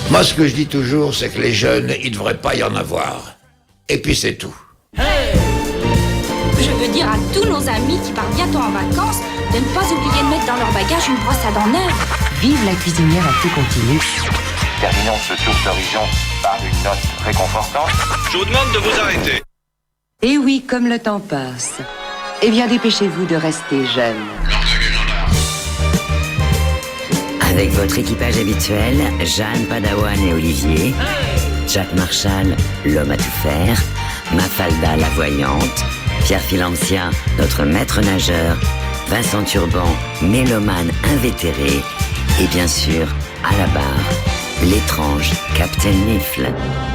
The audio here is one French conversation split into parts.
Moi, ce que je dis toujours, c'est que les jeunes, il ne devrait pas y en avoir. Et puis c'est tout. Je veux dire à tous nos amis qui partent bientôt en vacances de ne pas oublier de mettre dans leur bagage une brosse à dents neuve. Vive la cuisinière à tout continu. Terminons ce tour d'horizon par une note réconfortante. Je vous demande de vous arrêter. Et oui, comme le temps passe. Eh bien, dépêchez-vous de rester jeune. Avec votre équipage habituel, Jeanne, Padawan et Olivier, Jack Marshall, l'homme à tout faire, Mafalda, la voyante, Pierre Filancia, notre maître nageur, Vincent Turban, mélomane invétéré, et bien sûr, à la barre, l'étrange Captain Nifl.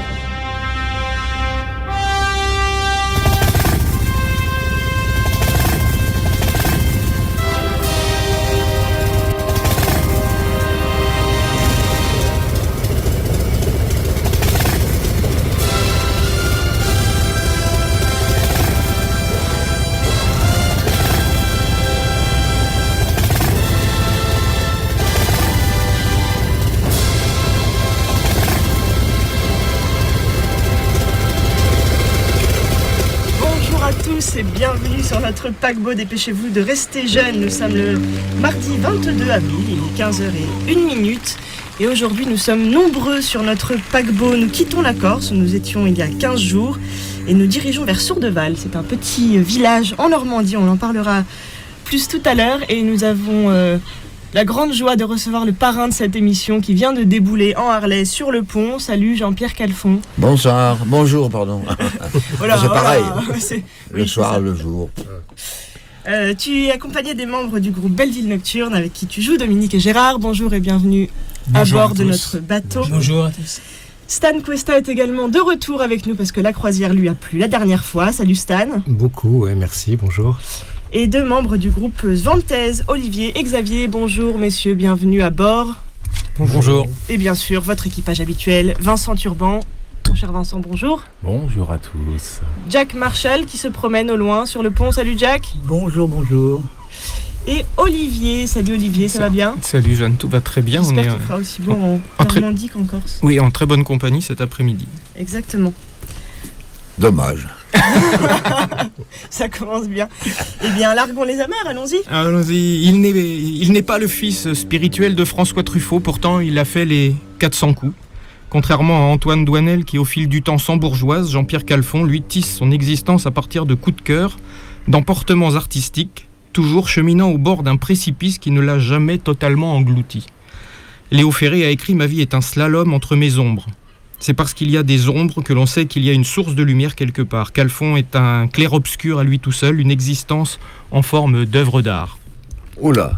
Et bienvenue sur notre paquebot. Dépêchez-vous de rester jeune. Nous sommes le mardi 22 avril, il est 15h01 et aujourd'hui nous sommes nombreux sur notre paquebot. Nous quittons la Corse où nous étions il y a 15 jours et nous dirigeons vers Sourdeval. C'est un petit village en Normandie, on en parlera plus tout à l'heure et nous avons la grande joie de recevoir le parrain de cette émission qui vient de débouler en Harley sur le pont. Salut Jean-Pierre Calfon. Bonsoir, bonjour, pardon. Voilà, c'est pareil, le soir, le jour. Tu es accompagné des membres du groupe Belleville Nocturne avec qui tu joues, Dominique et Gérard. Bonjour et bienvenue à bord de notre bateau. Bonjour à tous. Stan Cuesta est également de retour avec nous parce que la croisière lui a plu la dernière fois. Salut Stan. Beaucoup, ouais, merci, bonjour. Et deux membres du groupe Svantez, Olivier et Xavier. Bonjour messieurs, bienvenue à bord. Bonjour. Et bien sûr, votre équipage habituel, Vincent Turban. Mon cher Vincent, bonjour. Bonjour à tous. Jack Marshall qui se promène au loin sur le pont. Salut Jack. Bonjour, bonjour. Et Olivier. Salut Olivier, ça va bien? Salut Jeanne, tout va très bien. J'espère qu'il fera aussi bon en Normandie qu'en Corse. Oui, en très bonne compagnie cet après-midi. Exactement. Dommage. Ça commence bien. Eh bien, larguons les amarres, allons-y. Allons-y. Il n'est pas le fils spirituel de François Truffaut, pourtant il a fait les 400 coups. Contrairement à Antoine Douanel qui au fil du temps s'embourgeoise, Jean-Pierre Calfon lui tisse son existence à partir de coups de cœur, d'emportements artistiques, toujours cheminant au bord d'un précipice qui ne l'a jamais totalement englouti. Léo Ferré a écrit « Ma vie est un slalom entre mes ombres ». C'est parce qu'il y a des ombres que l'on sait qu'il y a une source de lumière quelque part. Calfon est un clair-obscur à lui tout seul, une existence en forme d'œuvre d'art. Oula.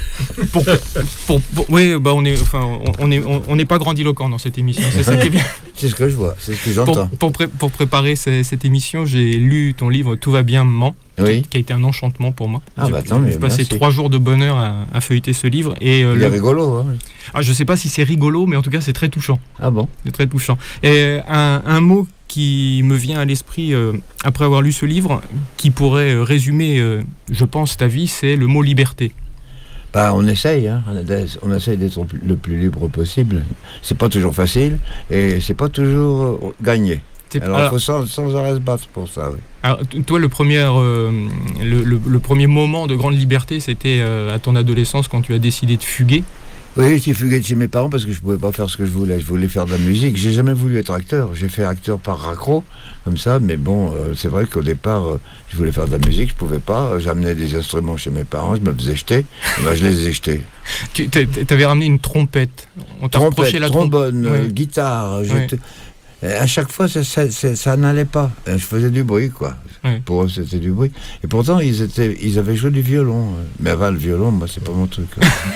Oui, bah on n'est pas grandiloquent dans cette émission. C'est ça qui est bien. C'est ce que je vois, c'est ce que j'entends. Pour préparer cette émission, j'ai lu ton livre Tout va bien, maman, oui. Qui a été un enchantement pour moi. J'ai passé 3 jours de bonheur à feuilleter ce livre. Et, il est rigolo. Hein. Je ne sais pas si c'est rigolo, mais en tout cas c'est très touchant. Ah bon? C'est très touchant. Et un mot qui me vient à l'esprit après avoir lu ce livre, qui pourrait résumer, je pense, ta vie, c'est le mot liberté. Bah, on essaye, hein. On essaye d'être le plus libre possible. C'est pas toujours facile et c'est pas toujours gagné. Alors il faut sans arrêt se battre pour ça. Oui. Alors, toi, le premier moment de grande liberté, c'était à ton adolescence quand tu as décidé de fuguer. Oui, j'ai fugué de chez mes parents parce que je pouvais pas faire ce que je voulais. Je voulais faire de la musique. J'ai jamais voulu être acteur. J'ai fait acteur par raccro, comme ça. Mais bon, c'est vrai qu'au départ, je voulais faire de la musique. Je pouvais pas. J'amenais des instruments chez mes parents. Je me faisais jeter. Ben, je les ai jetés. Tu avais ramené une trompette. On t'a reproché la trombone, guitare. Ouais. À chaque fois, ça n'allait pas. Je faisais du bruit, quoi. Ouais. Pour eux, c'était du bruit. Et pourtant, ils avaient joué du violon. Mais avant, le violon, moi, c'est pas mon truc.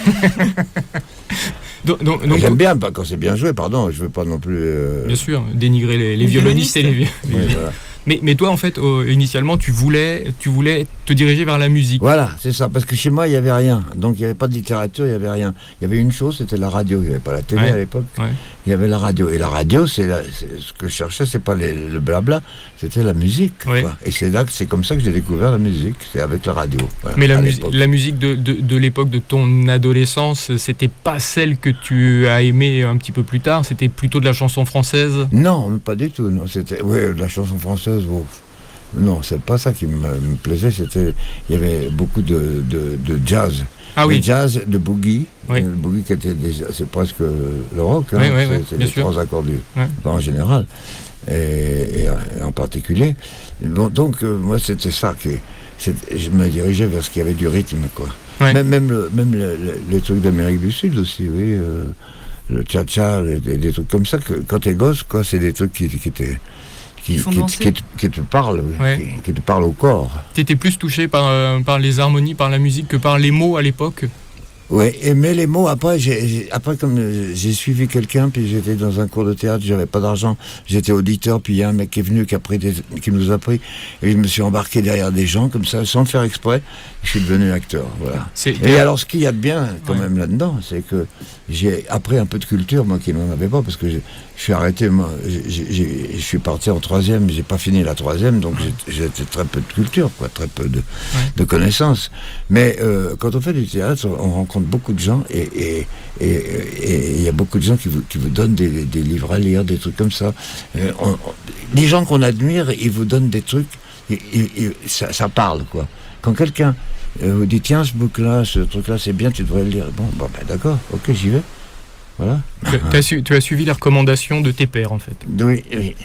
donc, j'aime bien, quand c'est bien joué, pardon. Je veux pas non plus... Bien sûr, dénigrer les violonistes et les... Oui, voilà. Mais toi, en fait, initialement, tu voulais te diriger vers la musique. Voilà, c'est ça, parce que chez moi, il n'y avait rien. Donc, il n'y avait pas de littérature, il n'y avait rien. Il y avait une chose, c'était la radio. Il n'y avait pas la télé à l'époque. Ouais. Il y avait la radio. Et la radio, c'est ce que je cherchais, c'est pas le blabla, c'était la musique. Ouais. Quoi. Et c'est comme ça que j'ai découvert la musique, c'est avec la radio. Voilà, mais la musique de l'époque de ton adolescence, c'était pas celle que tu as aimée un petit peu plus tard, c'était plutôt de la chanson française? Non, pas du tout. Non, c'était de la chanson française. Bon. Non, c'est pas ça qui me plaisait. Il y avait beaucoup de jazz. Ah oui. Jazz, de boogie. Oui. Le boogie qui était c'est presque le rock. Hein. Oui, c'est les trois accords en général. Et en particulier. Bon, donc, moi, c'était ça je me dirigeais vers ce qui avait du rythme, quoi. Ouais. Même les trucs d'Amérique du Sud aussi, oui. Le cha-cha, des trucs comme ça. Que, quand t'es gosse, quoi, c'est des trucs qui te parlent, qui te parlent au corps. T'étais plus touché par les harmonies, par la musique que par les mots à l'époque? Oui, mais les mots, après, comme j'ai suivi quelqu'un, puis j'étais dans un cours de théâtre, j'avais pas d'argent, j'étais auditeur, puis il y a un mec qui est venu, qui nous a pris, et je me suis embarqué derrière des gens, comme ça, sans le faire exprès, je suis devenu acteur, voilà. Et alors, ce qu'il y a de bien, quand même, là-dedans, c'est que j'ai appris un peu de culture, moi qui n'en avais pas, parce que je suis arrêté, moi, je suis parti en 3e, j'ai pas fini la 3e, donc j'ai très peu de culture, quoi, très peu de connaissances. Mais quand on fait du théâtre, on rencontre beaucoup de gens et il y a beaucoup de gens qui vous donnent des livres à lire, des trucs comme ça. Les gens qu'on admire, ils vous donnent des trucs, ça parle, quoi. Quand quelqu'un vous dit tiens, ce bouquin-là, ce truc-là, c'est bien, tu devrais le lire. Bon, d'accord, ok, j'y vais. Voilà. Tu as suivi les recommandations de tes pairs, en fait. Oui.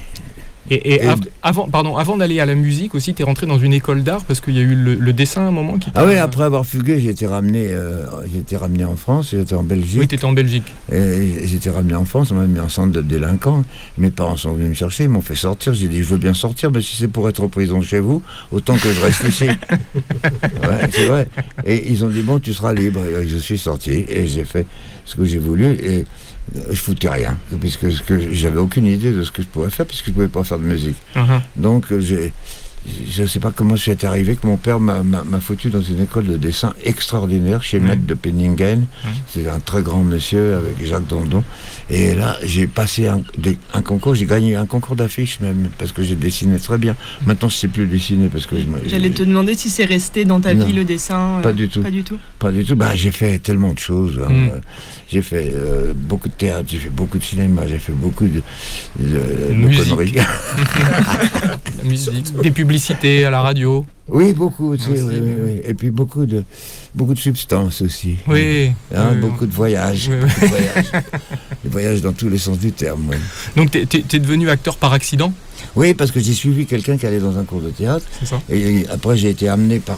Avant d'aller à la musique aussi, tu es rentré dans une école d'art parce qu'il y a eu le dessin à un moment qui Ah oui, après avoir fugué, j'ai été ramené en France, j'étais en Belgique. Oui, tu étais en Belgique. Et j'ai été ramené en France, on m'a mis en centre de délinquants. Mes parents sont venus me chercher, ils m'ont fait sortir. J'ai dit, je veux bien sortir, mais si c'est pour être en prison chez vous, autant que je reste ici. Ouais, c'est vrai. Et ils ont dit, bon, tu seras libre. Et je suis sorti et j'ai fait ce que j'ai voulu. Et je foutais rien, puisque j'avais aucune idée de ce que je pouvais faire, puisque je ne pouvais pas faire de musique. Donc, je ne sais pas comment c'est arrivé que mon père m'a foutu dans une école de dessin extraordinaire chez Maître de Penningen. C'est un très grand monsieur avec Jacques Dandon. Et là, j'ai passé un concours, j'ai gagné un concours d'affiches même, parce que j'ai dessiné très bien. Maintenant, je ne sais plus dessiner parce que... J'allais te demander si c'est resté dans ta vie le dessin. Pas du tout. Pas du tout. J'ai fait tellement de choses. J'ai fait beaucoup de théâtre, j'ai fait beaucoup de cinéma, j'ai fait beaucoup de conneries. Musique, des publicités à la radio. Oui, beaucoup aussi, oui. Et puis beaucoup de substances aussi. Oui. Beaucoup de voyages. Oui. Des voyages dans tous les sens du terme. Oui. Donc t'es devenu acteur par accident? Oui, parce que j'ai suivi quelqu'un qui allait dans un cours de théâtre. C'est ça. Et après j'ai été amené par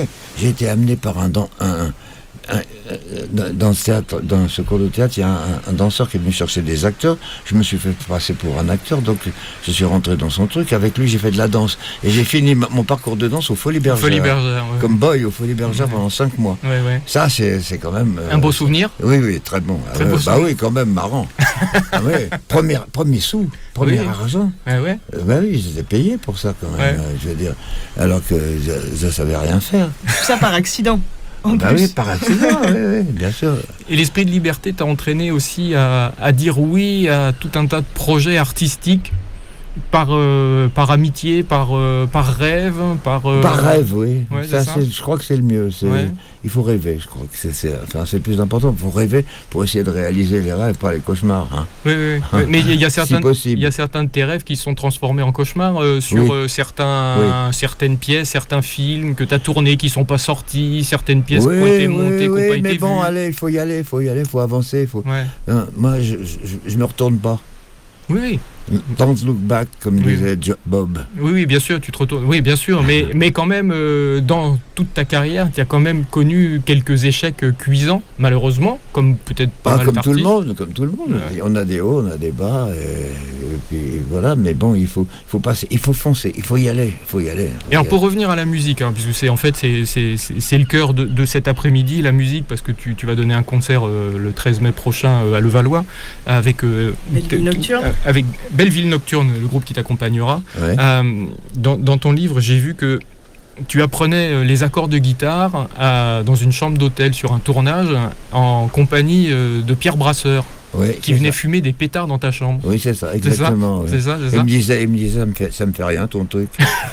dans ce cours de théâtre, il y a un danseur qui est venu chercher des acteurs. Je me suis fait passer pour un acteur, donc je suis rentré dans son truc. Avec lui, j'ai fait de la danse. Et j'ai fini mon parcours de danse au Folies Bergère. Comme boy au Folies Bergère pendant 5 mois. Ouais. Ça, c'est quand même... un beau souvenir? Oui, très bon. Oui, quand même, marrant. Premier sou, argent. Oui, j'étais payé pour ça quand même, je veux dire. Alors que je ne savais rien faire. Tout ça par accident? Oui, par accident, oui, bien sûr. Et l'esprit de liberté t'a entraîné aussi à dire oui à tout un tas de projets artistiques par amitié, par rêve, par rêve, oui. Ouais, ça. Je crois que c'est le mieux. Il faut rêver, je crois que c'est le plus important. Il faut rêver pour essayer de réaliser les rêves, pas les cauchemars. Hein. Oui. Mais il y a certains de tes rêves qui sont transformés en cauchemars sur certaines pièces, certains films que tu as tournés qui ne sont pas sortis, certaines pièces qui ont été montées, qui n'ont pas été vues. Mais bon, allez, il faut y aller, il faut avancer. Moi, je me retourne pas. Oui. Don't look back, comme disait Bob. Oui, bien sûr, tu te retournes. Oui, bien sûr, mais quand même, dans toute ta carrière, tu as quand même connu quelques échecs cuisants, malheureusement, comme peut-être pas mal d'artistes. Comme tout le monde. Ouais. On a des hauts, on a des bas, et puis voilà. Mais bon, il faut passer, il faut foncer, il faut y aller. Et alors, pour revenir à la musique, puisque c'est le cœur de cet après-midi, la musique, parce que tu vas donner un concert le 13 mai prochain à Levallois avec Belleville Nocturne. Belleville Nocturne, le groupe qui t'accompagnera. Ouais. Dans ton livre, j'ai vu que tu apprenais les accords de guitare dans une chambre d'hôtel sur un tournage en compagnie de Pierre Brasseur, Ouais, qui venait fumer des pétards dans ta chambre. Oui, c'est ça, exactement. Ouais. C'est ça. Il me disait, ça me fait rien ton truc.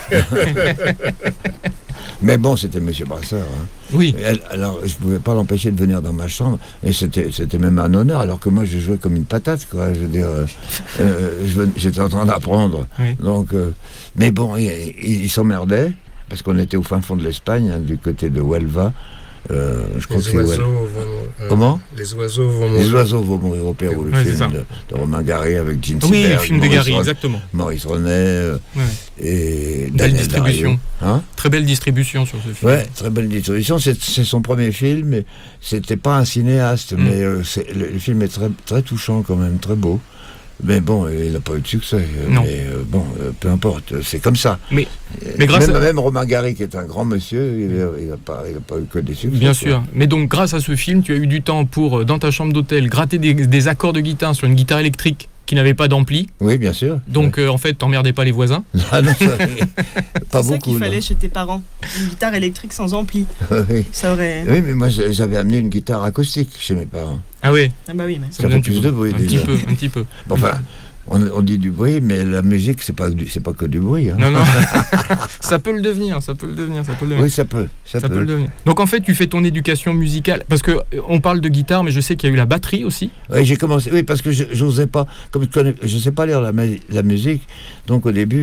Mais bon, c'était Monsieur Brasseur. Hein. Oui. Alors, je pouvais pas l'empêcher de venir dans ma chambre, et c'était même un honneur, alors que moi, je jouais comme une patate, quoi. Je veux dire, j'étais en train d'apprendre. Oui. Donc, mais bon, il s'emmerdait, parce qu'on était au fin fond de l'Espagne, hein, du côté de Huelva. Je crois que c'est Comment Les oiseaux vont Les oiseaux vont mourir au Pérou, le film de Romain Gary avec Gene Oui, Seberg, le film de Gary, exactement. Maurice Renet et belle distribution. Hein, très belle distribution sur ce film. Ouais, très belle distribution. C'est son premier film, mais c'était pas un cinéaste, mais le film est très, très touchant quand même, très beau. Mais bon, il n'a pas eu de succès. Non. Mais peu importe, c'est comme ça. Mais grâce même Romain Gary, qui est un grand monsieur, il n'a pas eu que des succès. Bien sûr. Mais donc, grâce à ce film, tu as eu du temps pour, dans ta chambre d'hôtel, gratter des accords de guitare sur une guitare électrique qui n'avait pas d'ampli. Oui, bien sûr. Donc, en fait, t'emmerdais pas les voisins. Ah non, pas c'est beaucoup. ça qu'il fallait chez tes parents. Une guitare électrique sans ampli. Oui. Ça aurait... Oui, mais moi, j'avais amené une guitare acoustique chez mes parents. Ah oui. Ah bah oui, mais... Ça fait plus de bruit, déjà. Un petit peu. Bon, enfin, on dit du bruit, mais la musique, c'est pas que du bruit. Hein. Non. Ça peut le devenir. Oui, ça peut le devenir. Donc en fait, tu fais ton éducation musicale, parce que on parle de guitare, mais je sais qu'il y a eu la batterie aussi. Oui, j'ai commencé. Oui, parce que j'osais pas, comme je sais pas lire la musique, donc au début,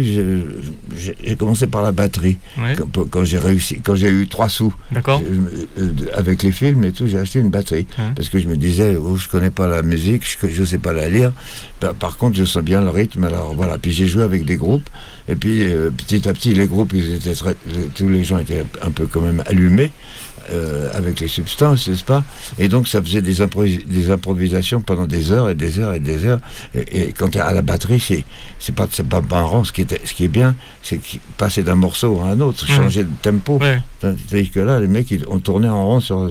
j'ai commencé par la batterie. Ouais. Quand j'ai eu 3 sous. D'accord. Avec les films et tout, j'ai acheté une batterie parce que je me disais, je connais pas la musique, je sais pas la lire. Par contre, je sens bien le rythme. Alors voilà. Puis j'ai joué avec des groupes. Et puis petit à petit, les groupes, tous les gens étaient un peu quand même allumés avec les substances, n'est-ce pas? Et donc ça faisait des improvisations pendant des heures et des heures et des heures. Et quand tu es à la batterie, c'est pas un rang. Ce qui est bien, c'est passer d'un morceau à un autre, changer de tempo. Ouais. Tandis que là, les mecs, on tournait en rond sur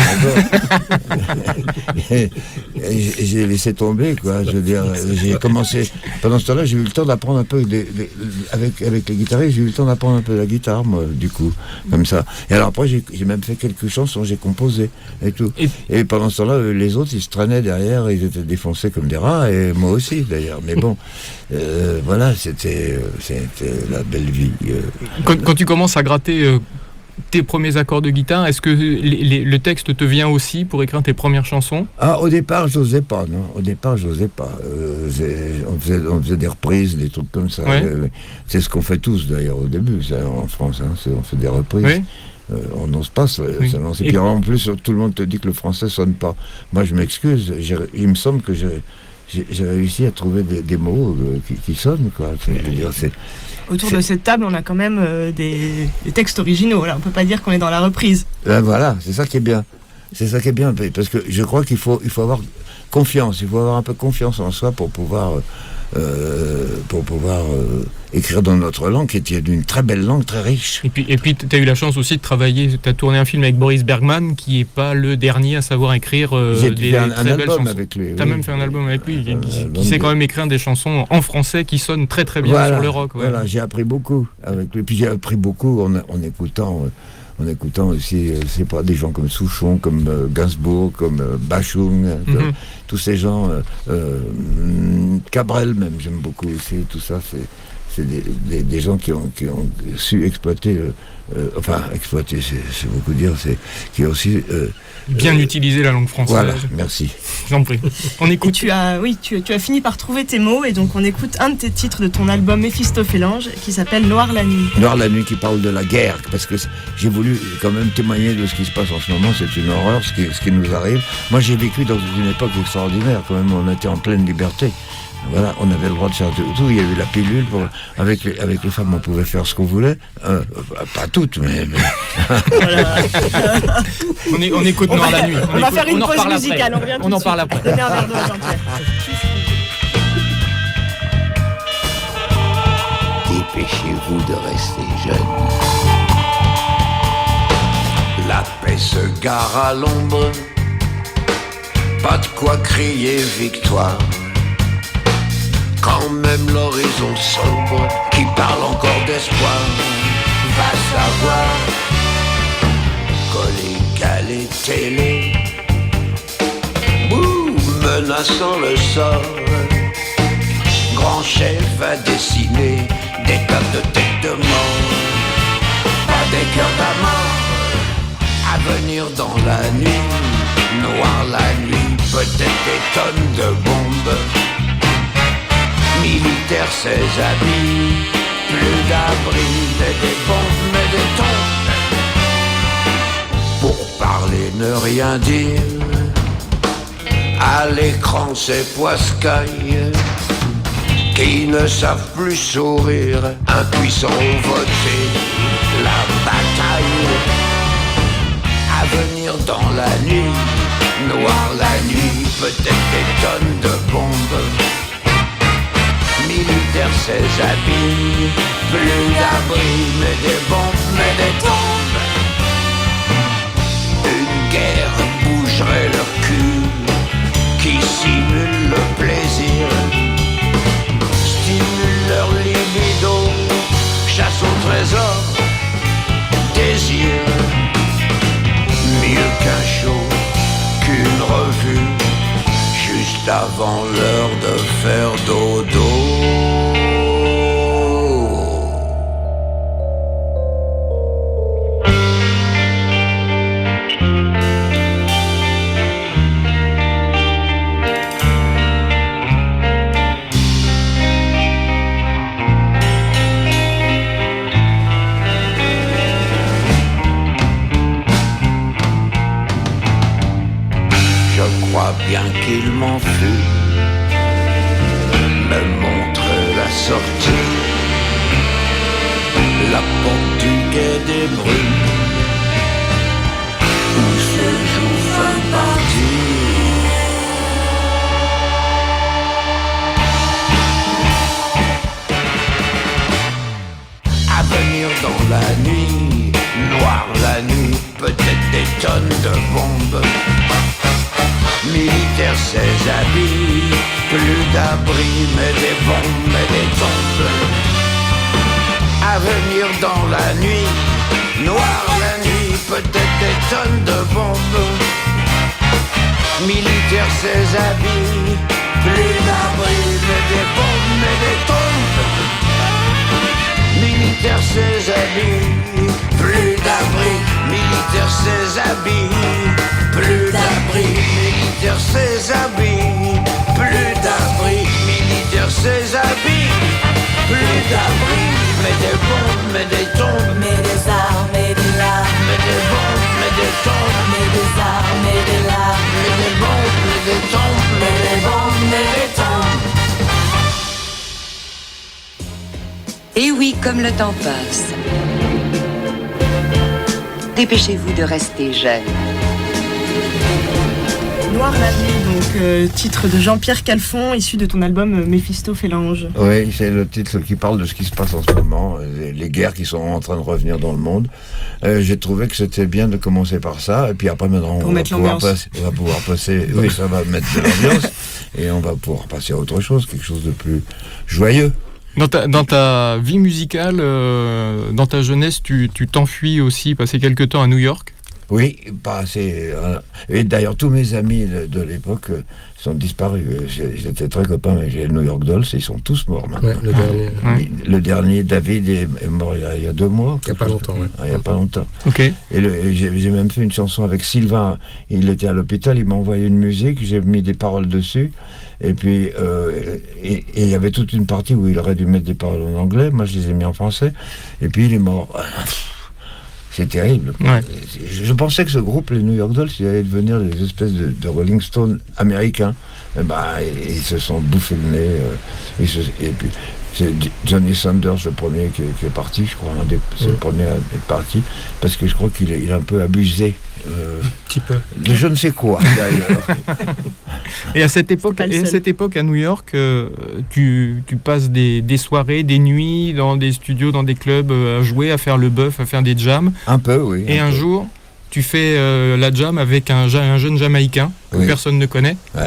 et j'ai laissé tomber, quoi. Je veux dire, j'ai commencé. Pendant ce temps-là, j'ai eu le temps d'apprendre un peu avec les guitaristes, j'ai eu le temps d'apprendre un peu la guitare, moi, du coup, comme ça. Et alors après, j'ai même fait quelques chansons, j'ai composé et tout. Et pendant ce temps-là, les autres, ils se traînaient derrière, ils étaient défoncés comme des rats, et moi aussi, d'ailleurs. Mais bon, voilà, c'était la belle vie. Quand tu commences à gratter tes premiers accords de guitare, est-ce que le texte te vient aussi pour écrire tes premières chansons? Ah, au départ, j'osais pas, non. Au départ, j'osais pas. On faisait des reprises, des trucs comme ça. Ouais. C'est ce qu'on fait tous, d'ailleurs, au début, ça, en France. Hein, on fait des reprises. Oui. On n'ose pas se lancer. Puis en plus, tout le monde te dit que le français sonne pas. Moi, je m'excuse. Il me semble que j'ai réussi à trouver des mots qui sonnent, quoi. Autour de cette table, on a quand même des textes originaux. Là, on peut pas dire qu'on est dans la reprise. Voilà, c'est ça qui est bien. C'est ça qui est bien, parce que je crois qu'il faut avoir confiance. Il faut avoir un peu confiance en soi pour pouvoir écrire dans notre langue, qui est d'une très belle langue, très riche. Et puis tu as eu la chance aussi de travailler, tu as tourné un film avec Boris Bergman, qui n'est pas le dernier à savoir écrire des très belles chansons. Avec lui. Tu as même fait un album avec lui, qui sait quand même écrire des chansons en français qui sonnent très très bien sur le rock. Ouais. Voilà, j'ai appris beaucoup avec lui. Puis j'ai appris beaucoup en écoutant aussi, c'est pas des gens comme Souchon, comme Gainsbourg, comme Bachung, tous ces gens, Cabrel même, j'aime beaucoup aussi, tout ça, c'est des gens qui ont su exploiter, exploiter, c'est beaucoup dire, qui ont aussi... bien utiliser la langue française. Voilà, merci. J'en prie. On écoute. Tu as fini par trouver tes mots, et donc on écoute un de tes titres de ton album Méphistophélange, qui s'appelle Noir la nuit. Noir la nuit, qui parle de la guerre, parce que j'ai voulu quand même témoigner de ce qui se passe en ce moment. C'est une horreur, ce qui nous arrive. Moi, j'ai vécu dans une époque extraordinaire, quand même. On était en pleine liberté. Voilà, on avait le droit de faire tout. Il y a eu la pilule. Avec les femmes, on pouvait faire ce qu'on voulait. Pas toutes, mais... Voilà. on écoute Noir la nuit. On va faire une pause musicale. Après. On en parle après. Donnez un verre d'eau, Jean-Pierre. Dépêchez-vous de rester jeune. La paix se gare à l'ombre. Pas de quoi crier victoire. quand même l'horizon sombre qui parle encore d'espoir. Va savoir, collé, calé, télé, menaçant le sort. Grand chef a dessiné des tas de têtes de mort. Pas des cœurs d'amant à venir dans la nuit. Noir la nuit, peut-être des tonnes de bombes. Militaires, ses habits, plus d'abri, mais des bombes, mais des tombes. Pour parler, ne rien dire. À l'écran, ces poiscailles qui ne savent plus sourire, impuissants au voter la bataille. À venir dans la nuit, noir la nuit, peut-être des tonnes de bombes. Militaires, ses habits, plus d'abri, mais des bombes, mais des tombes. Une guerre bougerait leur cul, qui simule le plaisir, stimule leur libido, chasse au trésor, désir. Mieux qu'un show, qu'une revue, juste avant l'heure de faire dodo. Bien qu'il m'en fût, me montre la sortie, la porte du quai des brumes, où se joue fin partie. À venir dans la nuit, noir la nuit, peut-être des tonnes de bombes. Militaires, ses habits, plus d'abri, mais des bombes, mais des tombes. À venir dans la nuit, noir la nuit, peut-être des tonnes de bombes. Militaires, ses habits, plus d'abri, mais des bombes, mais des tombes. Militaires, ses habits, plus d'abri, militaires, ses habits, plus d'abri. Militaires, ses habits, plus d'abri, militaires, ses habits, plus d'abri, mais des bombes, mais des tombes, mais des armes et des larmes, mais des bombes, mais des tombes, mais des armes et des larmes, mais des bombes, mais des tombes, mais des bombes, mais des tombes. Et oui, comme le temps passe. Dépêchez-vous de rester jeune. Noir la nuit, donc titre de Jean-Pierre Calfon, issu de ton album Méphisto-Phélange. Oui, c'est le titre qui parle de ce qui se passe en ce moment, les guerres qui sont en train de revenir dans le monde. J'ai trouvé que c'était bien de commencer par ça, et puis après maintenant on va pouvoir passer, oui, ça va mettre de l'ambiance, et on va pouvoir passer à autre chose, quelque chose de plus joyeux. Dans ta vie musicale, dans ta jeunesse, tu t'enfuis aussi, passer quelques temps à New York. Oui, pas assez. Et d'ailleurs, tous mes amis de l'époque sont disparus. J'étais très copain avec les New York Dolls, ils sont tous morts maintenant. Ouais, le dernier. Ouais. Le dernier, David, est mort il y a 2 mois. Il n'y a pas longtemps, ouais. Il n'y a pas longtemps. Ok. Et j'ai même fait une chanson avec Sylvain. Il était à l'hôpital, il m'a envoyé une musique, j'ai mis des paroles dessus. Et puis, il y avait toute une partie où il aurait dû mettre des paroles en anglais. Moi, je les ai mis en français. Et puis, il est mort. C'est terrible. Ouais. Je pensais que ce groupe, les New York Dolls, ils allaient devenir des espèces de Rolling Stones américains. Et ils se sont bouffés le nez. Et puis, c'est Johnny Sanders, le premier qui est parti, je crois. C'est le premier à être parti. Parce que je crois qu'il est un peu abusé. Un petit peu. De je ne sais quoi, d'ailleurs. Et à cette époque, à New York, tu passes des soirées, des nuits dans des studios, dans des clubs, à jouer, à faire le bœuf, à faire des jams. Un peu, oui. Et un jour, tu fais la jam avec un jeune Jamaïcain que personne ne connaît. Ouais.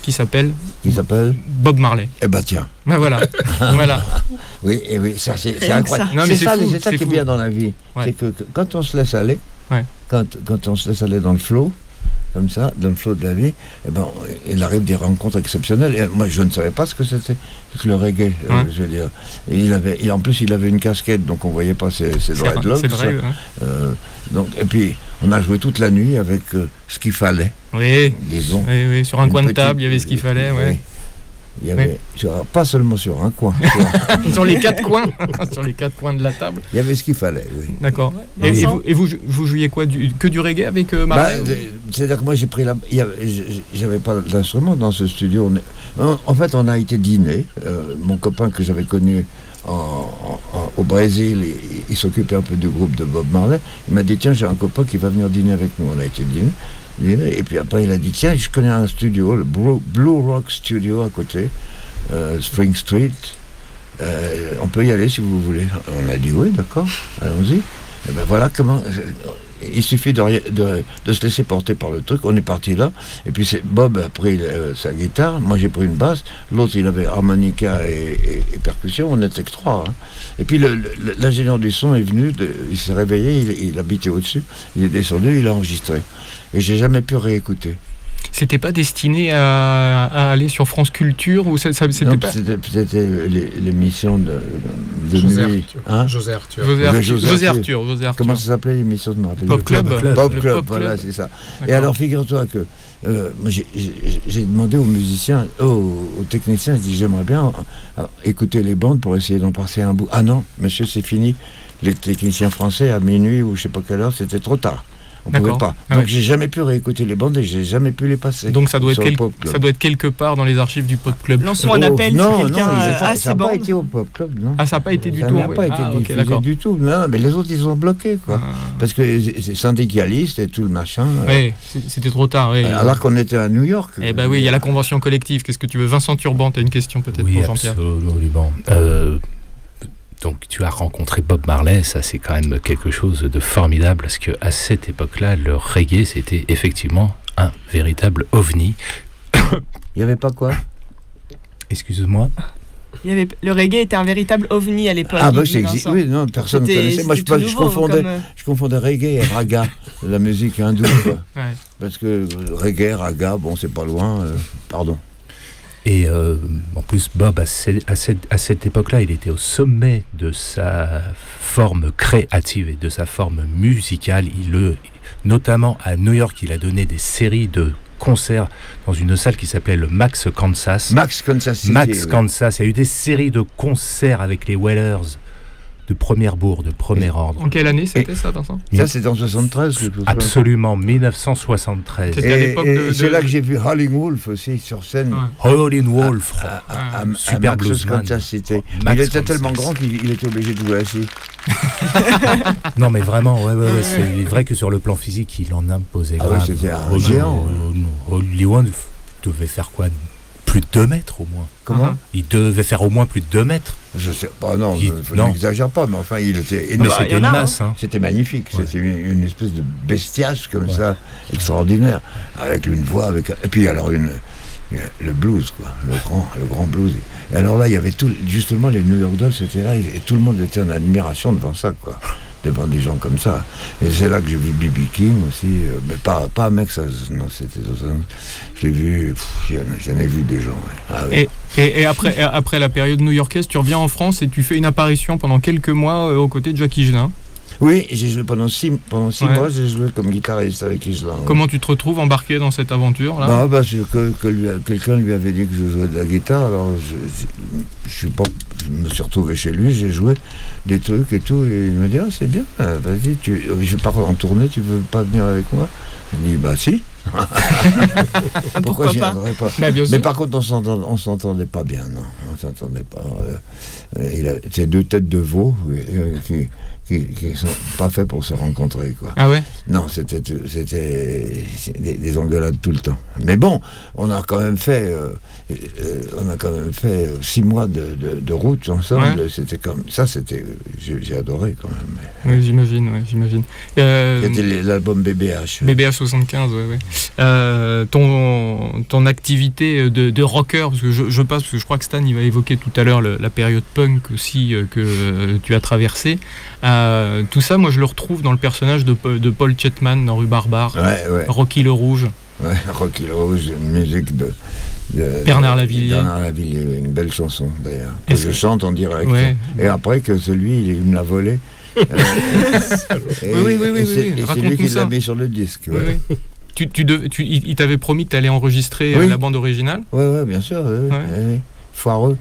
qui s'appelle Bob Marley. Eh ben tiens. Ben voilà. Voilà. Oui, et oui, ça c'est incroyable. Non, mais c'est fou, ça qui est bien dans la vie. Ouais. C'est que quand on se laisse aller, quand on se laisse aller dans le flot, comme ça, dans le flot de la vie, eh ben, il arrive des rencontres exceptionnelles. Et moi, je ne savais pas ce que c'était que le reggae, je veux dire. Et en plus, il avait une casquette, donc on ne voyait pas ses dreadlocks. C'est vrai, donc, et puis, on a joué toute la nuit avec ce qu'il fallait. Oui, disons. Oui, sur un coin de table, il y avait ce qu'il fallait. Oui. Il y avait, pas seulement sur un coin. Sur les 4 coins. Sur les 4 coins de la table. Il y avait ce qu'il fallait, oui. D'accord. Et vous jouiez quoi que du reggae avec Marley C'est-à-dire que moi, j'ai pris j'avais pas d'instrument dans ce studio. En fait, on a été dîner. Mon copain que j'avais connu au Brésil, il s'occupait un peu du groupe de Bob Marley. Il m'a dit, tiens, j'ai un copain qui va venir dîner avec nous. On a été dîner. Et puis après, il a dit, tiens, je connais un studio, le Blue Rock Studio à côté, Spring Street. On peut y aller si vous voulez. On a dit, oui, d'accord, allons-y. Et ben voilà comment... Il suffit de se laisser porter par le truc. On est parti là. Et puis Bob a pris sa guitare. Moi, j'ai pris une basse. L'autre, il avait harmonica et percussion. On était que 3. Hein. Et puis l'ingénieur du son est venu. Il s'est réveillé. Il habitait au-dessus. Il est descendu. Il a enregistré. Et j'ai jamais pu réécouter. C'était pas destiné à aller sur France Culture ou c'était pas... C'était l'émission de José nuit. José Arthur. Comment ça s'appelait l'émission de Pop Club. Pop Club, voilà, c'est ça. D'accord. Et alors, figure-toi que j'ai demandé aux musiciens, aux techniciens, je dis, j'aimerais bien écouter les bandes pour essayer d'en passer un bout. Ah non, monsieur, c'est fini. Les techniciens français, à minuit ou je sais pas quelle heure, c'était trop tard. On ne pouvait pas. Donc j'ai jamais pu réécouter les bandes et j'ai jamais pu les passer. Donc ça doit être quelque part dans les archives du Pop Club. Lançons un appel si quelqu'un a ça n'a pas été au Pop Club, non. Ah, ça n'a pas été du tout. Ça n'a pas été diffusé du tout. Non, mais les autres, ils ont bloqué, quoi. Parce que c'est syndicaliste et tout le machin. Oui, c'était trop tard. Oui. Alors qu'on était à New York. Eh ben oui, il y a la convention collective. Qu'est-ce que tu veux, Vincent Turban, tu as une question peut-être pour Jean-Pierre. Absolument. Donc tu as rencontré Bob Marley, ça c'est quand même quelque chose de formidable parce qu'à cette époque-là, le reggae c'était effectivement un véritable ovni. Il n'y avait pas quoi ? Excuse-moi. Le reggae était un véritable ovni à l'époque. Ah bah oui, non, personne ne connaissait. Moi je confondais reggae et raga, la musique hindoue. Ouais. Parce que reggae, raga, bon c'est pas loin, pardon. Et en plus, Bob, à cette époque-là, il était au sommet de sa forme créative et de sa forme musicale. Notamment à New York, il a donné des séries de concerts dans une salle qui s'appelait le Max Kansas. Max Kansas City. Kansas. Il y a eu des séries de concerts avec les Wailers de premier bourg, de premier ordre. En quelle année c'était ça, Vincent ? Ça, c'était en 73. Absolument, 1973. C'était à l'époque c'est là que j'ai vu Howlin' Wolf aussi sur scène. Howlin' Wolf, super bluesman. Il était tellement grand qu'il était obligé de jouer assis. Non, mais vraiment, c'est vrai que sur le plan physique, il en imposait grave. C'était un géant. Howlin' Wolf devait faire quoi ? Plus de 2 mètres au moins. Comment ? Il devait faire au moins plus de 2 mètres. Je sais pas, non, je n'exagère pas, mais enfin, il était énorme. Mais c'était une masse. Hein. C'était magnifique, c'était une espèce de bestiace comme ça, extraordinaire, avec une voix, et puis alors le blues, quoi, le grand blues. Et alors là, il y avait justement les New York Dolls, c'était là, et tout le monde était en admiration devant ça, quoi. Devant des gens comme ça. Et c'est là que j'ai vu B.B. King aussi, mais pas Max, non, c'était... J'ai vu, j'en ai vu des gens. Ouais. Ah, oui. Et après la période new-yorkaise, tu reviens en France et tu fais une apparition pendant quelques mois aux côtés de Jacques Higelin. Oui, j'ai joué pendant 6 mois, j'ai joué comme guitariste avec Higelin. Comment tu te retrouves embarqué dans cette aventure-là ? Parce que quelqu'un lui avait dit que je jouais de la guitare, alors je me suis retrouvé chez lui, j'ai joué des trucs et tout, et il me dit, c'est bien, vas-y, je pars en tournée, tu veux pas venir avec moi ? Je dis, si. Pourquoi j'y viendrais pas ? Mais par contre, on s'entendait pas bien, non. On s'entendait pas. Il a ces 2 têtes de veau qui sont pas faits pour se rencontrer, quoi. Ah ouais? Non, c'était des engueulades tout le temps. Mais bon, on a quand même fait 6 mois de route ensemble. Ouais. C'était comme ça, j'ai adoré quand même. Oui, j'imagine. C'était l'album BBH. BBH 75, ouais. Ton activité de rocker, parce que je passe, parce que je crois que Stan il va évoquer tout à l'heure la période punk aussi que tu as traversée. Tout ça, moi je le retrouve dans le personnage de Paul Chetman dans Rue Barbare, Rocky le Rouge. Ouais, Rocky le Rouge, une musique de Bernard Lavilliers. Bernard Lavilliers, une belle chanson d'ailleurs, que je chante en direct. Ouais. Et après que celui, il me l'a volé. Oui. C'est lui qui l'a mis sur le disque. Ouais. Oui. Il t'avait promis que tu allais enregistrer la bande originale? Oui, bien sûr. Oui. Foireux.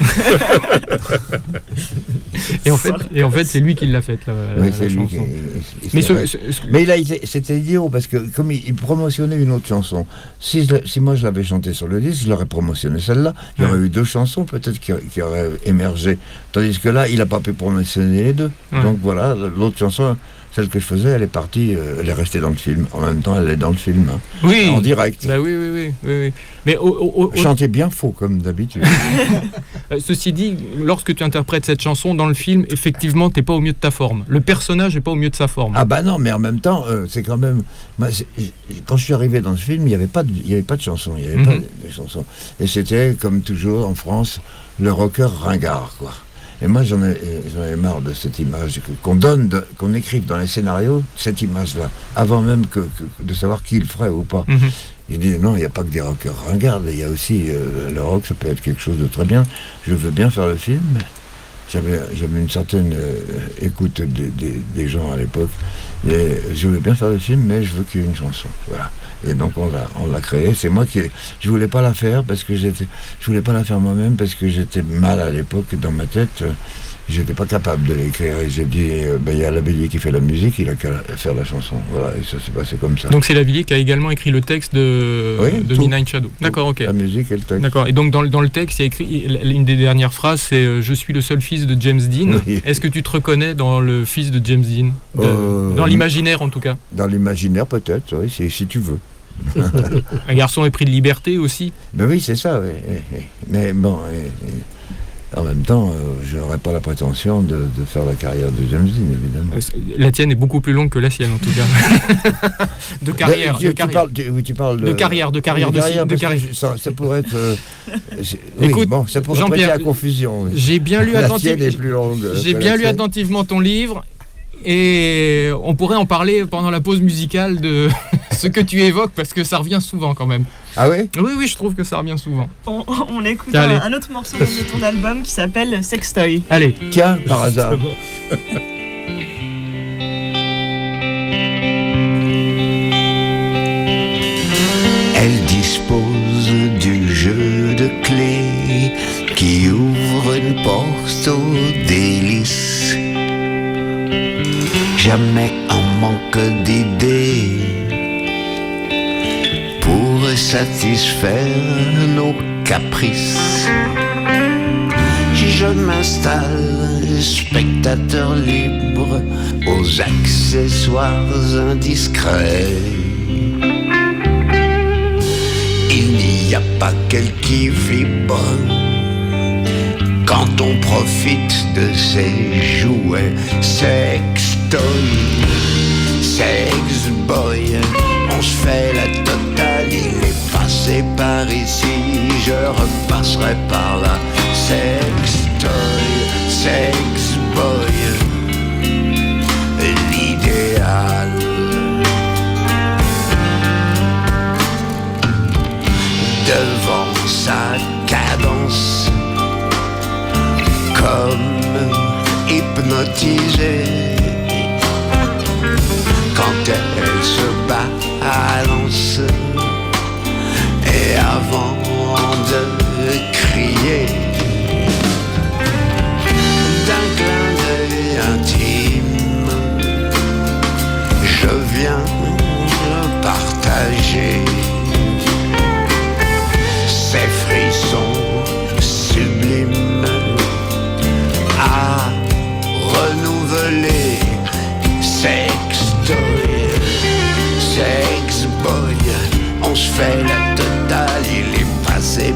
et en fait, c'est lui qui l'a faite. Oui, c'est lui qui. Mais c'était idiot parce que comme il promotionnait une autre chanson, si moi je l'avais chantée sur le disque, je l'aurais promotionné celle-là. Il y aurait eu 2 chansons peut-être qui auraient émergé. Tandis que là, il n'a pas pu promotionner les 2. Ouais. Donc voilà, l'autre chanson. Celle que je faisais, elle est partie, elle est restée dans le film. En même temps, elle est dans le film. Hein. Oui. En direct. Bah oui. Mais chanter bien faux, comme d'habitude. Ceci dit, lorsque tu interprètes cette chanson dans le film, effectivement, t'es pas au mieux de ta forme. Le personnage n'est pas au mieux de sa forme. Ah bah non, mais en même temps, c'est quand même... quand je suis arrivé dans ce film, il n'y avait pas de chansons. Il n'y avait pas de chansons. Et c'était, comme toujours, en France, le rocker ringard, quoi. Et moi, j'en ai marre de cette image qu'on écrive dans les scénarios, cette image-là, avant même de savoir qui le ferait ou pas. Il dit non, il n'y a pas que des rockers ringards, il y a aussi le rock, ça peut être quelque chose de très bien. Je veux bien faire le film, mais j'avais une certaine écoute des gens à l'époque. Et je voulais bien faire le film, mais je veux qu'il y ait une chanson. Voilà. Et donc on l'a créé. C'est moi je voulais pas la faire parce que je voulais pas la faire moi-même parce que j'étais mal à l'époque dans ma tête. J'étais pas capable de l'écrire et j'ai dit il y a Lavilliers qui fait la musique, il a qu'à faire la chanson. Voilà, et ça s'est passé comme ça. Donc c'est Lavilliers qui a également écrit le texte de Midnight Shadow. D'accord, ok. La musique et le texte. D'accord. Et donc dans le texte, il y a écrit une des dernières phrases, c'est je suis le seul fils de James Dean. Oui. Est-ce que tu te reconnais dans le fils de James Dean, dans l'imaginaire en tout cas? Dans l'imaginaire peut-être, oui, si tu veux. Un garçon épris de liberté aussi. Ben oui, c'est ça. Oui. Mais bon, en même temps, je n'aurais pas la prétention de faire la carrière de James Dean, évidemment. La tienne est beaucoup plus longue que la sienne, en tout cas. De carrière. Tu parles de carrière. Ça pourrait être. Écoute, bon, ça pourrait prêter à confusion. Oui. J'ai bien lu attentivement. attentivement ton livre. Et on pourrait en parler pendant la pause musicale de ce que tu évoques, parce que ça revient souvent quand même. Ah oui ? Oui, je trouve que ça revient souvent. On écoute un autre morceau de ton album qui s'appelle Sextoy. Allez. Tiens, par hasard. Elle dispose du jeu de clés qui ouvre une porte aux délices. Jamais en manque d'idées pour satisfaire nos caprices. Je m'installe, spectateur libre, aux accessoires indiscrets. Il n'y a pas qu'elle qui vibre quand on profite de ses jouets. Sextoy, sexboy, on se fait la totale. Il est passé par ici, je repasserai par là. Sextoy, sexboy, l'idéal. Devant sa cadence, comme hypnotisée, quand elle se balance, et avant de crier, d'un clin d'œil intime, je viens le partager. Ces frissons sublimes à renouveler.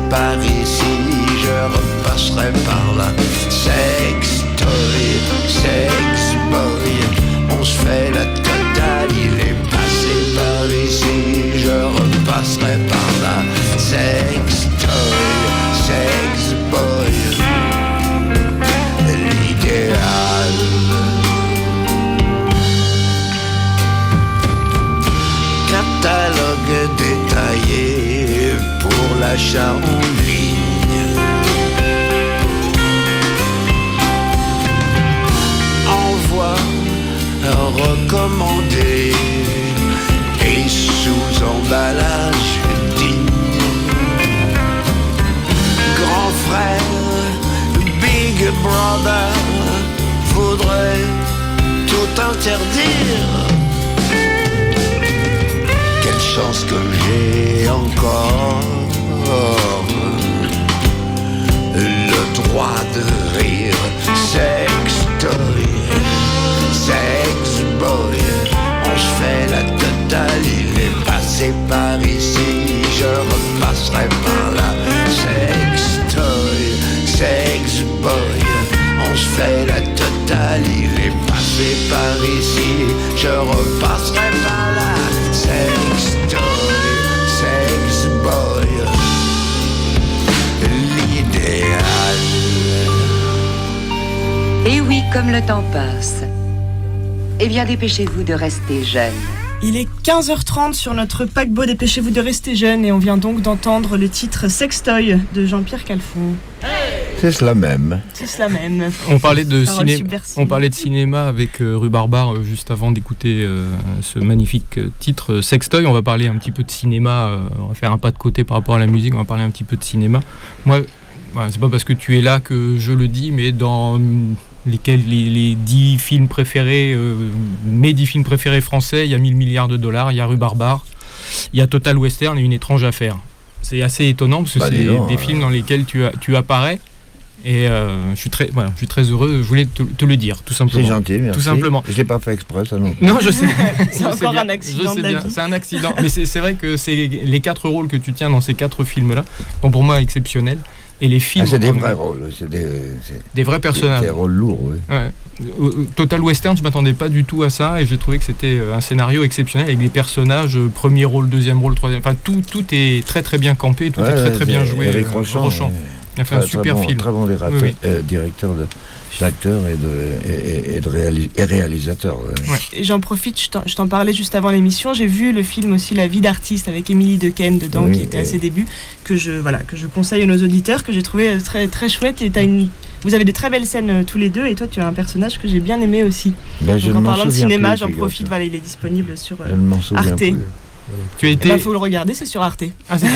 par ici, je repasserai par là. Sextoy, sex boy, on se fait la totale, il est passé par ici, je repasserai par là. Sextoy, sex boy, l'idéal. Catalogue détaillé pour l'achat en ligne. Envoi recommandé et sous emballage digne. Grand frère, Big Brother voudrait tout interdire. Quelle chance que j'ai encore le droit de rire. Sextoy, sex boy, on se fait la totale, il est passé par ici, je repasserai par là. Sextoy, sex boy, on se fait la totale, il est passé par ici, je repasserai par là. Sextoy, sex boy, l'idéal. Et oui, comme le temps passe. Eh bien, dépêchez-vous de rester jeune. Il est 15h30 sur notre paquebot, dépêchez-vous de rester jeune, et on vient donc d'entendre le titre Sextoy de Jean-Pierre Calfon. C'est cela même. C'est cela même. On parlait de cinéma avec Rue Barbare juste avant d'écouter ce magnifique titre Sextoy. On va parler un petit peu de cinéma, on va faire un pas de côté par rapport à la musique, on va parler un petit peu de cinéma. Moi, voilà, c'est pas parce que tu es là que je le dis, mais dans les 10 films préférés, mes 10 films préférés français, il y a 1000 milliards de dollars, il y a Rue Barbare, il y a Total Western et Une étrange affaire. C'est assez étonnant parce que c'est des films dans lesquels tu apparais. Et je suis très heureux, je voulais te le dire, tout simplement. C'est gentil, merci. Tout simplement. Je l'ai pas fait exprès, ça non. Non, je sais. C'est encore un accident de la vie. C'est un accident. Mais c'est vrai que c'est les 4 rôles que tu tiens dans ces 4 films-là sont pour moi exceptionnels. Et les films. C'est des vrais rôles, c'est des vrais personnages. Des rôles lourds, oui. Ouais. Total Western, je m'attendais pas du tout à ça et j'ai trouvé que c'était un scénario exceptionnel avec des personnages, premier rôle, deuxième rôle, troisième. Enfin, tout est très très bien campé, tout est très bien joué. Eric Rochant. Il a fait un super film. Très bon directeur d'acteur et réalisateur. Ouais. Et j'en profite, je t'en parlais juste avant l'émission, j'ai vu le film aussi La vie d'artiste avec Émilie Dequesne dedans, qui était à ses débuts, que je conseille à nos auditeurs, que j'ai trouvé très, très chouette. Et vous avez de très belles scènes tous les deux, et toi tu as un personnage que j'ai bien aimé aussi. Donc en parlant de cinéma, j'en profite, il est disponible sur Arte. Il faut le regarder, c'est sur Arte.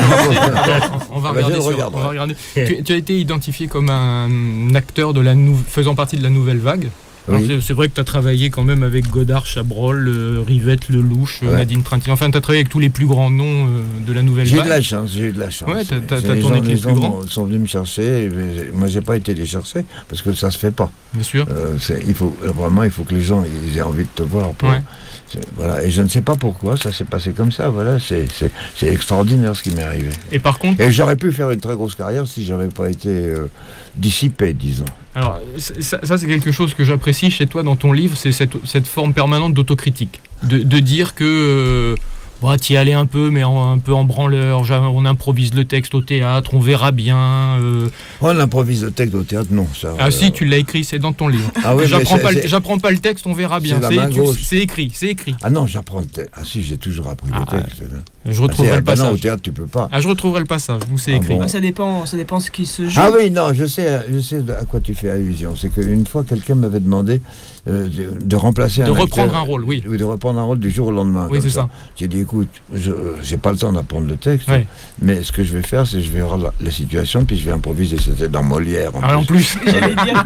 On va regarder. Tu as été identifié comme un acteur faisant partie de la nouvelle vague. Oui. C'est vrai que tu as travaillé quand même avec Godard, Chabrol, Rivette, Lelouch, Nadine Trintignant. Enfin, tu as travaillé avec tous les plus grands noms de la nouvelle vague. J'ai eu de la chance. Ouais, tu as tourné avec les plus grands. Ils sont venus me chercher. Moi, j'ai pas été les chercher parce que ça se fait pas. Bien sûr. Il faut que les gens aient envie de te voir. Voilà. Et je ne sais pas pourquoi ça s'est passé comme ça. Voilà, c'est extraordinaire ce qui m'est arrivé. Et par contre, j'aurais pu faire une très grosse carrière si j'avais pas été dissipé, disons. Alors, ça c'est quelque chose que j'apprécie chez toi dans ton livre, c'est cette forme permanente d'autocritique. De dire que t'y allais un peu, mais un peu en branleur, on improvise le texte au théâtre, on verra bien. On improvise le texte au théâtre, non. Ça, si, tu l'as écrit, c'est dans ton livre. Ah oui, j'apprends pas le texte, on verra bien. C'est écrit. Ah non, j'apprends le texte. Ah si, j'ai toujours appris le texte. Je retrouverai le passage. Non, au théâtre, tu peux pas. Je retrouverai le passage, où c'est écrit. Bon. Ça dépend ce qui se joue. Ah oui, non, je sais à quoi tu fais allusion. C'est qu'une fois, quelqu'un m'avait demandé de remplacer un acteur. De reprendre un rôle, oui. De reprendre un rôle du jour au lendemain. Oui, c'est ça. J'ai dit, écoute, j'ai pas le temps d'apprendre le texte, mais ce que je vais faire, c'est que je vais voir la situation, puis je vais improviser. C'était dans Molière. En plus. J'allais dire.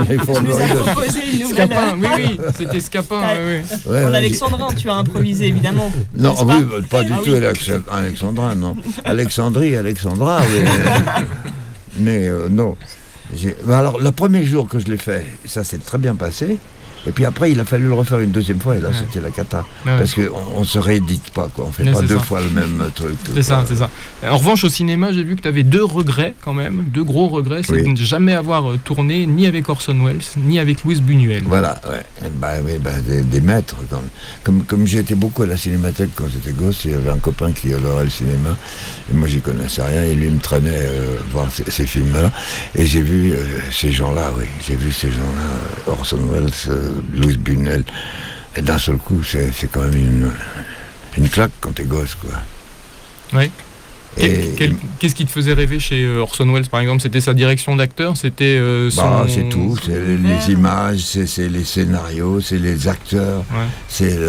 Scapin, oui, c'était Scapin. En alexandrin, tu as improvisé, évidemment. Non, pas du tout alexandrin, non. Alexandra, mais non. Alors, le premier jour que je l'ai fait, ça s'est très bien passé. Et puis après, il a fallu le refaire une deuxième fois, et là, c'était la cata. Parce qu'on ne se réédite pas, quoi. On fait pas deux fois le même truc. C'est ça. En revanche, au cinéma, j'ai vu que tu avais 2 regrets, quand même, 2 gros regrets. C'est de ne jamais avoir tourné ni avec Orson Welles, ni avec Luis Buñuel. Voilà, des maîtres, quand même. Comme j'étais beaucoup à la cinémathèque quand j'étais gosse, il y avait un copain qui adorait le cinéma, et moi, j'y connaissais rien, et lui me traînait voir ces films-là. Et j'ai vu ces gens-là, Orson Welles, Luis Buñuel, et d'un seul coup, c'est quand même une claque quand t'es gosse, quoi. Oui. Qu'est-ce qui te faisait rêver chez Orson Welles, par exemple? C'était sa direction d'acteur, c'était c'est tout, c'est les images, c'est les scénarios, c'est les acteurs, c'est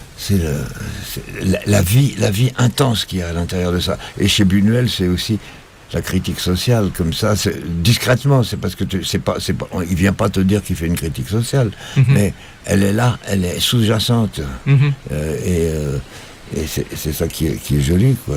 la vie intense qu'il y a à l'intérieur de ça. Et chez Buñuel, c'est aussi la critique sociale, comme ça, discrètement, c'est parce que il vient pas te dire qu'il fait une critique sociale, mais elle est là, elle est sous-jacente, et c'est ça qui est joli, quoi.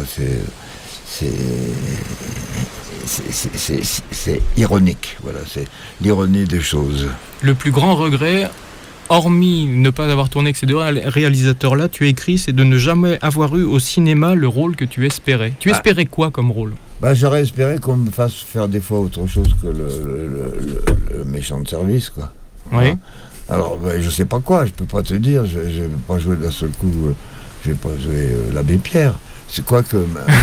C'est ironique, voilà, c'est l'ironie des choses. Le plus grand regret, hormis ne pas avoir tourné avec ces 2 réalisateurs-là, tu as écrit, c'est de ne jamais avoir eu au cinéma le rôle que tu espérais. Tu espérais quoi comme rôle? J'aurais espéré qu'on me fasse faire des fois autre chose que le méchant de service, quoi. Oui. Alors, je sais pas quoi, je peux pas te dire, je vais pas jouer d'un seul coup, je vais pas jouer l'abbé Pierre. C'est quoi que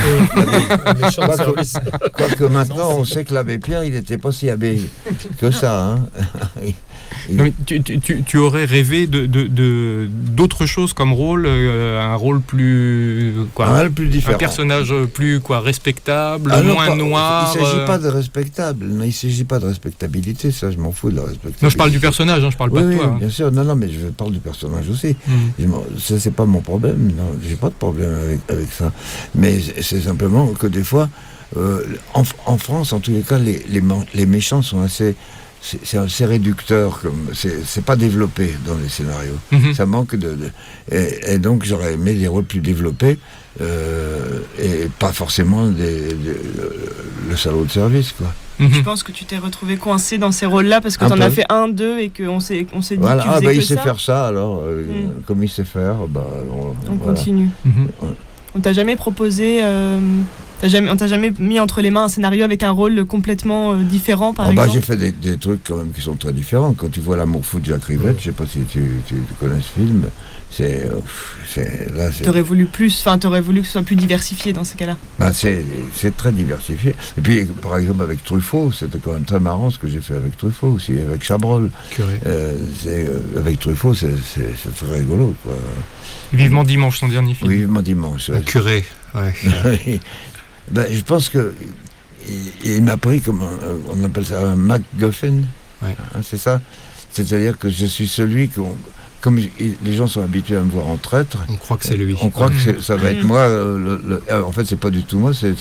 maintenant on sait que l'abbé Pierre, il n'était pas si abbé que ça, hein. Mais tu aurais rêvé d'autre chose comme rôle, un rôle plus plus différent, un personnage plus respectable, moins noir. Il ne s'agit pas de respectable, il ne s'agit pas de respectabilité, ça je m'en fous de la respectabilité. Non, je parle du personnage, je parle pas de toi. Bien sûr, non, mais je parle du personnage aussi. Ça c'est pas mon problème, non, j'ai pas de problème avec ça. Mais c'est simplement que des fois, en France, en tous les cas, les méchants sont assez. C'est assez réducteur, c'est pas développé dans les scénarios. Ça manque et donc j'aurais aimé des rôles plus développés, et pas forcément le salaud de service, quoi. Je pense que tu t'es retrouvé coincé dans ces rôles-là parce que t'en as fait 1, 2 et qu'on s'est dit que tu faisais que il sait ça. faire ça, alors comme il sait faire, on continue. On t'a jamais proposé, on t'a jamais mis entre les mains un scénario avec un rôle complètement différent, par exemple? J'ai fait des trucs quand même qui sont très différents. Quand tu vois L'amour fou de Jacques Rivette, je sais pas si tu connais ce film, T'aurais voulu plus, t'aurais voulu que ce soit plus diversifié dans ces cas-là? C'est très diversifié. Et puis, par exemple, avec Truffaut, c'était quand même très marrant ce que j'ai fait avec Truffaut aussi, avec Chabrol. Avec Truffaut, c'est très rigolo, quoi. Vivement dimanche, son dernier film. Vivement dimanche. Un curé, je pense que il m'a pris comme on appelle ça un MacGuffin. C'est ça. C'est-à-dire que je suis celui comme les gens sont habitués à me voir en traître. On croit que c'est lui. On croit que ça va être moi. En fait, c'est pas du tout moi. C'est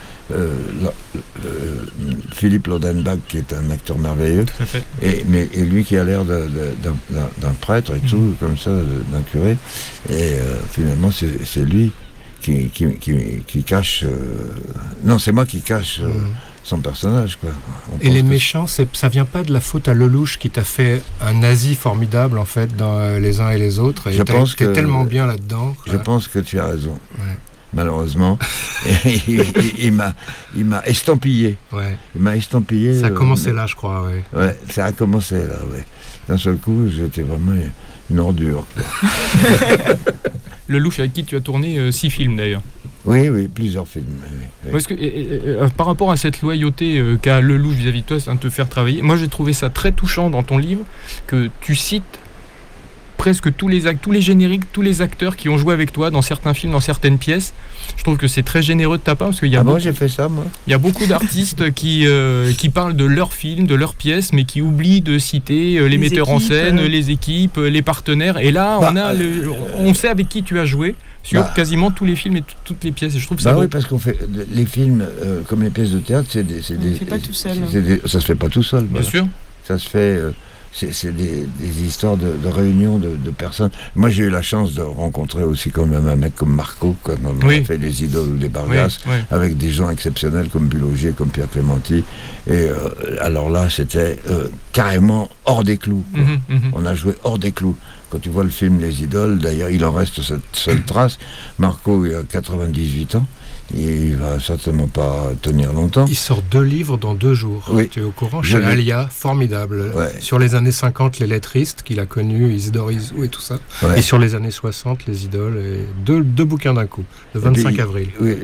Philippe Lodenbach, qui est un acteur merveilleux. Tout à fait. Et lui qui a l'air d'un prêtre et tout, comme ça, d'un curé. Et finalement, c'est lui qui cache. Non, c'est moi qui cache son personnage, quoi. Et les méchants, ça vient pas de la faute à Lelouch qui t'a fait un nazi formidable, en fait, dans Les uns et les autres. Et t'es tellement bien là-dedans. Je pense que tu as raison. Malheureusement, il m'a estampillé. Il m'a estampillé. Ça a commencé là, je crois. Ça a commencé là. D'un seul coup, j'étais vraiment une ordure. Lelouch, avec qui tu as tourné 6 films d'ailleurs. Oui, plusieurs films. Parce que, par rapport à cette loyauté qu'a Lelouch vis-à-vis de toi, c'est de te faire travailler, moi j'ai trouvé ça très touchant dans ton livre, que tu cites presque tous les génériques, tous les acteurs qui ont joué avec toi dans certains films, dans certaines pièces. Je trouve que c'est très généreux de ta part, parce qu'il y a j'ai fait ça, moi. Il y a beaucoup d'artistes qui parlent de leurs films, de leurs pièces, mais qui oublient de citer les metteurs en scène, les équipes, les partenaires. Et là, on sait avec qui tu as joué sur quasiment tous les films et toutes les pièces. Et je trouve ça oui, parce qu'on fait les films comme les pièces de théâtre, on ne fait pas tout seul. Ça se fait pas tout seul. Bien sûr. Ça se fait. c'est des histoires de réunions de personnes. Moi, j'ai eu la chance de rencontrer aussi quand même un mec comme Marco, quand on a fait les Idoles ou les Bargas, avec des gens exceptionnels comme Bulogier, comme Pierre Clémenti. Et alors là, c'était carrément hors des clous. On a joué hors des clous. Quand tu vois le film Les Idoles, d'ailleurs, il en reste cette seule trace. Marco, il a 98 ans. Il va certainement pas tenir longtemps. Il sort 2 livres dans 2 jours. Oui. Tu es au courant, chez Alia, formidable. Ouais. Sur les années 50, les lettristes qu'il a connus, Isidore Isou et tout ça. Ouais. Et sur les années 60, les idoles. Et deux bouquins d'un coup, le 25 avril. Oui,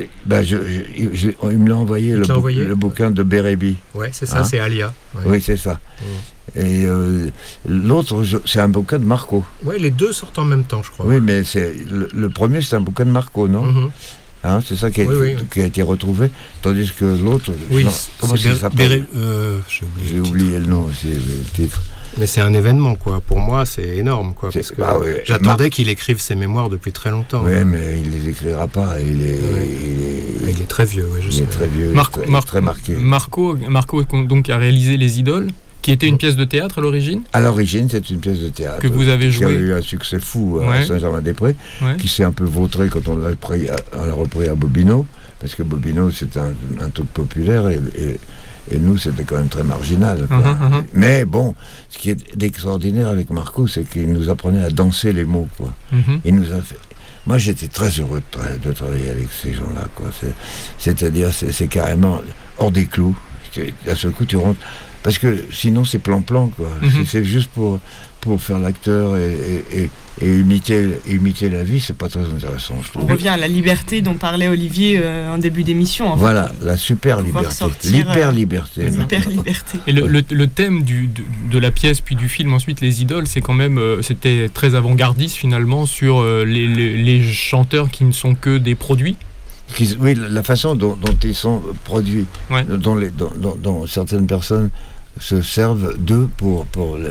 il me l'a envoyé, le bouquin de Bérébi. Oui, c'est ça, c'est Alia. Ouais. Oui, c'est ça. Et l'autre, c'est un bouquin de Marco. Oui, les deux sortent en même temps, je crois. Oui, mais le premier, c'est un bouquin de Marco, non c'est ça qui a été retrouvé, tandis que l'autre, comment ça s'appelle j'ai oublié le nom aussi, le titre. Mais c'est un événement, quoi. Pour moi, c'est énorme, quoi. Parce que j'attendais qu'il écrive ses mémoires depuis très longtemps. Oui, mais il les écrira pas. Il est très vieux, je sais. Il est très vieux, très marqué. Marco donc a réalisé Les Idoles, qui était une pièce de théâtre à l'origine. À l'origine, c'est une pièce de théâtre. Que vous avez joué. Qui a eu un succès fou à Saint-Germain-des-Prés, qui s'est un peu vautré quand on l'a repris à Bobino, parce que Bobino, c'est un truc populaire, et nous, c'était quand même très marginal. Mais bon, ce qui est extraordinaire avec Marco, c'est qu'il nous apprenait à danser les mots, quoi. Il nous a fait... Moi, j'étais très heureux de travailler avec ces gens-là, quoi. C'est-à-dire, c'est carrément hors des clous. À ce coup, tu rentres... Parce que sinon, c'est plan-plan, quoi. C'est juste pour faire l'acteur et imiter la vie, c'est pas très intéressant, je trouve. On revient à la liberté dont parlait Olivier en début d'émission. Voilà, la super liberté. L'hyper-liberté. L'hyper-liberté. Et le thème de la pièce, puis du film, ensuite, Les Idoles, c'est quand même... c'était très avant-gardiste, finalement, sur les chanteurs qui ne sont que des produits. Oui, la façon dont ils sont produits, dont certaines personnes se servent d'eux pour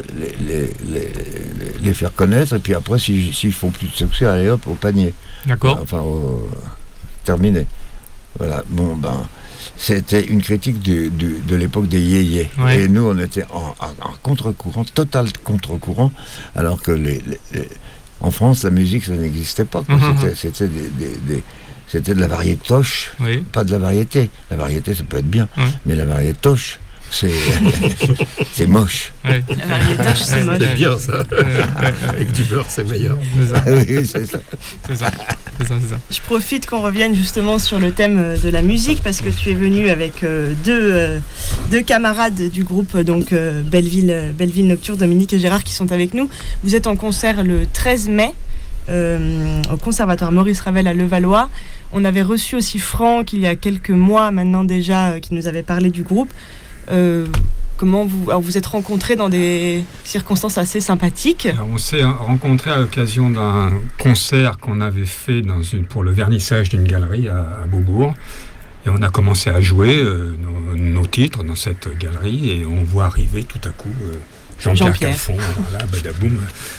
les faire connaître, et puis après, s'ils font plus de succès, allez hop, au panier. D'accord. Enfin, terminé. Voilà, bon, c'était une critique de l'époque des yéyés. Et nous, on était en contre-courant, total contre-courant, alors que en France, la musique, ça n'existait pas. C'était de la variétoche, pas de la variété. La variété, ça peut être bien, mais la variétoche, c'est moche. La variétoche, c'est moche. C'est bien, ça. Avec du beurre, c'est meilleur. Oui, c'est ça. C'est ça. Je profite qu'on revienne justement sur le thème de la musique, parce que tu es venu avec deux camarades du groupe, donc Belleville Nocturne, Dominique et Gérard, qui sont avec nous. Vous êtes en concert le 13 mai. Au conservatoire Maurice Ravel à Levallois. On avait reçu aussi Franck il y a quelques mois maintenant déjà, qui nous avait parlé du groupe. Comment vous êtes rencontrés dans des circonstances assez sympathiques? Alors, on s'est rencontrés à l'occasion d'un concert qu'on avait fait pour le vernissage d'une galerie à Beaubourg. Et on a commencé à jouer nos titres dans cette galerie, et on voit arriver tout à coup Jean-Pierre Calfon, voilà, badaboum.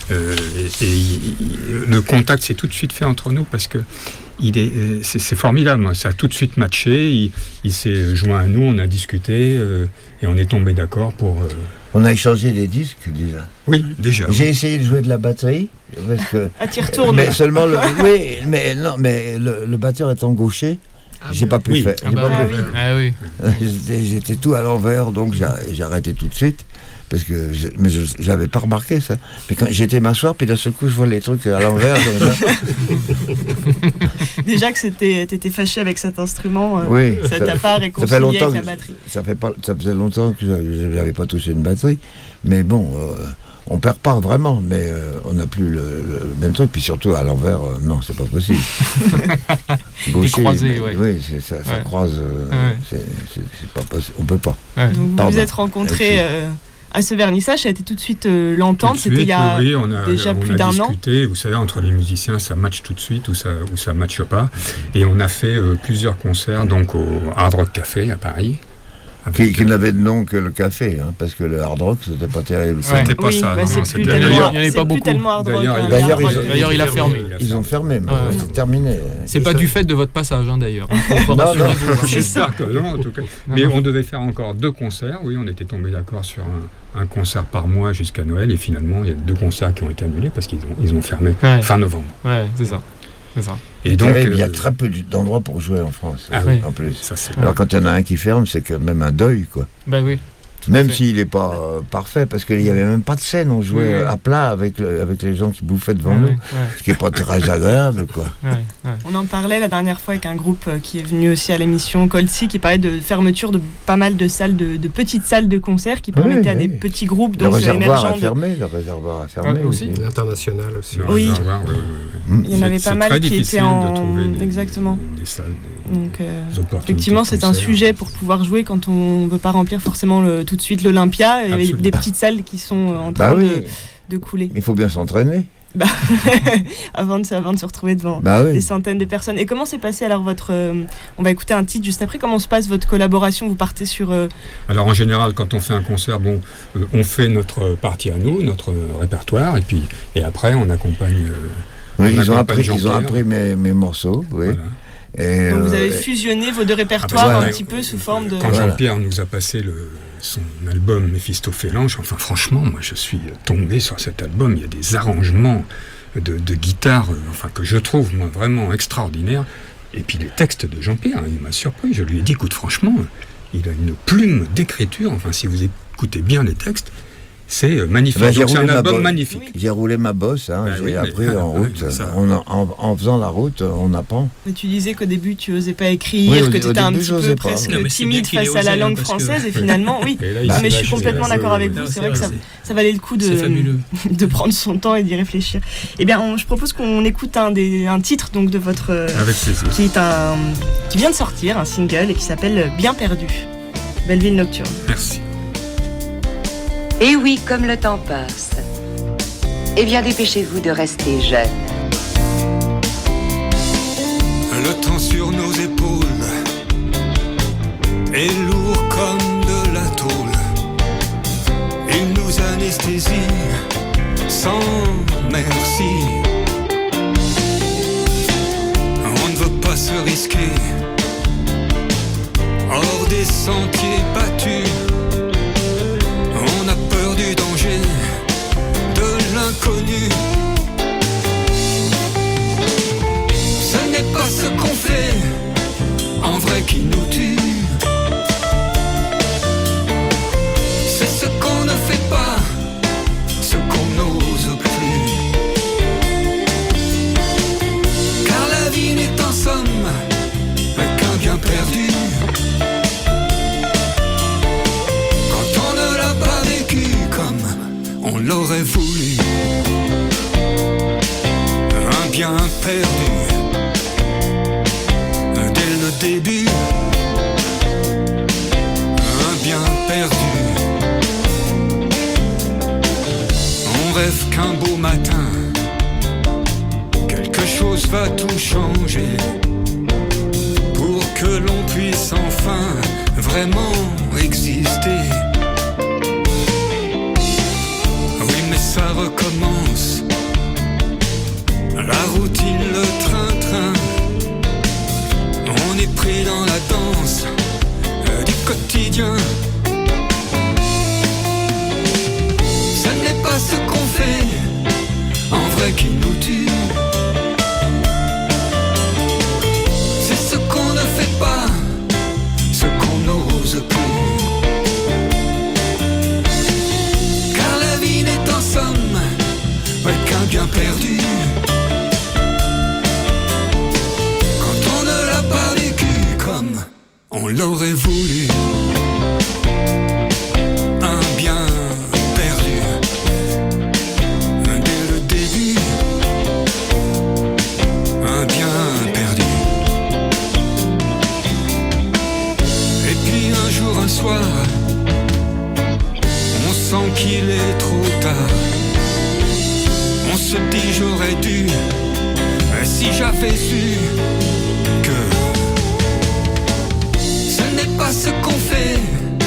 Le contact s'est tout de suite fait entre nous, parce que c'est formidable, ça a tout de suite matché. Il s'est joint à nous, on a discuté, et on est tombé d'accord pour... On a échangé des disques déjà. Oui, déjà. J'ai essayé de jouer de la batterie. Parce que... tu y retournes. Mais seulement le batteur étant gaucher, j'ai pas pu faire. J'étais tout à l'envers, donc j'ai arrêté tout de suite. Parce que j'avais pas remarqué ça. Mais quand j'étais m'asseoir, puis d'un seul coup, je vois les trucs à l'envers. Déjà que t'étais fâché avec cet instrument, ça t'a pas réconcilié avec la batterie. Ça faisait longtemps que je n'avais pas touché une batterie. Mais bon, on perd pas vraiment, mais on n'a plus le même truc. Puis surtout à l'envers, non, c'est pas possible. Gaucher, croisé, oui, ça croise. C'est pas possible. On peut pas. Donc, vous vous êtes rencontrés à ce vernissage, ça a été tout de suite l'entente. C'était il y a déjà plus d'un an. Vous savez, entre les musiciens, ça matche tout de suite ou ça matche pas. Et on a fait plusieurs concerts, donc au Hard Rock Café à Paris. Qui n'avait de nom que le café, hein, parce que le hard rock, c'était pas terrible. C'était pas ça. Bah, non, c'est plus tellement, il n'y en avait pas beaucoup. D'ailleurs, il a fermé. Ils ont fermé, c'est terminé. C'est pas du fait de votre passage, hein, d'ailleurs. J'espère que non, en tout cas. Mais on devait faire encore 2 concerts. Oui, on était tombé d'accord sur un concert par mois jusqu'à Noël. Et finalement, il y a 2 concerts qui ont été annulés parce qu'ils ont fermé fin novembre. Ouais, c'est ça. Et donc, il y a très peu d'endroits pour jouer en France, en plus. Ça, alors quand il y en a un qui ferme, c'est quand même un deuil, quoi. Bah oui. Même s'il n'est pas parfait, parce qu'il n'y avait même pas de scène, on jouait à plat avec les gens qui bouffaient devant nous, ce qui n'est pas très agréable, quoi. On en parlait la dernière fois avec un groupe qui est venu aussi à l'émission, Colcy, qui parlait de fermeture de pas mal de salles, de petites salles de concert qui permettaient à des petits groupes le réservoir émergents. Le réservoir a fermé aussi. L'international aussi. Oui. Il y en avait pas mal qui étaient en... Exactement. Des salles, donc, effectivement, c'est un sujet pour pouvoir jouer quand on ne veut pas remplir forcément tout de suite l'Olympia. Il y avait des petites salles qui sont en train de couler. Il faut bien s'entraîner. Avant de se retrouver devant des centaines de personnes. Et comment s'est passé alors on va écouter un titre juste après. Comment se passe votre collaboration? Vous partez sur... Alors en général, quand on fait un concert, on fait notre partie à nous, notre répertoire, et après on accompagne... ils ont appris mes morceaux, oui. Voilà. Et donc vous avez fusionné vos 2 répertoires un petit peu sous forme de... Quand Jean-Pierre nous a passé son album Méphistophélange, enfin franchement, moi je suis tombé sur cet album, il y a des arrangements de guitare que je trouve moi vraiment extraordinaires. Et puis les textes de Jean-Pierre, il m'a surpris, je lui ai dit, écoute, franchement, il a une plume d'écriture, si vous écoutez bien les textes, c'est magnifique. Donc c'est un album magnifique. J'ai roulé ma bosse, j'ai appris en route. En faisant la route, on apprend. Mais tu disais qu'au début, tu n'osais pas écrire, que tu étais un petit peu presque timide face à la langue française, et finalement, oui. Mais je suis complètement d'accord avec vous. C'est vrai que ça valait le coup de prendre son temps et d'y réfléchir. Eh bien, je propose qu'on écoute un titre donc, de votre... qui vient de sortir, un single, et qui s'appelle Bien perdu. Belleville Nocturne. Merci. Et oui, comme le temps passe, eh bien dépêchez-vous de rester jeune. Le temps sur nos épaules est lourd comme de la tôle. Il nous anesthésie sans merci. On ne veut pas se risquer hors des sentiers battus. On a peur du danger, de l'inconnu. Ce n'est pas ce qu'on fait, en vrai qui nous tue. C'est ce qu'on ne fait pas, ce qu'on n'ose plus. Car la vie n'est en somme qu'un bien perdu. On l'aurait voulu, un bien perdu, dès le début, un bien perdu. On rêve qu'un beau matin, quelque chose va tout changer, pour que l'on puisse enfin vraiment exister. Ça recommence, la routine, le train-train. On est pris dans la danse du quotidien. Ce n'est pas ce qu'on fait, en vrai qui nous tue. C'est ce qu'on ne fait pas, ce qu'on n'ose plus. Qu'un bien perdu, quand on ne l'a pas vécu comme on l'aurait voulu. Un bien perdu, dès le début, un bien perdu. Et puis un jour, un soir, on sent qu'il est trop tard. On se dit j'aurais dû, si j'avais su que ce n'est pas ce qu'on fait,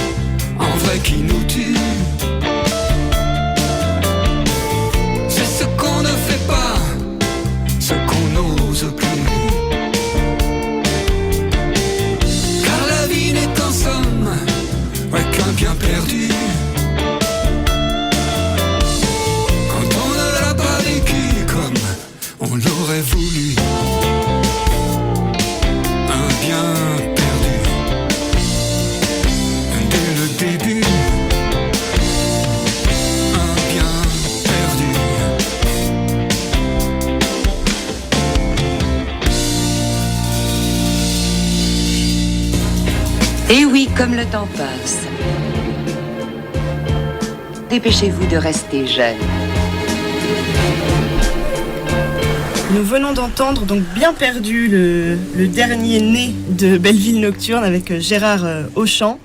comme le temps passe. Dépêchez-vous de rester jeune. Nous venons d'entendre donc Bien perdu, le dernier né de Belleville Nocturne avec Gérard Auchan.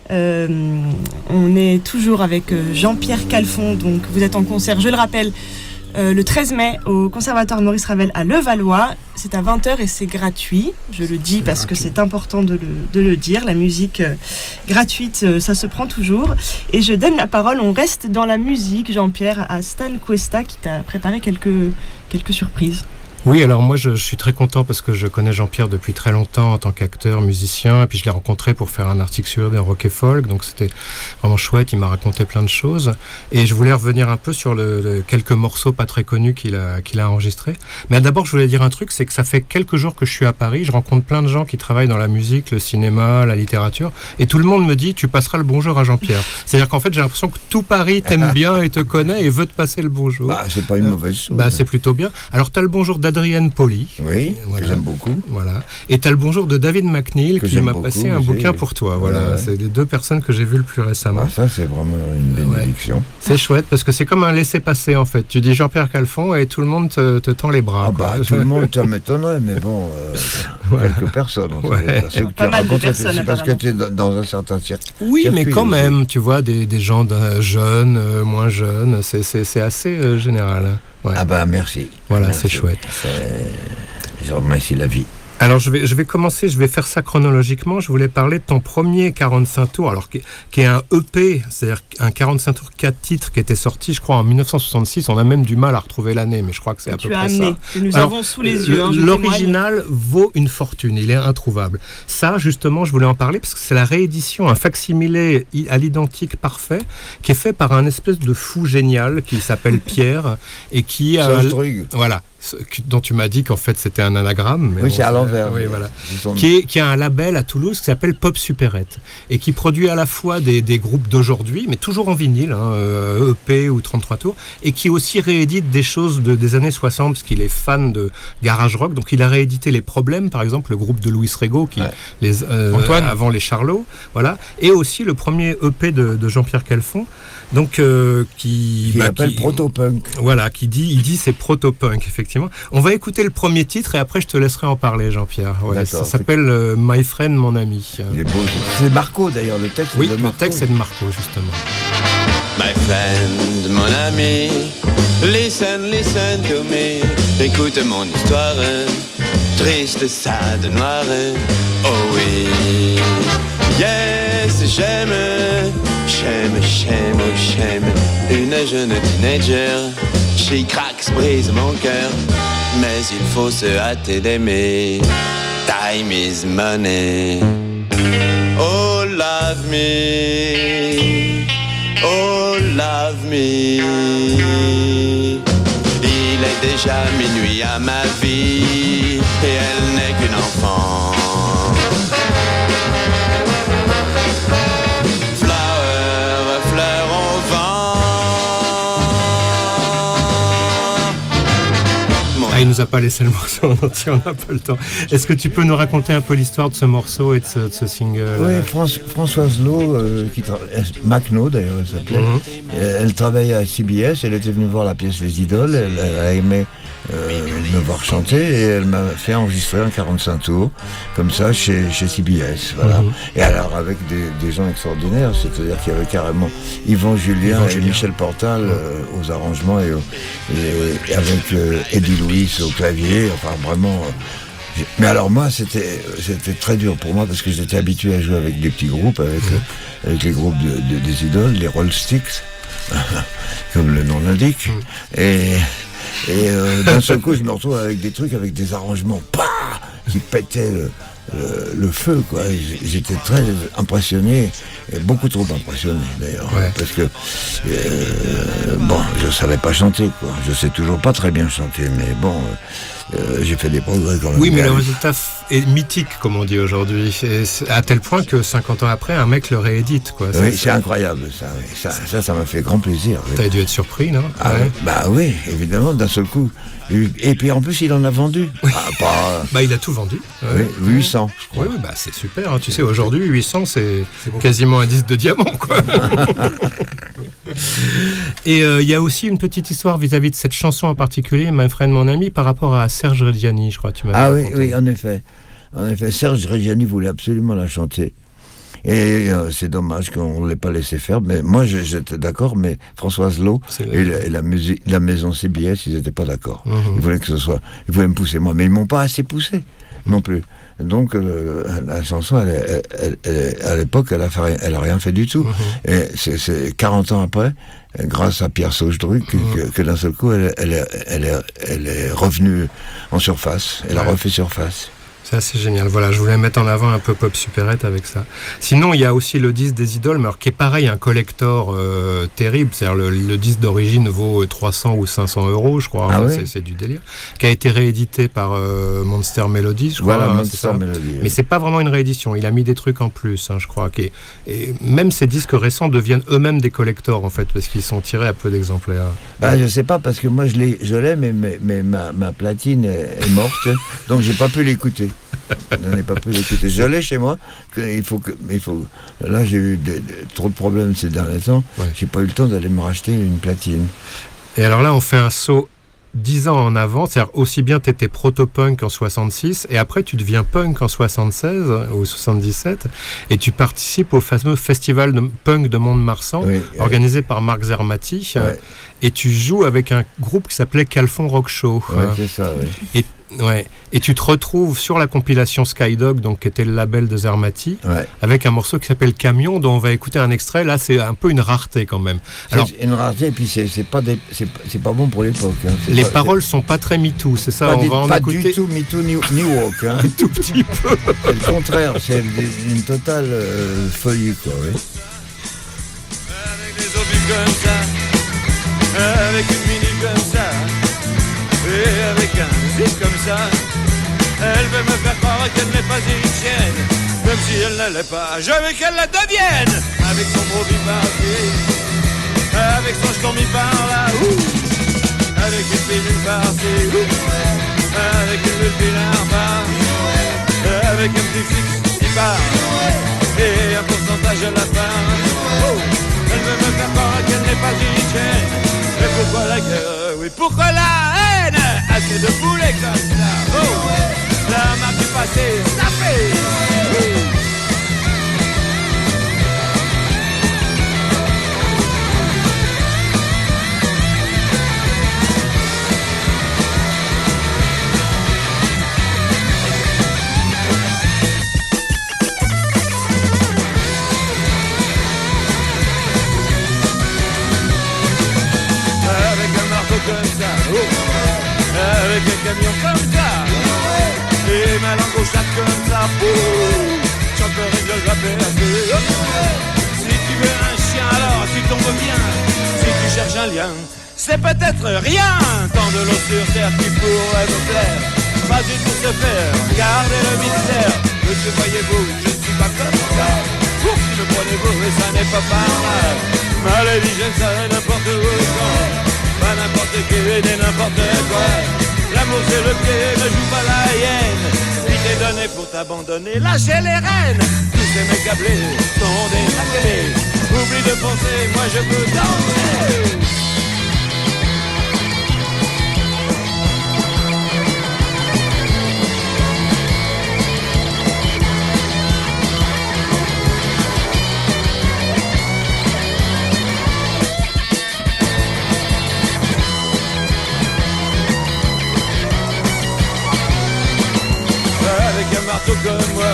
On est toujours avec Jean-Pierre Calfon, donc vous êtes en concert, je le rappelle, le 13 mai au Conservatoire Maurice Ravel à Levallois. C'est à 20h et c'est gratuit, je le dis parce que c'est important de le dire. La musique gratuite, ça se prend toujours. Et je donne la parole, on reste dans la musique, Jean-Pierre, à Stan Cuesta qui t'a préparé quelques surprises. Oui, alors moi je suis très content parce que je connais Jean-Pierre depuis très longtemps en tant qu'acteur, musicien, et puis je l'ai rencontré pour faire un article sur un rock et folk, donc c'était vraiment chouette, il m'a raconté plein de choses, et je voulais revenir un peu sur quelques morceaux pas très connus qu'il a enregistrés. Mais d'abord je voulais dire un truc, c'est que ça fait quelques jours que je suis à Paris, je rencontre plein de gens qui travaillent dans la musique, le cinéma, la littérature, et tout le monde me dit tu passeras le bonjour à Jean-Pierre. C'est-à-dire qu'en fait j'ai l'impression que tout Paris t'aime bien et te connaît et veut te passer le bonjour. Bah, c'est pas une mauvaise chose. Bah, c'est plutôt bien. Alors t'as le bonjour d'Adrienne Poli. Oui, voilà. Que j'aime beaucoup. Voilà. Et tu as le bonjour de David McNeil qui m'a passé un bouquin pour toi. Voilà. Ouais. C'est les deux personnes que j'ai vues le plus récemment. Ah, ça, c'est vraiment une bénédiction. Ouais. C'est chouette parce que c'est comme un laisser-passer en fait. Tu dis Jean-Pierre Calfon et tout le monde te tend les bras. Ah bah, tout le monde, ça m'étonnerait, mais bon, quelques personnes. Pas mal de personnes. C'est parce que tu es dans un certain circuit. Oui, mais quand même, tu vois, des gens jeunes, moins jeunes, c'est assez général. Ouais. Ah bah merci. Voilà, merci. C'est chouette. Je remercie la vie. Alors je vais commencer, je vais faire ça chronologiquement. Je voulais parler de ton premier 45 tours, alors qui est un EP, c'est-à-dire un 45 tours 4 titres qui était sorti, je crois, en 1966. On a même du mal à retrouver l'année, mais je crois que c'est à peu près ça. Nous avons sous les yeux. L'original vaut une fortune, il est introuvable. Ça, justement, je voulais en parler parce que c'est la réédition, un facsimilé à l'identique parfait, qui est fait par un espèce de fou génial qui s'appelle Pierre et qui a... Voilà. Dont tu m'as dit qu'en fait c'était un anagramme. Mais oui, c'est à l'envers. Oui, voilà. Qui a un label à Toulouse qui s'appelle Pop Supérette et qui produit à la fois des groupes d'aujourd'hui, mais toujours en vinyle, EP ou 33 tours, et qui aussi réédite des choses des années 60 parce qu'il est fan de garage rock. Donc il a réédité Les Problèmes, par exemple, le groupe de Louis Rego, Antoine, avant les Charlots, voilà, et aussi le premier EP de Jean-Pierre Calfon. Donc qui appelle proto-punk. Voilà, il dit c'est proto-punk effectivement. On va écouter le premier titre et après je te laisserai en parler, Jean-Pierre. Ouais, ça s'appelle My Friend, mon ami. Il est beau. C'est Marco d'ailleurs le texte. Oui, le texte c'est de Marco justement. My friend, mon ami, listen to me. Écoute mon histoire, triste, sad, noire. Oh oui, yes, j'aime, une jeune teenager. She cracks, brise mon cœur, mais il faut se hâter d'aimer. Time is money. Oh, love me. Oh, love me. Il est déjà minuit à ma vie et elle n'est qu'une enfant. Fleur au vent. Ah, il nous a pas laissé le morceau en entier, on n'a pas le temps. Est-ce que tu peux nous raconter un peu l'histoire de ce morceau et de ce single? Oui, Françoise Lowe, Macno d'ailleurs elle s'appelait, elle travaillait à CBS, elle était venue voir la pièce Les Idoles, elle a aimé me voir chanter et elle m'a fait enregistrer un 45 tours comme ça chez CBS, voilà. Et alors avec des gens extraordinaires, c'est-à-dire qu'il y avait carrément Yvan Julien et Michel Portal aux arrangements et avec Eddie Louis au clavier, enfin vraiment. Mais alors moi c'était très dur pour moi parce que j'étais habitué à jouer avec des petits groupes, avec les groupes des idoles, les Roll Sticks, comme le nom l'indique, et d'un seul coup je me retrouve avec des trucs, avec des arrangements qui pétaient le feu, quoi. J'étais très impressionné, et beaucoup trop impressionné d'ailleurs, parce que je savais pas chanter, quoi. Je sais toujours pas très bien chanter, mais bon, j'ai fait des progrès quand même. Oui, mais le résultat est mythique, comme on dit aujourd'hui. À tel point que 50 ans après, un mec le réédite, quoi. Oui, c'est incroyable, ça. Oui. Ça m'a fait grand plaisir. Oui. T'as dû être surpris, non? Ah, ouais. Bah oui, évidemment, d'un seul coup. Et puis en plus, il en a vendu. Oui. Bah, il a tout vendu. Oui, 800, je crois. Oui, bah, c'est super. Hein. Tu sais, aujourd'hui, 800, c'est quasiment un disque de diamant, quoi. Et il y a aussi une petite histoire vis-à-vis de cette chanson en particulier, My Friend, mon ami, par rapport à Serge Reggiani, je crois. Tu m'avais raconté. Oui, en effet. Serge Reggiani voulait absolument la chanter. Et c'est dommage qu'on ne l'ait pas laissé faire. Mais moi, j'étais d'accord, mais Françoise Lowe et la maison CBS, ils n'étaient pas d'accord. Ils voulaient que ce soit... Ils voulaient me pousser, moi. Mais ils ne m'ont pas assez poussé non plus. Donc, la chanson, à l'époque, elle a rien fait du tout. Et c'est 40 ans après, grâce à Pierre Saugedruc, que d'un seul coup, elle est revenue en surface. Elle a refait surface. Ça, c'est génial. Voilà, je voulais mettre en avant un peu Pop Superette avec ça. Sinon, il y a aussi le disque des Idoles, mais alors, qui est pareil, un collector terrible. C'est-à-dire, le disque d'origine vaut 300 ou 500 euros, je crois. C'est du délire. Qui a été réédité par Monster Melody, je crois. Voilà, Monster Melody. Mais c'est pas vraiment une réédition. Il a mis des trucs en plus, je crois. Et même ces disques récents deviennent eux-mêmes des collectors, en fait, parce qu'ils sont tirés à peu d'exemplaires. Bah, je sais pas, parce que moi, je l'ai, mais ma platine est morte, donc j'ai pas pu l'écouter. Je n'ai pas pu l'écouter. Je l'ai chez moi. Là, j'ai eu trop de problèmes ces derniers temps. J'ai pas eu le temps d'aller me racheter une platine. Et alors là, on fait un saut 10 ans en avant, c'est-à-dire aussi bien tu étais proto-punk en 66 et après tu deviens punk en 76 ou 77 et tu participes au fameux festival de punk de Mont-de-Marsan organisé par Marc Zermati et tu joues avec un groupe qui s'appelait Calfon Rock Show. C'est ça, oui. Et tu te retrouves sur la compilation Skydog, donc qui était le label de Zermati, avec un morceau qui s'appelle Camion, dont on va écouter un extrait. Là, c'est un peu une rareté quand même. Alors, c'est une rareté, et puis c'est pas bon pour l'époque. Hein. Les paroles sont pas très MeToo, c'est ça. On va en écouter. Pas du tout MeToo ni woke. Hein. Un tout petit peu. C'est le contraire, c'est une totale folie, quoi. Oui. Avec des obus comme ça, avec une mini comme ça. Et avec un zip comme ça, elle veut me faire croire qu'elle n'est pas égyptienne, même si elle ne l'est pas, je veux qu'elle la devienne. Avec son gros biparti, avec son stormy par là, avec une pilule par-ci, avec une multipile par, avec un petit fixe qui part, et un pourcentage à la fin. Elle veut me faire croire qu'elle n'est pas égyptienne. Mais pourquoi la guerre? Oui, pourquoi la haine? Assez de poulet comme ça. La marque du passé, ça fait. Avec un camion comme ça, et ma langue au chat comme ça, chanterai de la perdu. Si tu veux un chien, alors tu tombes bien. Si tu cherches un lien, c'est peut-être rien. Tant de l'eau sur terre qui pourrait me plaire, pas du tout se faire, gardez le mystère. Monsieur, voyez-vous, je ne suis pas comme ça. Pour qui me prenez-vous, et ça n'est pas par là. Maladie, je ne serai n'importe où. Pas n'importe qui et n'importe quoi. L'amour c'est le pied, ne joue pas la hyène. Il t'est donné pour t'abandonner, lâchez les rênes. Tous ces mecs câblés sont des acculés. Oublie de penser, moi je peux danser. Comme moi.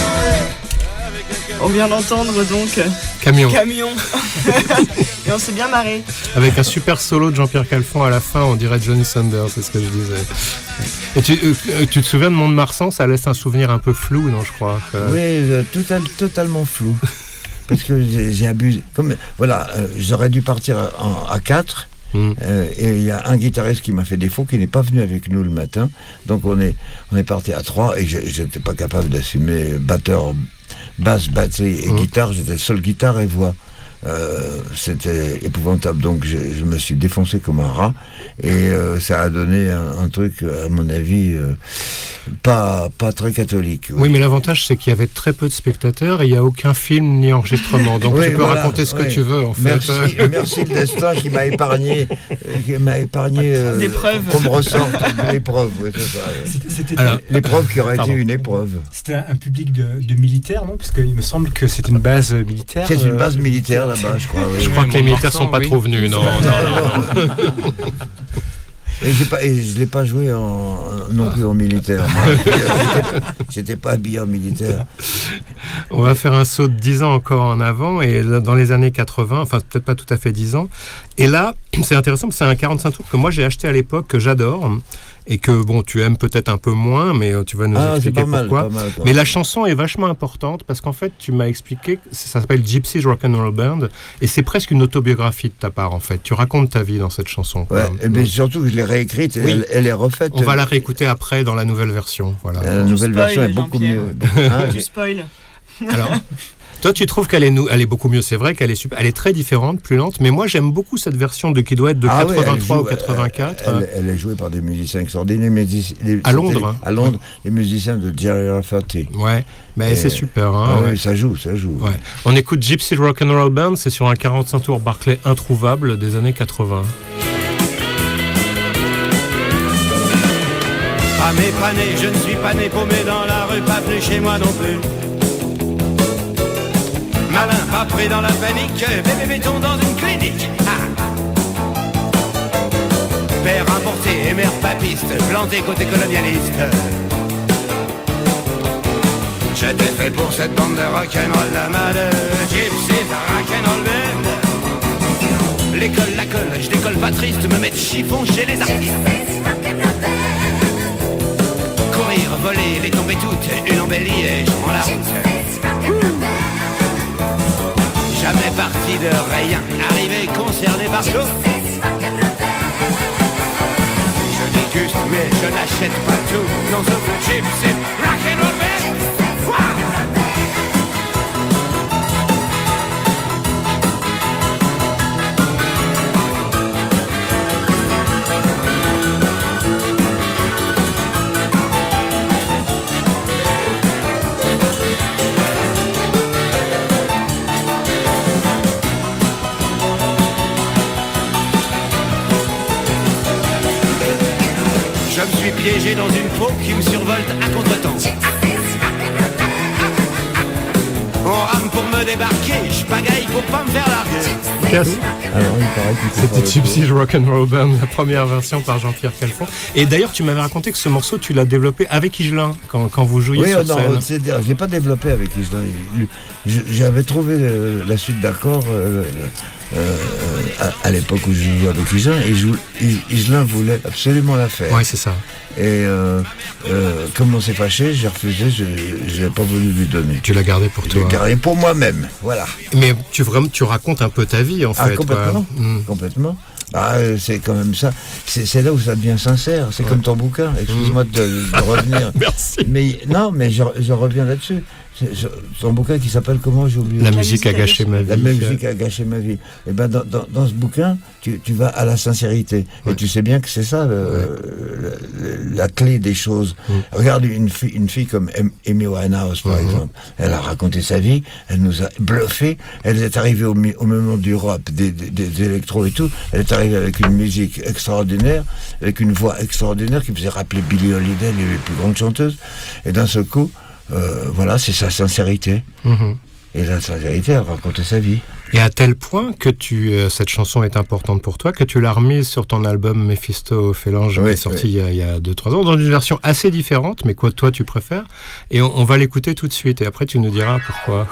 On vient d'entendre donc Camion. Et on s'est bien marré. Avec un super solo de Jean-Pierre Calfon à la fin, on dirait Johnny Sanders, c'est ce que je disais. Et tu te souviens de Mont-de-Marsan? Ça laisse un souvenir un peu flou, non, je crois. Oui, totalement flou. Parce que j'ai abusé. J'aurais dû partir à 4. Et il y a un guitariste qui m'a fait défaut, qui n'est pas venu avec nous le matin. Donc on est parti à 3 et j'étais pas capable d'assumer batteur, basse, batterie et guitare. J'étais seul guitare et voix. C'était épouvantable, donc je me suis défoncé comme un rat et ça a donné un truc, à mon avis, pas très catholique. Oui, mais l'avantage c'est qu'il y avait très peu de spectateurs et il n'y a aucun film ni enregistrement, donc tu peux raconter ce que tu veux en fait. Merci le destin qui m'a épargné qu'on me ressorte de l'épreuve. L'épreuve qui aurait été une épreuve. C'était un public de militaires, non? Parce qu'il me semble que c'est une base militaire. C'est une base militaire là-bas, je crois. Oui. Je crois que les militaires sont pas trop venus, non. Et je l'ai pas joué non plus en militaire. J'étais pas habillé en militaire. On va faire un saut de 10 ans encore en avant, et dans les années 80, enfin peut-être pas tout à fait 10 ans. Et là, c'est intéressant, parce que c'est un 45 tours que moi j'ai acheté à l'époque, que j'adore, et que bon, tu aimes peut-être un peu moins, mais tu vas nous expliquer pourquoi. Mais la chanson est vachement importante, parce qu'en fait, tu m'as expliqué, ça s'appelle Gypsy Rock'n'Roll Band, et c'est presque une autobiographie de ta part, en fait. Tu racontes ta vie dans cette chanson. Ouais, mais surtout que je l'ai réécrite, oui. Elle est refaite. On va la réécouter après dans la nouvelle version. Voilà. La nouvelle version est beaucoup mieux. Tu spoil. Alors, toi, tu trouves qu'elle est beaucoup mieux. C'est vrai qu'elle est super. Elle est très différente, plus lente. Mais moi, j'aime beaucoup cette version qui doit être de 83 ou 84. Elle est jouée par des musiciens extraordinaires. À Londres. À Londres, les musiciens de Jerry Rafferty. Ouais, mais c'est super. Hein, ouais. Ça joue. Ouais. On écoute Gypsy Rock'n'Roll Band. C'est sur un 45 tours Barclay introuvable des années 80. Pas né, je ne suis pas né paumé dans la rue, pas venu chez moi non plus. Malin, pas pris dans la panique, bébé béton dans une clinique. Père importé et mère papiste, planté côté colonialiste. J'étais fait pour cette bande de rock'n'roll, la mode gypsy, rock'n'roll band. L'école, la colle, je décolle pas triste, me mettre chiffon chez les artistes. Courir, voler, les tomber toutes, une embellie et je prends la route. Jamais parti de rien, arrivé concerné par tout. Je déguste mais je n'achète pas tout. Non, sauf le gypsy rock'n'roll band. Je me suis piégé dans une peau qui me survolte à contre-temps. On rame pour me débarquer, je pagaille pour pas me faire larguer. C'était Gypsy Rock'n'Roll Band, la première version par Jean-Pierre Calfon. Et d'ailleurs, tu m'avais raconté que ce morceau, tu l'as développé avec Higelin quand vous jouiez sur scène. Je l'ai pas développé avec Higelin. J'avais trouvé la suite d'accords à l'époque où je jouais avec Higelin, et Higelin voulait absolument la faire. Oui, c'est ça. Et comme on s'est fâché, j'ai refusé, je n'ai pas voulu lui donner. Tu l'as gardé pour toi. Je l'ai gardé pour moi-même, voilà. Mais tu racontes un peu ta vie, en fait. Complètement, complètement. C'est quand même ça. C'est là où ça devient sincère. C'est comme ton bouquin. Excuse-moi de revenir. Merci. Mais non, mais je reviens là-dessus. Son bouquin qui s'appelle comment, j'ai oublié. La musique a gâché ma vie. La musique a gâché ma vie. Et ben dans ce bouquin, tu vas à la sincérité. Et tu sais bien que c'est ça la clé des choses. Regarde une fille comme Amy Winehouse par exemple. Elle a raconté sa vie. Elle nous a bluffé. Elle est arrivée au moment du rap, des électros et tout. Elle est arrivée avec une musique extraordinaire, avec une voix extraordinaire qui faisait rappeler Billie Holiday, les plus grandes chanteuses. Et d'un seul coup, voilà, c'est sa sincérité. Et la sincérité, elle racontait sa vie. Et à tel point que cette chanson est importante pour toi, que tu l'as remise sur ton album Méphisto-Phélange, qui est sorti il y a 2-3 ans, dans une version assez différente, mais quoi toi tu préfères. Et on va l'écouter tout de suite, et après tu nous diras pourquoi.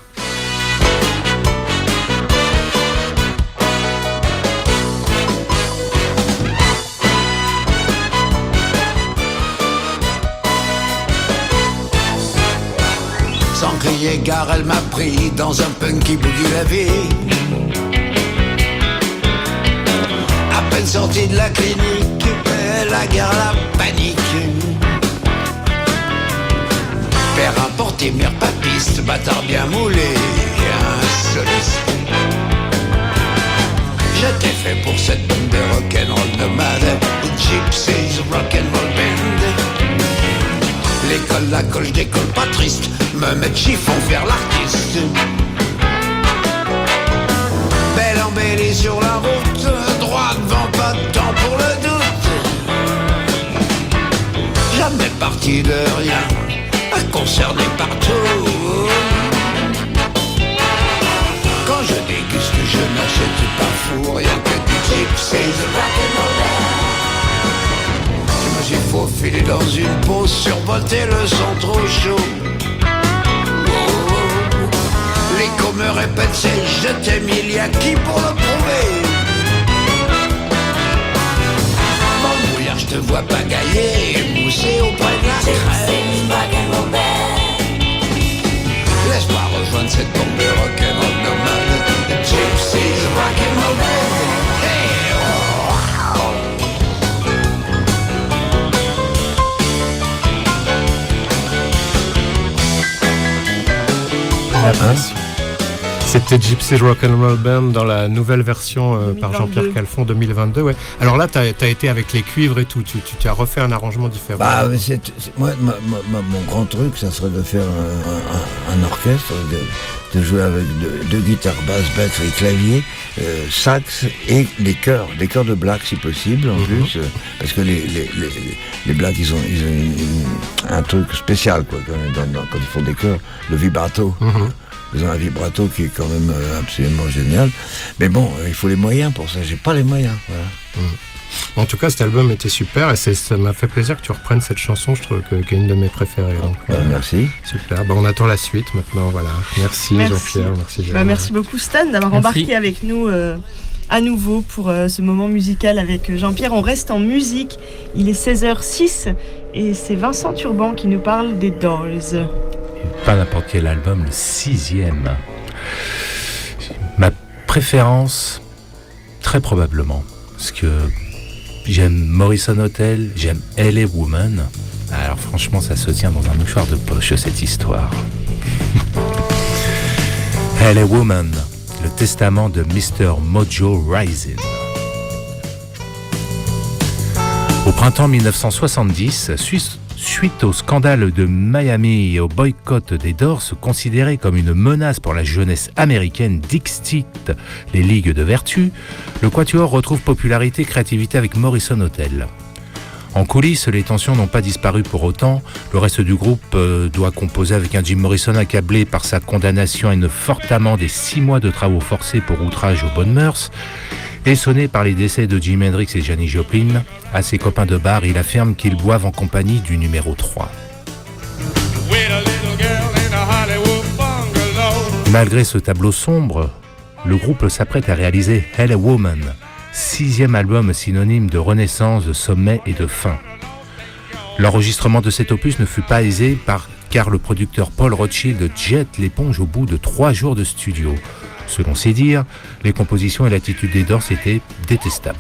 Sans crier gare, elle m'a pris dans un punky boogie la vie. sortie de la clinique, la guerre, la panique. Père importé, mère papiste, bâtard bien moulé, un soliste. J'étais fait pour cette bande de rock'n'roll nomade, Gypsies rock'n'roll band. L'école, la colle, je décolle pas triste, me mettre chiffon vers l'artiste. Belle embellie sur la route, droit devant, pas de temps pour le doute. Jamais parti de rien, concerné partout. Quand je déguste, je n'achète pas fou, rien que du gypsies rock'n'roll. Je me suis faufilé dans une pause, survolté le son trop chaud. L'écho me répète, c'est je t'aime, il y a qui pour le prouver? Mon brouillard, je te vois pagailler et mousser auprès de la crème. Laisse-moi rejoindre cette bombe de rock'n'roll nomade, Gypsies rock'n'roll band. Hey, C'était Gypsy Rock'n'Roll Band dans la nouvelle version par Jean-Pierre Calfon 2022. Ouais. Alors là, tu as été avec les cuivres et tout. Tu as refait un arrangement différent. Bah, moi, mon grand truc, ça serait de faire un orchestre, de jouer avec deux guitares, basse, batterie et clavier, sax et des chœurs de black si possible en plus, parce que les blacks ils ont un truc spécial quoi quand ils font des chœurs, le vibrato. Ils ont un vibrato qui est quand même absolument génial. Mais bon, il faut les moyens pour ça. J'ai pas les moyens. Voilà. En tout cas, cet album était super et ça m'a fait plaisir que tu reprennes cette chanson. Je trouve qu'elle est une de mes préférées. Donc, merci. Super. On attend la suite maintenant. Voilà. Merci Jean-Pierre. Merci Jeanne. Merci beaucoup Stan d'avoir embarqué avec nous à nouveau pour ce moment musical avec Jean-Pierre. On reste en musique. Il est 16h06 et c'est Vincent Turban qui nous parle des Doors. Pas n'importe quel album, le 6e. Ma préférence, très probablement, parce que j'aime Morrison Hotel, j'aime LA Woman. Alors franchement, ça se tient dans un mouchoir de poche, cette histoire. LA Woman, le testament de Mr. Mojo Rising. Au printemps 1970, suite au scandale de Miami et au boycott des Doors, considéré comme une menace pour la jeunesse américaine, d'extinct les ligues de vertu, le Quatuor retrouve popularité et créativité avec Morrison Hotel. En coulisses, les tensions n'ont pas disparu pour autant. Le reste du groupe doit composer avec un Jim Morrison accablé par sa condamnation à une forte amende et 6 mois de travaux forcés pour outrage aux bonnes mœurs. Et sonné par les décès de Jimi Hendrix et Janis Joplin, à ses copains de bar, il affirme qu'ils boivent en compagnie du numéro 3. Malgré ce tableau sombre, le groupe s'apprête à réaliser Hell a Woman, 6e album synonyme de renaissance, de sommet et de fin. L'enregistrement de cet opus ne fut pas aisé car le producteur Paul Rothchild jette l'éponge au bout de 3 jours de studio. Selon ses dires, les compositions et l'attitude des Doors étaient détestables.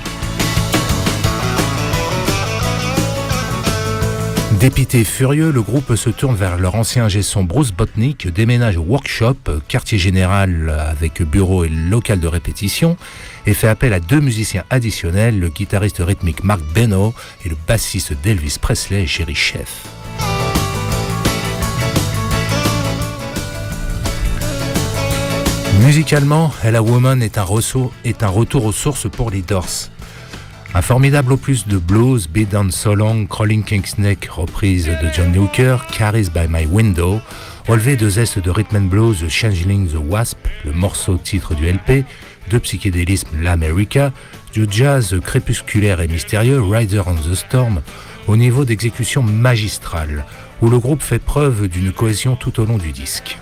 Dépité et furieux, le groupe se tourne vers leur ancien ingé son Bruce Botnick, déménage au workshop, quartier général avec bureau et local de répétition, et fait appel à 2 musiciens additionnels, le guitariste rythmique Mark Beno et le bassiste d'Elvis Presley, Jerry Scheff. Musicalement, Hell a Woman est un retour aux sources pour les Doors. Un formidable opus de blues, Beat Down So Long, Crawling King's Neck, reprise de John Hooker, Carries By My Window, relevé de zeste de rhythm and blues, The Changeling, The Wasp, le morceau titre du LP, de psychédélisme, L'America, du jazz crépusculaire et mystérieux, Rider on the Storm, au niveau d'exécution magistrale, où le groupe fait preuve d'une cohésion tout au long du disque.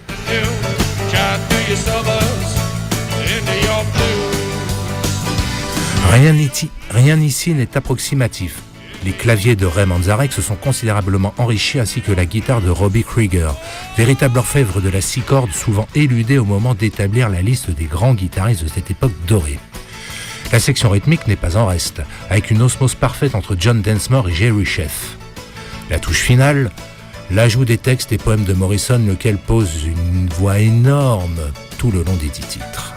Rien ici n'est approximatif. Les claviers de Ray Manzarek se sont considérablement enrichis ainsi que la guitare de Robbie Krieger, véritable orfèvre de la 6 cordes souvent éludé au moment d'établir la liste des grands guitaristes de cette époque dorée. La section rythmique n'est pas en reste, avec une osmose parfaite entre John Densmore et Jerry Scheff. La touche finale, l'ajout des textes et poèmes de Morrison, lequel pose une voix énorme tout le long des 10 titres.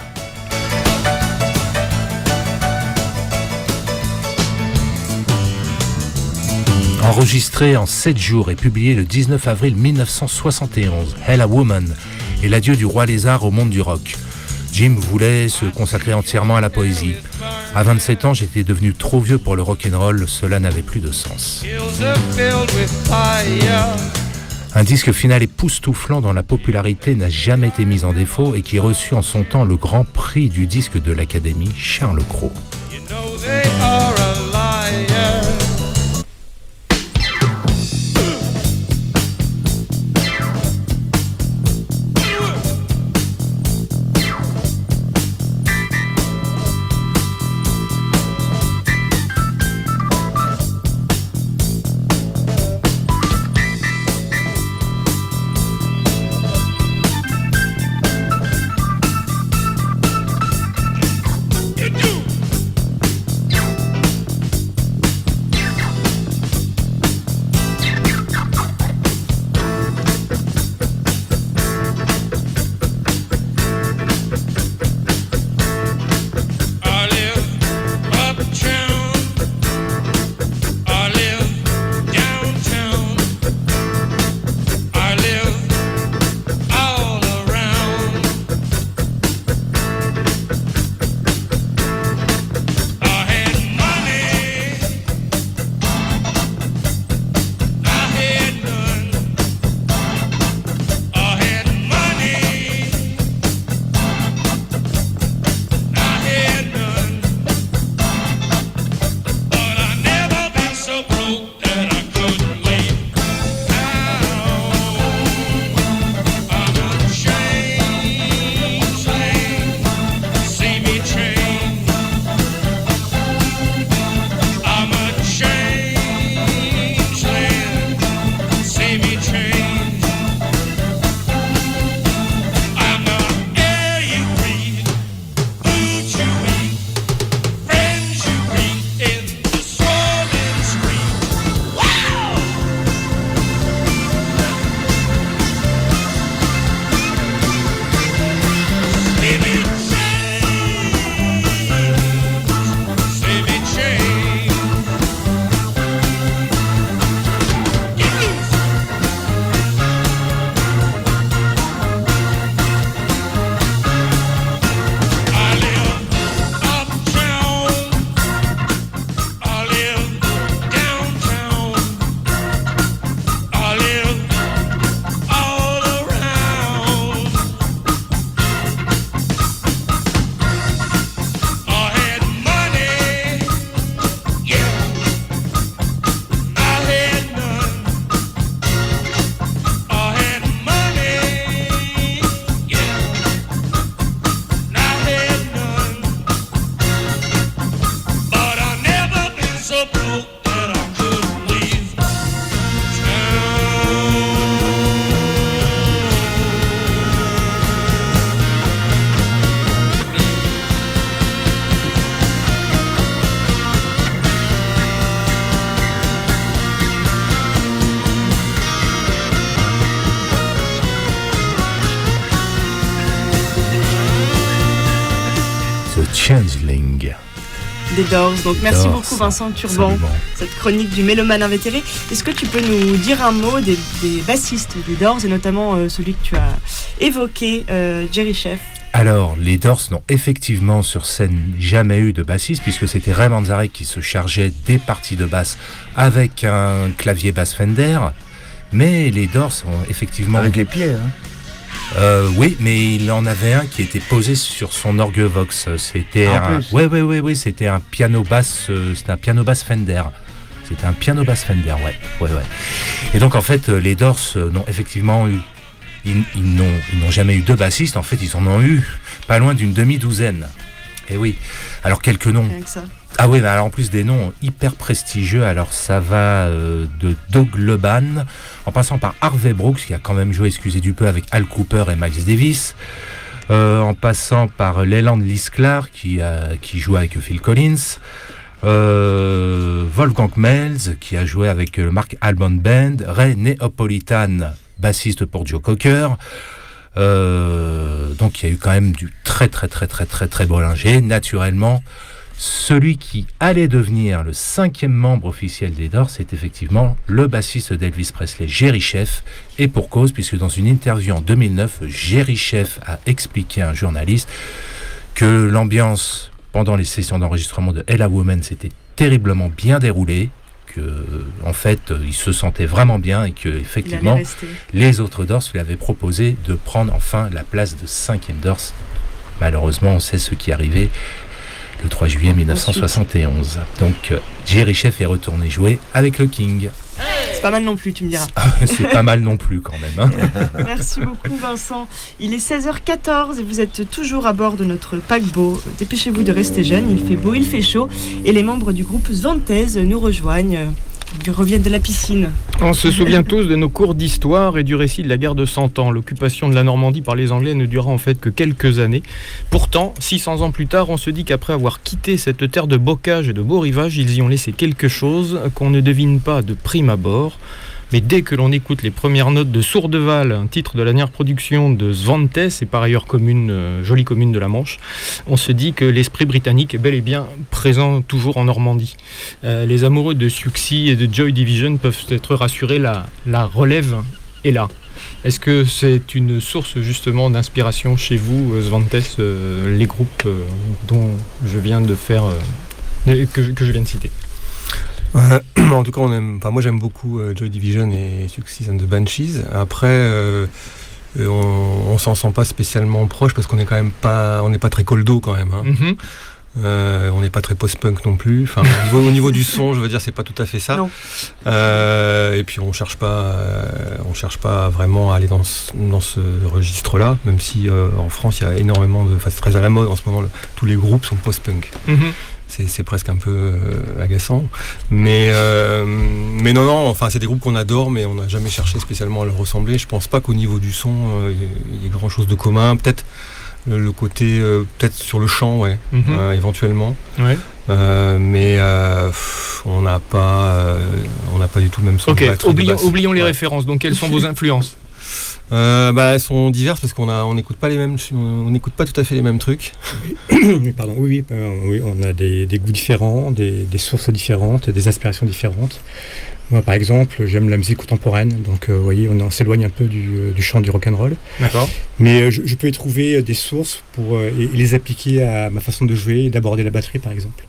Enregistré en 7 jours et publié le 19 avril 1971, Hell a Woman est l'adieu du roi lézard au monde du rock. Jim voulait se consacrer entièrement à la poésie. À 27 ans, j'étais devenu trop vieux pour le rock'n'roll, cela n'avait plus de sens. Un disque final époustouflant dont la popularité n'a jamais été mise en défaut et qui reçut en son temps le grand prix du disque de l'Académie, Charles Cros. Changeling. Des Doors. Donc merci Doors, beaucoup Vincent Turban, absolument. cette chronique du mélomane invétéré. Est-ce que tu peux nous dire un mot des bassistes des Doors et notamment celui que tu as évoqué, Jerry Scheff? Alors, les Doors n'ont effectivement sur scène jamais eu de bassiste puisque c'était Ray Manzarek qui se chargeait des parties de basse avec un clavier basse Fender, mais les Doors ont effectivement... Avec les pieds, hein. Oui, mais il en avait un qui était posé sur son orgue Vox. C'était oui, c'était un piano basse. C'était un piano basse Fender. C'était un piano basse Fender, ouais. Et donc en fait, les Doors n'ont effectivement eu. Ils n'ont jamais eu de bassistes. En fait, ils en ont eu pas loin d'une demi-douzaine. Et oui. Alors quelques noms. Ah oui, mais alors en plus des noms hyper prestigieux, alors ça va de Doug Leban, en passant par Harvey Brooks, qui a quand même joué, excusez du peu, avec Al Cooper et Miles Davis, en passant par Leland Lisklar qui joue avec Phil Collins, Wolfgang Melz qui a joué avec le Mark Almond Band, Ray Neapolitan, bassiste pour Joe Cocker. Donc il y a eu quand même du très Bollinger. Naturellement, celui qui allait devenir le 5e membre officiel des Doors, c'est effectivement le bassiste d'Elvis Presley, Jerry Scheff, et pour cause, puisque dans une interview en 2009, Jerry Scheff a expliqué à un journaliste que l'ambiance pendant les sessions d'enregistrement de Ella Woman s'était terriblement bien déroulée, que en fait il se sentait vraiment bien et que effectivement les autres Doors lui avaient proposé de prendre enfin la place de 5e Doors. Malheureusement, on sait ce qui est arrivé le 3 juillet 1971. Donc Jerry Scheff est retourné jouer avec le King. C'est pas mal non plus, tu me diras. C'est pas mal non plus quand même. Hein. Merci beaucoup Vincent. Il est 16h14 et vous êtes toujours à bord de notre paquebot. Dépêchez-vous de rester jeune, il fait beau, il fait chaud. Et les membres du groupe Svantez nous rejoignent. Ils reviennent de la piscine. On se souvient tous de nos cours d'histoire et du récit de la guerre de 100 ans. L'occupation de la Normandie par les Anglais ne dura en fait que quelques années. Pourtant, 600 ans plus tard, on se dit qu'après avoir quitté cette terre de bocage et de beaux rivages, ils y ont laissé quelque chose qu'on ne devine pas de prime abord. Mais dès que l'on écoute les premières notes de Sourdeval, un titre de la dernière production de Svantez, et par ailleurs jolie commune de la Manche, on se dit que l'esprit britannique est bel et bien présent toujours en Normandie. Les amoureux de Siouxsie et de Joy Division peuvent être rassurés, la relève est là. Est-ce que c'est une source justement d'inspiration chez vous, Svantez, les groupes dont je viens de faire, que je viens de citer? En tout cas, moi j'aime beaucoup Joy Division et Siouxsie and the Banshees. Après, on s'en sent pas spécialement proche parce qu'on est quand même pas, on n'est pas très coldo quand même. Hein. On n'est pas très post-punk non plus. Enfin, au niveau du son, je veux dire, c'est pas tout à fait ça. Et puis on cherche pas vraiment à aller dans ce registre-là, même si en France il y a énormément c'est très à la mode en ce moment. Tous les groupes sont post-punk. C'est presque un peu agaçant, mais non, enfin c'est des groupes qu'on adore, mais on n'a jamais cherché spécialement à leur ressembler. Je pense pas qu'au niveau du son il y ait grand chose de commun. Peut-être le côté peut-être sur le chant, éventuellement. Ouais. Mais on n'a pas du tout le même son. Ok, oublions les références. Donc quelles sont vos influences? Elles sont diverses parce qu'on n'écoute pas tout à fait les mêmes trucs. Pardon, oui, on a des goûts différents, des sources différentes, des inspirations différentes. Moi, par exemple, j'aime la musique contemporaine, donc vous voyez, on s'éloigne un peu du chant du rock'n'roll. D'accord. Mais je peux y trouver des sources pour et les appliquer à ma façon de jouer et d'aborder la batterie, par exemple.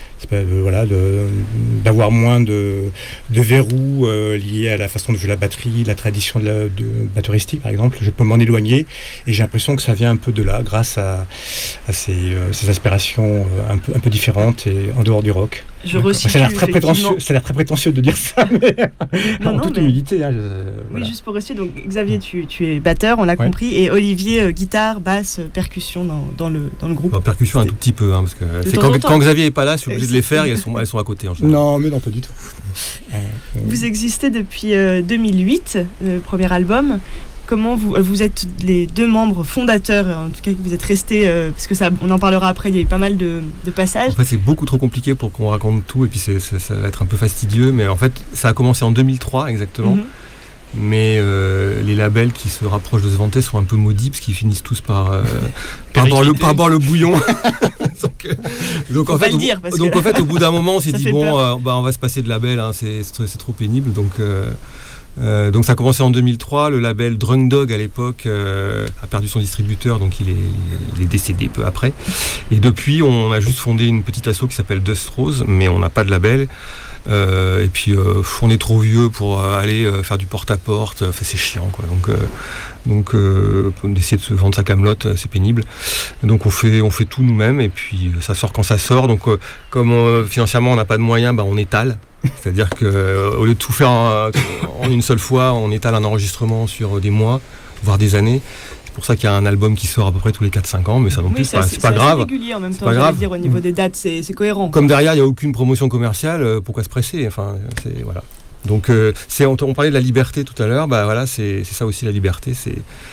D'avoir moins de verrous liés à la façon de jouer la batterie, la tradition de batteristique par exemple. Je peux m'en éloigner et j'ai l'impression que ça vient un peu de là grâce à ces aspirations un peu différentes et en dehors du rock. Ça a l'air très prétentieux de dire ça, mais en toute humilité. Oui, juste pour rester, donc Xavier, tu es batteur, on l'a compris, et Olivier, guitare, basse, percussion dans le groupe. Percussion un tout petit peu, parce que quand Xavier est pas là, je suis obligé de les faire et elles sont à côté en général. Non, mais non, pas du tout. Vous existez depuis 2008, le premier album. Comment vous êtes les deux membres fondateurs, en tout cas que vous êtes restés, parce que on en parlera après, il y a eu pas mal de passages. En fait, c'est beaucoup trop compliqué pour qu'on raconte tout, et puis ça va être un peu fastidieux, mais en fait, ça a commencé en 2003 exactement. Mais les labels qui se rapprochent de Svantez sont un peu maudits, parce qu'ils finissent tous par boire le bouillon. donc en fait, au bout d'un moment, on s'est dit, on va se passer de label, hein, c'est trop pénible, donc ça a commencé en 2003, le label Drunk Dog à l'époque a perdu son distributeur, donc il est décédé peu après. Et depuis, on a juste fondé une petite asso qui s'appelle Dust Rose, mais on n'a pas de label. Et puis on est trop vieux pour aller faire du porte-à-porte, c'est chiant quoi. Donc on essaie de se vendre sa camelote, c'est pénible. Donc on fait tout nous-mêmes et puis ça sort quand ça sort. Donc comme financièrement on n'a pas de moyens, on étale. C'est-à-dire qu'au lieu de tout faire en une seule fois, on étale un enregistrement sur des mois, voire des années. C'est pour ça qu'il y a un album qui sort à peu près tous les 4-5 ans, mais ça non plus, c'est pas grave. C'est régulier en même temps, je veux dire, au niveau des dates, c'est cohérent. Comme derrière, il n'y a aucune promotion commerciale, pourquoi se presser? Enfin, voilà. Donc, on parlait de la liberté tout à l'heure, c'est ça aussi la liberté, c'est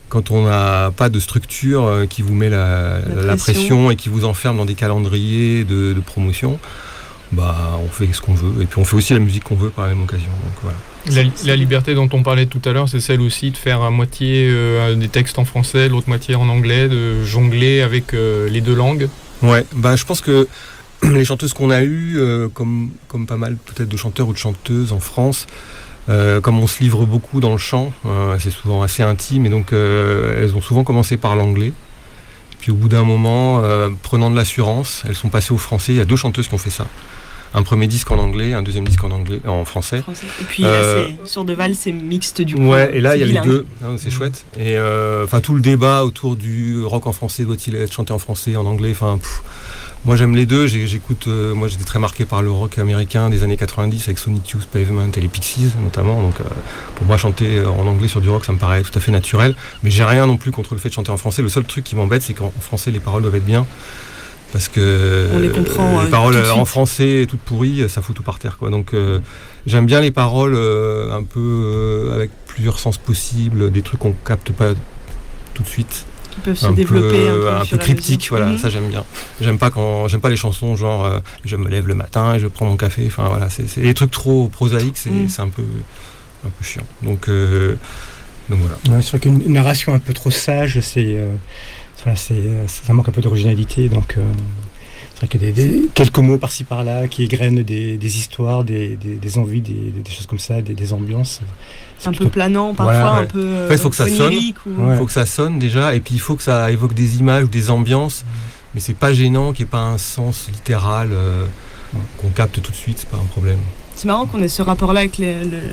quand on n'a pas de structure qui vous met la pression et qui vous enferme dans des calendriers de promotion, on fait ce qu'on veut. Et puis on fait aussi la musique qu'on veut par la même occasion. Donc, voilà. La liberté dont on parlait tout à l'heure, c'est celle aussi de faire à moitié des textes en français, l'autre moitié en anglais, de jongler avec les deux langues. Ouais, je pense que les chanteuses qu'on a eues, comme pas mal peut-être de chanteurs ou de chanteuses en France, comme on se livre beaucoup dans le chant, c'est souvent assez intime, et donc elles ont souvent commencé par l'anglais. Puis au bout d'un moment, prenant de l'assurance, elles sont passées au français. Il y a 2 chanteuses qui ont fait ça. Un premier disque en anglais, un deuxième disque en français. Et puis sur Deval, c'est mixte du coup. Ouais, et là il y a les deux, c'est chouette. Et tout le débat autour du rock en français, doit-il être chanté en français, en anglais, moi j'aime les deux, j'écoute, moi j'étais très marqué par le rock américain des années 90 avec Sonic Youth, Pavement et les Pixies notamment, donc pour moi chanter en anglais sur du rock ça me paraît tout à fait naturel, mais j'ai rien non plus contre le fait de chanter en français. Le seul truc qui m'embête c'est qu'en français les paroles doivent être bien, parce que on les comprend, les paroles en français toutes pourries, ça fout tout par terre quoi. Donc j'aime bien les paroles un peu avec plusieurs sens possibles, des trucs qu'on capte pas tout de suite, qui peuvent se développer un peu cryptique, voilà, ça j'aime bien. J'aime pas les chansons genre je me lève le matin et je prends mon café, c'est des trucs trop prosaïques, c'est un peu chiant. Donc voilà. Ouais, c'est vrai qu'une narration un peu trop sage, ça manque un peu d'originalité, donc c'est vrai qu'il y a quelques mots par-ci par-là qui égrènent des histoires, des envies, des choses comme ça, des ambiances. C'est un peu planant parfois, un peu il faut que ça sonne. Il faut que ça sonne déjà, et puis il faut que ça évoque des images ou des ambiances, mais c'est pas gênant qu'il n'y ait pas un sens littéral qu'on capte tout de suite, c'est pas un problème. C'est marrant qu'on ait ce rapport-là avec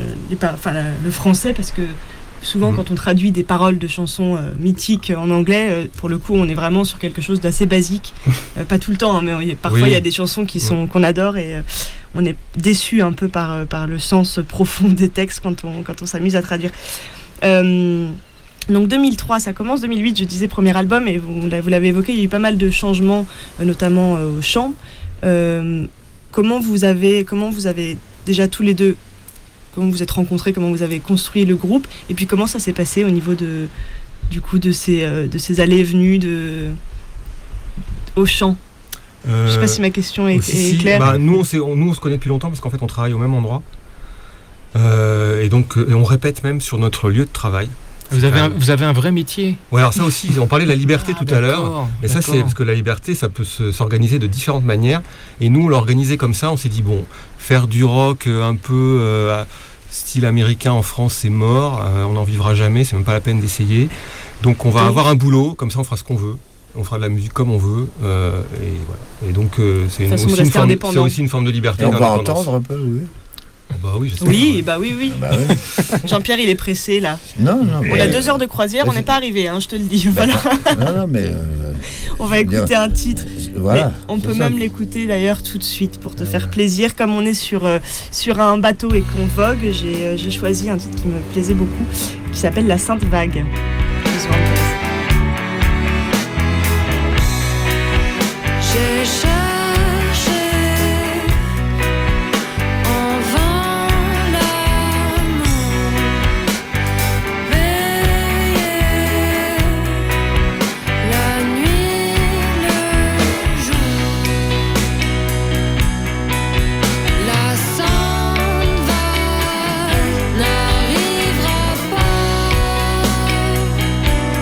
le français, parce que souvent quand on traduit des paroles de chansons mythiques en anglais, pour le coup on est vraiment sur quelque chose d'assez basique, pas tout le temps, mais parfois il y a des chansons qu'on adore, et on est déçu un peu par le sens profond des textes quand on s'amuse à traduire. Donc 2003, ça commence, 2008 je disais premier album, et vous l'avez évoqué, il y a eu pas mal de changements, notamment au chant. Comment vous avez déjà tous les deux, comment vous êtes rencontrés, comment vous avez construit le groupe, et puis comment ça s'est passé au niveau de ces allées et venues au chant? Je sais pas si ma question est claire. Nous on se connaît depuis longtemps parce qu'en fait on travaille au même endroit, et donc on répète même sur notre lieu de travail. Vous avez un vrai métier. Ouais, alors ça aussi, on parlait de la liberté tout à l'heure, mais ça c'est parce que la liberté ça peut s'organiser de différentes manières, et nous on l'a organisé comme ça. On s'est dit faire du rock un peu style américain en France c'est mort, on n'en vivra jamais, c'est même pas la peine d'essayer. Donc on va avoir un boulot, comme ça on fera ce qu'on veut, on fera de la musique comme on veut, et voilà. Et donc c'est aussi une forme de liberté. Et on va entendre un peu, oui. Oui, oui. Jean-Pierre, il est pressé là. Non. On a 2 heures de croisière, on n'est pas arrivé, je te le dis. Voilà. Non, mais. On va écouter un titre. Voilà. On peut même l'écouter d'ailleurs tout de suite pour te faire plaisir. Comme on est sur un bateau et qu'on vogue, j'ai choisi un titre qui me plaisait beaucoup, qui s'appelle La Sainte Vague. J'ai cherché en vain l'amour, veillé la nuit, le jour. La sainte vague n'arrivera pas.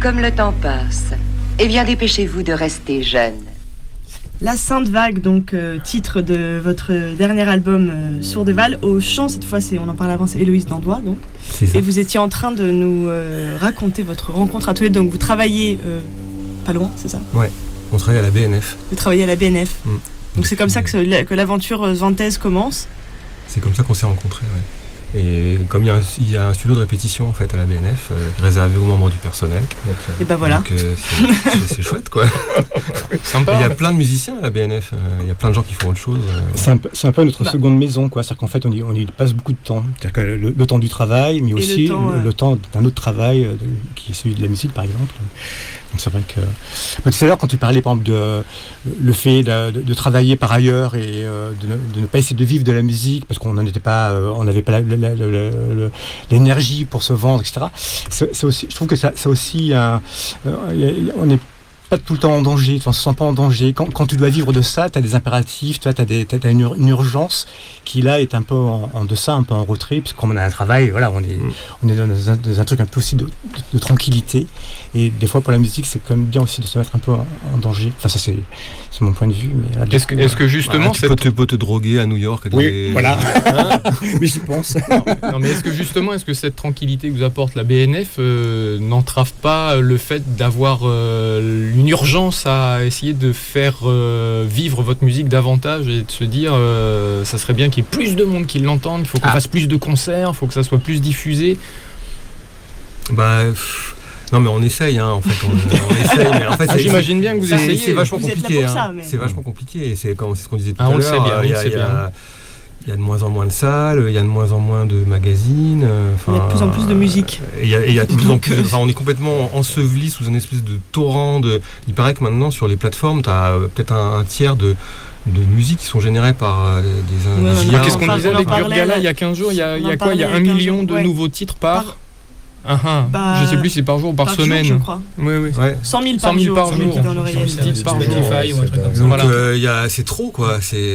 comme le temps passe. Eh bien, dépêchez-vous de rester jeune. La Sainte Vague, donc titre de votre dernier album Sourdeval. Au chant, cette fois, on en parlait avant, c'est Héloïse Dandois. Donc. Et vous étiez en train de nous raconter votre rencontre à tous les deux. Donc vous travaillez pas loin, c'est ça? Ouais, on travaille à la BNF. Vous travaillez à la BNF. Donc c'est comme ça que l'aventure Svantaise commence. C'est comme ça qu'on s'est rencontrés, ouais. Et comme il y a un studio de répétition en fait à la BNF, réservé aux membres du personnel. Et ben voilà. Donc c'est chouette quoi. Sympa. Il y a plein de musiciens à la BNF, il y a plein de gens qui font autre chose. C'est un peu notre seconde maison quoi. C'est-à-dire qu'en fait on y passe beaucoup de temps. C'est-à-dire que le temps du travail, mais aussi le temps d'un autre travail qui est celui de la musique par exemple. Donc c'est vrai que tout à l'heure quand tu parlais par exemple de le fait de travailler par ailleurs et de ne pas essayer de vivre de la musique parce qu'on n'avait pas l'énergie pour se vendre, etc. C'est aussi, je trouve que c'est aussi on n'est pas tout le temps en danger, on se sent pas en danger. Quand tu dois vivre de ça, tu as des impératifs, tu as une urgence qui là est un peu en deçà, un peu en retrait, puisque comme on a un travail, voilà, on est dans un truc un peu aussi de tranquillité. Et des fois pour la musique, c'est quand même bien aussi de se mettre un peu en danger. Enfin ça c'est mon point de vue. Mais est-ce que justement tu peux te droguer à New York? Oui, voilà. Mais j'y pense. Non, mais est-ce que cette tranquillité que vous apporte la BNF n'entrave pas le fait d'avoir une urgence à essayer de faire vivre votre musique davantage et de se dire ça serait bien qu'il y ait plus de monde qui l'entende, il faut qu'on fasse plus de concerts, il faut que ça soit plus diffusé? Non mais on essaye en fait, on essaye mais en fait j'imagine bien que vous essayez. C'est vachement compliqué C'est vachement compliqué et c'est ce qu'on disait tout à à l'heure. On le sait bien. Il y a de moins en moins de salles, il y a de moins en moins de magazines. Il y a de plus en plus de musique. Il y a de plus en plus. On est complètement enseveli sous une espèce de torrent de. Il paraît que maintenant sur les plateformes, tu as peut-être un tiers de musique qui sont générées par des ingénieurs. Qu'est-ce qu'on disait avec Burgala il y a 15 jours? Il y a quoi? Il y a 1 million de nouveaux titres par. Je sais plus si c'est par jour ou par semaine. Jour, je crois. Oui. Ouais. 100 000 par jour. 100 000 dans l'oreillette. par Spotify ou un truc comme ça. Donc c'est trop quoi.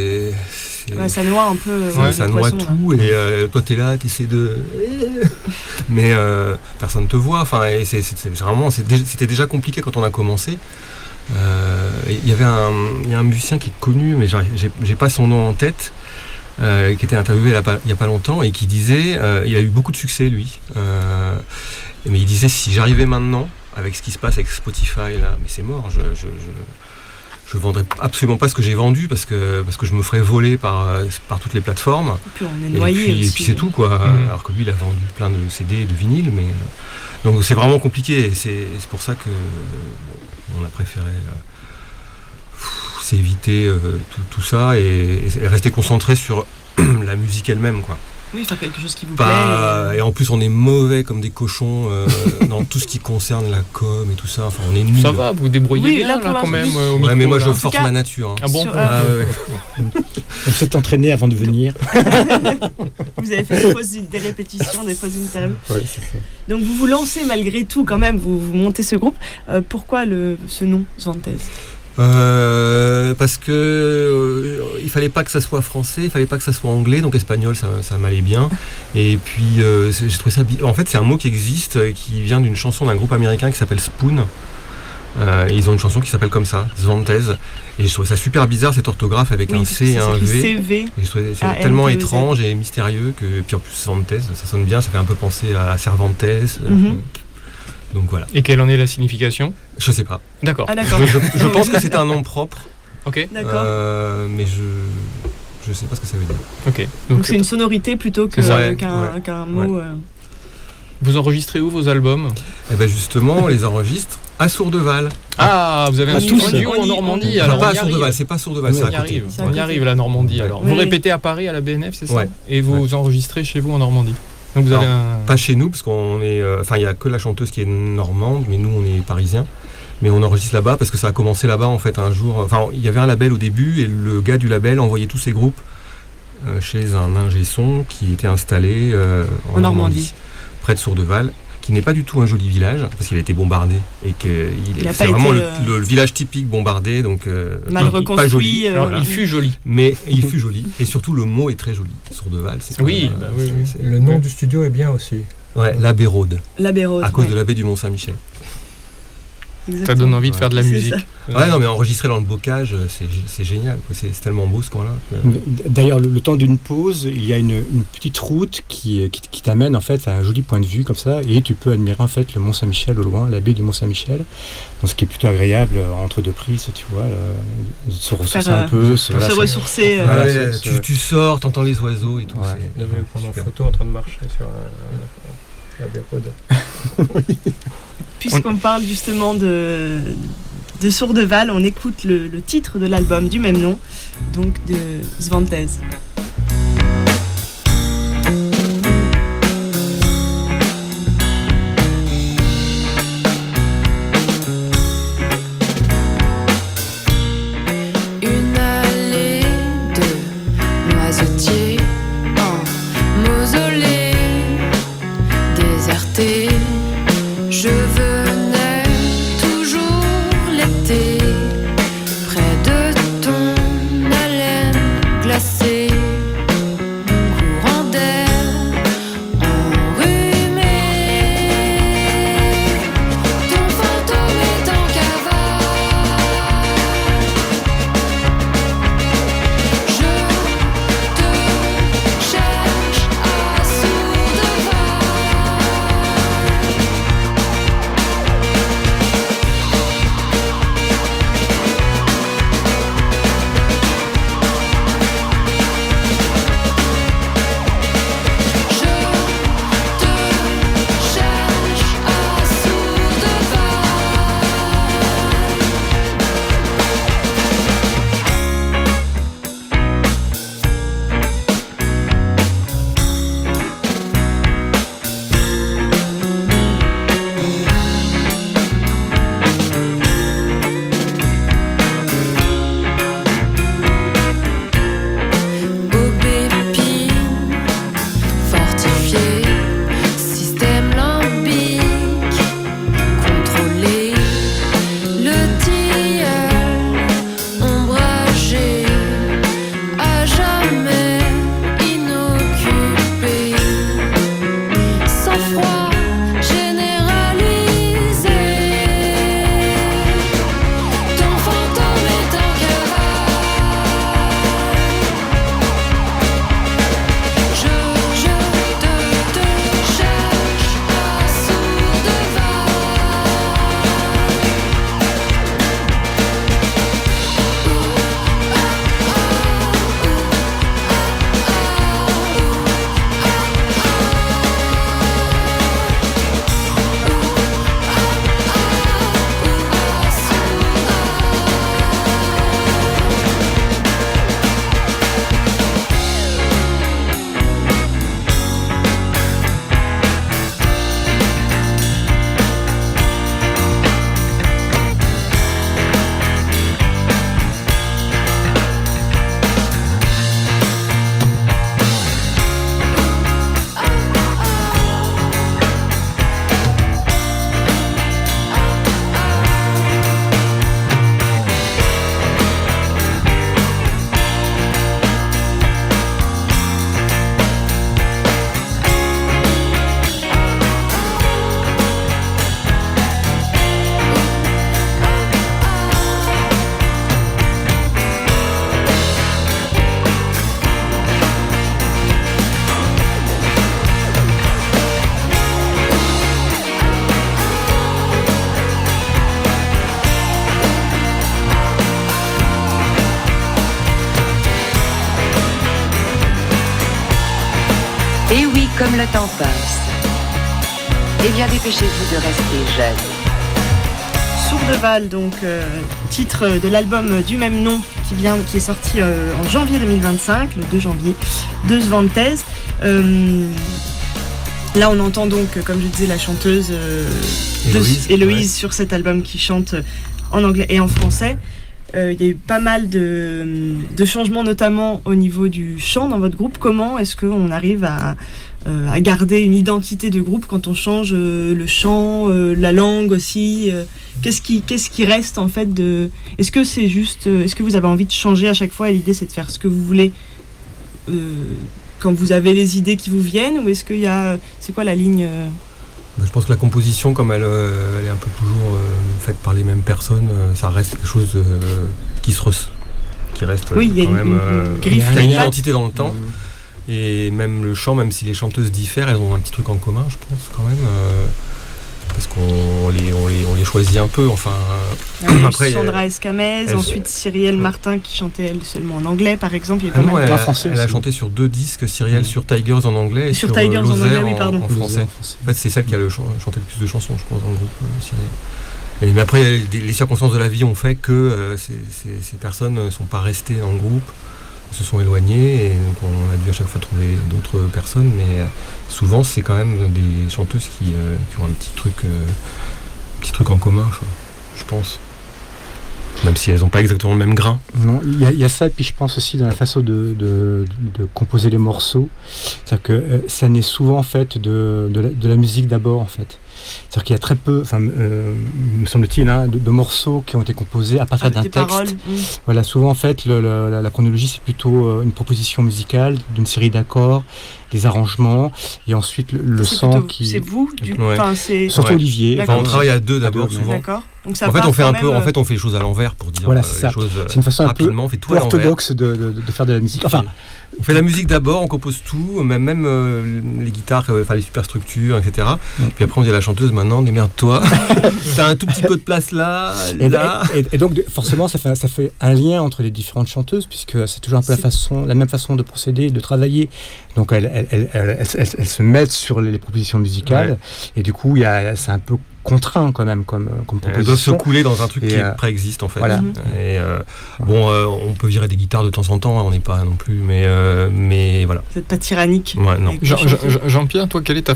Ça noie un peu. Ça noie tout et toi t'es là, t'essaies de. Mais personne te voit. Enfin, c'était déjà compliqué quand on a commencé. Il y a un musicien qui est connu, mais j'ai pas son nom en tête. Qui était interviewé il y a pas longtemps et qui disait il a eu beaucoup de succès lui mais il disait si j'arrivais maintenant avec ce qui se passe avec Spotify là, mais c'est mort, je vendrais absolument pas ce que j'ai vendu parce que je me ferais voler par toutes les plateformes et puis on est noyé et puis c'est tout quoi. Alors que lui il a vendu plein de CD et de vinyles mais donc c'est vraiment compliqué et c'est pour ça que on a préféré c'est éviter tout ça et rester concentré sur la musique elle-même quoi. Oui, faire quelque chose qui vous plaît. Et en plus on est mauvais comme des cochons dans tout ce qui concerne la com et tout ça. Enfin on est nuls. Ça va, vous débrouillez bien là quand même. Ouais, mais moi je force ma nature. Ah bon? On s'est entraîné avant de venir. Vous avez fait des répétitions, des fausses interviews. Ouais, c'est ça. Donc vous vous lancez malgré tout quand même, vous montez ce groupe. Pourquoi ce nom, Svantaise? Parce que il fallait pas que ça soit français, il fallait pas que ça soit anglais, donc espagnol ça m'allait bien. Et puis j'ai trouvé ça. En fait, c'est un mot qui existe, qui vient d'une chanson d'un groupe américain qui s'appelle Spoon. Ils ont une chanson qui s'appelle comme ça, Svantaise. Et je trouvais ça super bizarre cette orthographe avec un C et un V. CV. Et je trouvais c'est tellement étrange et mystérieux que puis en plus Svantaise, ça sonne bien, ça fait un peu penser à Cervantes. Donc voilà. Et quelle en est la signification? Je sais pas. D'accord. Ah, d'accord. Je pense que c'est un nom propre. Ok. D'accord. Mais je sais pas ce que ça veut dire. Ok. Donc c'est une sonorité plutôt qu'un mot. Vous enregistrez où vos albums? Eh ben justement, on les enregistre à Sourdeval. Ah, vous avez un studio en Normandie. Alors pas à Sourdeval, c'est pas Sourdeval, c'est à côté. On y arrive la Normandie. Alors vous répétez à Paris à la BNF, c'est ça? Ouais. Et vous enregistrez chez vous en Normandie. Donc vous avez pas chez nous parce qu'on est, il y a que la chanteuse qui est normande, mais nous on est parisiens. Mais on enregistre là-bas parce que ça a commencé là-bas en fait un jour. Enfin, il y avait un label au début et le gars du label envoyait tous ses groupes chez un ingé son qui était installé en Normandie, près de Sourdeval, qui n'est pas du tout un joli village parce qu'il a été bombardé et que c'est vraiment le village typique bombardé, donc mal reconstruit. Pas joli. Alors, il fut joli, mais il fut joli et surtout le mot est très joli. Sourdeval, c'est oui. Le nom du studio est bien aussi. Ouais, l'abbé Rode. L'abbé Rode. À cause de l'abbé du Mont-Saint-Michel. Ça donne envie de faire de la C'est musique. ça. Ouais, non, mais enregistrer dans le bocage, c'est génial, quoi. C'est tellement beau ce coin-là. D'ailleurs, le temps d'une pause, il y a une petite route qui t'amène en fait à un joli point de vue comme ça, et tu peux admirer en fait le Mont Saint-Michel au loin, la baie du Mont Saint-Michel, donc ce qui est plutôt agréable entre deux prises, tu vois, se ressourcer un peu, se ressourcer. Voilà, tu sors, t'entends les oiseaux et tout. Ouais. On avait prendre en photo en train de marcher sur la baie Rode. Puisqu'on parle justement de Sourdeval, on écoute le titre de l'album du même nom, donc de Svantez. Une allée de noisetiers en mausolée déserté. Je venais toujours l'été près de ton haleine glacée, courant d'air enrhumé. Ton fantôme est en cavale. Je te cherche à Sourdeval. Aubépine, fortifié, système lambic, contrôlé, le tilleul ombragé, à jamais inoccupé, sans froid généralisé. Ton fantôme est en cavale. Je te cherche à Sourdeval. Et oui, comme le temps passe. Eh bien, dépêchez-vous de rester jeune. Sourdeval, donc titre de l'album du même nom qui est sorti en janvier 2025, le 2 janvier, de Svantez. Là, on entend donc, comme je disais, la chanteuse Héloïse sur cet album qui chante en anglais et en français. Il y a eu pas mal de changements, notamment au niveau du chant dans votre groupe. Comment est-ce qu'on arrive à garder une identité de groupe quand on change le chant, la langue aussi qu'est-ce qui reste en fait de... Est-ce que c'est juste... Est-ce que vous avez envie de changer à chaque fois et l'idée c'est de faire ce que vous voulez quand vous avez les idées qui vous viennent, ou est-ce qu'il y a... C'est quoi la ligne Je pense que la composition, comme elle est un peu toujours faite par les mêmes personnes, ça reste quelque chose qui reste Oui, il y a quand même griffe, il y a une patte. identité dans le temps. Et même le chant, même si les chanteuses diffèrent, elles ont un petit truc en commun, je pense quand même. Parce qu'on les choisit un peu. Enfin, Après, Sandra Escamez, ensuite Cyrielle Martin qui chantait elle seulement en anglais, par exemple. Il y a pas mal de français. Elle a chanté sur 2 disques, Cyrielle sur Tigers en anglais et sur Tigers en anglais, oui, pardon. en français. En fait, c'est celle qui a chanté le plus de chansons, je pense, dans le groupe, Cyrielle. Mais après, les circonstances de la vie ont fait que ces personnes ne sont pas restées dans le groupe, se sont éloignées, et donc on a dû à chaque fois trouver d'autres personnes, mais souvent c'est quand même des chanteuses qui ont un petit truc en commun, je pense. Même si elles n'ont pas exactement le même grain. Non, il y a ça, et puis je pense aussi dans la façon de composer les morceaux. C'est-à-dire que ça naît souvent en fait de la musique d'abord en fait. C'est-à-dire qu'il y a très peu, me semble-t-il, de morceaux qui ont été composés à partir d'un texte. Voilà, souvent en fait la chronologie c'est plutôt une proposition musicale d'une série d'accords, des arrangements, et ensuite le son qui. C'est vous, c'est surtout Olivier. On travaille à deux d'abord souvent. D'accord. Donc ça en fait, on fait on fait les choses à l'envers pour dire voilà, les choses c'est une façon rapidement. Un on fait tout peu orthodoxe de faire de la musique. Enfin, on fait la musique d'abord, on compose tout, même les guitares, les superstructures, etc. Puis après on dit à la chanteuse, maintenant démerde-toi, t'as un tout petit peu de place là. Et donc forcément ça fait un lien entre les différentes chanteuses, puisque c'est toujours un peu la même façon de procéder, de travailler. Donc elles se mettent sur les propositions musicales, et du coup c'est un peu contraint quand même comme proposition. Elles doivent se couler dans un truc qui préexiste en fait. Voilà. Et on peut virer des guitares de temps en temps, on n'est pas non plus, mais voilà. Vous n'êtes pas tyrannique. Ouais, non. Jean-Pierre, toi, quelle est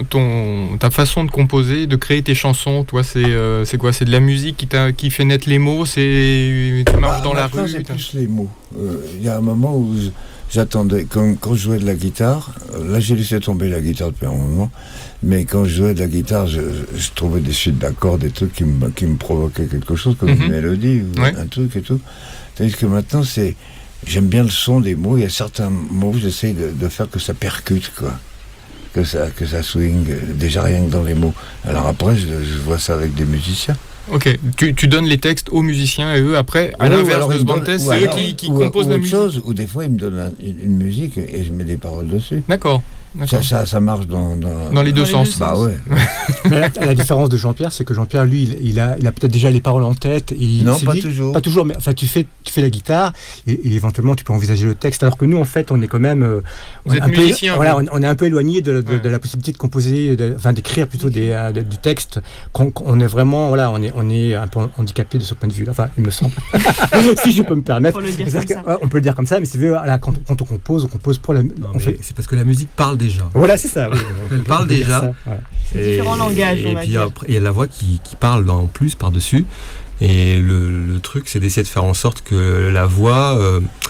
ta façon de composer, de créer tes chansons? Toi, c'est quoi? C'est de la musique qui fait naître les mots? Tu marches dans la rue? C'est plus les mots. Il y a un moment où j'attendais, quand je jouais de la guitare, là j'ai laissé tomber la guitare depuis un moment, mais quand je jouais de la guitare, je trouvais des suites d'accords, des trucs qui me provoquaient quelque chose, comme une mélodie ou un truc et tout. Tandis que maintenant, j'aime bien le son des mots. Il y a certains mots, j'essaie de faire que ça percute, quoi. Que ça swing, déjà rien que dans les mots. Alors après, je vois ça avec des musiciens. Ok, tu donnes les textes aux musiciens et eux, après, à l'inverse de Svantes, c'est eux qui composent la musique. Ou des fois, ils me donnent une musique et je mets des paroles dessus. D'accord. Ça marche dans les deux sens. Bah ouais. La différence de Jean-Pierre, c'est que Jean-Pierre, lui, il a peut-être déjà les paroles en tête. Et non, pas toujours. Pas toujours, mais enfin, tu fais la guitare et éventuellement tu peux envisager le texte. Alors que nous, en fait, on est quand même. Vous êtes musicien. Voilà, on est un peu éloigné de la possibilité de composer, d'écrire plutôt du texte. On est vraiment, voilà, on est un peu handicapé de ce point de vue-là. Enfin, il me semble. Si je peux me permettre. On peut le dire comme ça, mais c'est vrai, quand on compose pour la. C'est parce que la musique parle déjà. Voilà, c'est ça. Oui, elle parle déjà. Ça, ouais. C'est différents langages. Et puis après, il y a la voix qui parle en plus par-dessus. Et le truc, c'est d'essayer de faire en sorte que la voix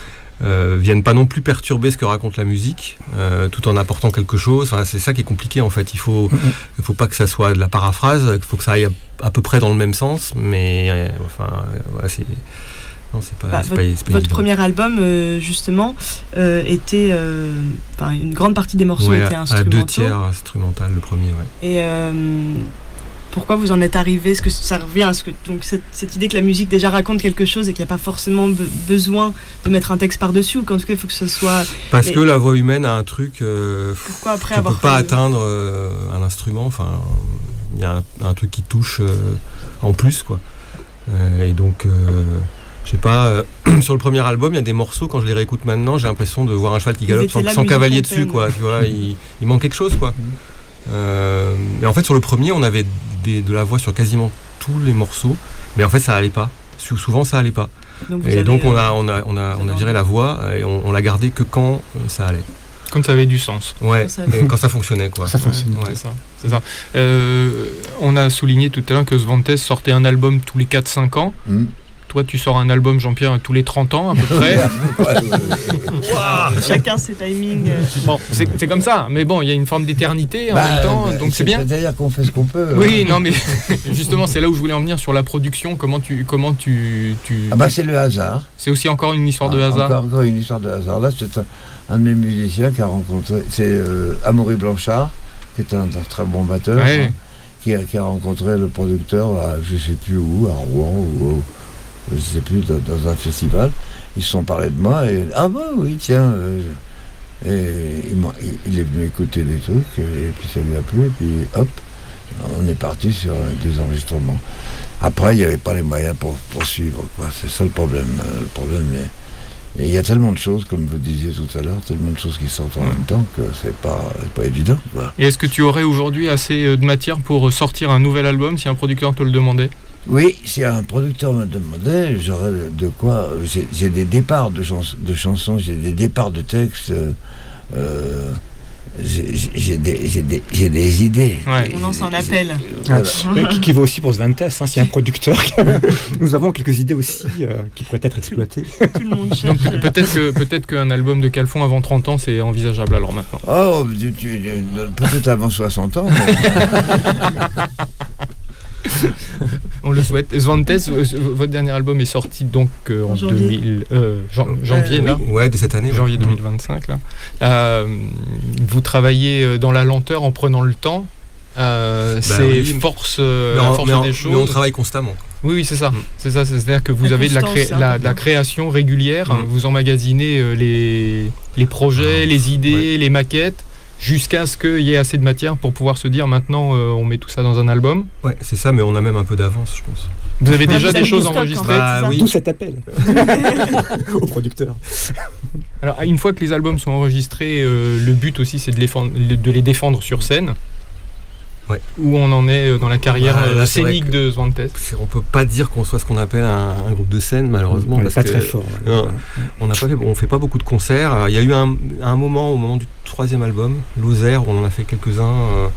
vienne pas non plus perturber ce que raconte la musique, tout en apportant quelque chose. Enfin, c'est ça qui est compliqué en fait. Il faut pas que ça soit de la paraphrase. Il faut que ça aille à peu près dans le même sens. Mais voilà, c'est. Non, c'est pas votre premier album, justement, était. Une grande partie des morceaux étaient instrumentaux. À 2/3 instrumental, le premier, ouais. Et pourquoi vous en êtes arrivé? Est-ce que ça revient? Donc cette idée que la musique déjà raconte quelque chose et qu'il n'y a pas forcément besoin de mettre un texte par-dessus, ou qu'en tout cas il faut que ce soit. Parce que la voix humaine a un truc. Pourquoi après on avoir. On ne peut pas atteindre un instrument, enfin. Il y a un truc qui touche en plus, quoi. Et donc. Je sais pas, sur le premier album, il y a des morceaux, quand je les réécoute maintenant, j'ai l'impression de voir un cheval qui galope sans cavalier dessus, quoi. Tu vois, il manque quelque chose, quoi. Et en fait, sur le premier, on avait de la voix sur quasiment tous les morceaux, mais en fait, ça allait pas. Souvent, ça allait pas. Donc on a viré la voix et on l'a gardé que quand ça allait. Quand ça avait du sens. Ouais, quand ça fonctionnait, quoi. Ça fonctionnait. Ouais, c'est ça. On a souligné tout à l'heure que Svantes sortait un album tous les 4-5 ans. Toi, tu sors un album, Jean-Pierre, tous les 30 ans, à peu près. Chacun ses timings. Bon, c'est comme ça. Mais bon, il y a une forme d'éternité en même temps, donc c'est bien. C'est-à-dire qu'on fait ce qu'on peut. Oui, non, mais justement, c'est là où je voulais en venir sur la production. Comment tu c'est le hasard. C'est aussi encore une histoire de hasard. Encore une histoire de hasard. Là, c'est un de mes musiciens qui a rencontré. C'est Amaury Blanchard, qui est un très bon batteur, Ouais. qui a rencontré le producteur, je ne sais plus où, à Rouen, ou je ne sais plus, dans un festival. Ils se sont parlé de moi, et ah bah oui, tiens. Et il est venu écouter des trucs, et puis ça lui a plu, et puis hop, on est parti sur des enregistrements. Après, il n'y avait pas les moyens pour poursuivre, quoi. C'est ça le problème. Le problème est... Et il y a tellement de choses, comme vous disiez tout à l'heure, tellement de choses qui sortent en même temps que c'est pas évident, quoi. Et est-ce que tu aurais aujourd'hui assez de matière pour sortir un nouvel album si un producteur te le demandait ? Oui, si un producteur me demandait, j'aurais de quoi... J'ai des départs de chansons, j'ai des départs de textes... j'ai des idées. Ouais. On lance un appel. Voilà. Qui vaut aussi pour Svantes, hein, s'il y a un producteur. Nous avons quelques idées aussi qui pourraient être exploitées. Tout le monde cherche. Donc, peut-être qu'un album de Calfon avant 30 ans, c'est envisageable alors maintenant. Oh, peut-être avant 60 ans. Mais... On le souhaite. Svantes, votre dernier album est sorti donc en janvier là. Ouais, de cette année. Janvier 2025 là. Vous travaillez dans la lenteur en prenant le temps. C'est force des choses. Mais on travaille constamment. Oui, c'est ça. C'est ça. C'est-à-dire que vous avez de la création régulière. Vous emmagasinez les projets, les idées, les maquettes, jusqu'à ce qu'il y ait assez de matière pour pouvoir se dire maintenant on met tout ça dans un album. Ouais, c'est ça, mais on a même un peu d'avance, je pense. Vous avez déjà des choses enregistrées. Oui. Tout cet appel au producteur. Alors, une fois que les albums sont enregistrés, le but aussi c'est de les défendre sur scène. Ouais. Où on en est dans la carrière scénique de Svantes. On peut pas dire qu'on soit ce qu'on appelle un groupe de scène, malheureusement. On n'est pas très fort. On fait pas beaucoup de concerts. Il y a eu un moment, au moment du 3e album, Lozère, où on en a fait quelques-uns.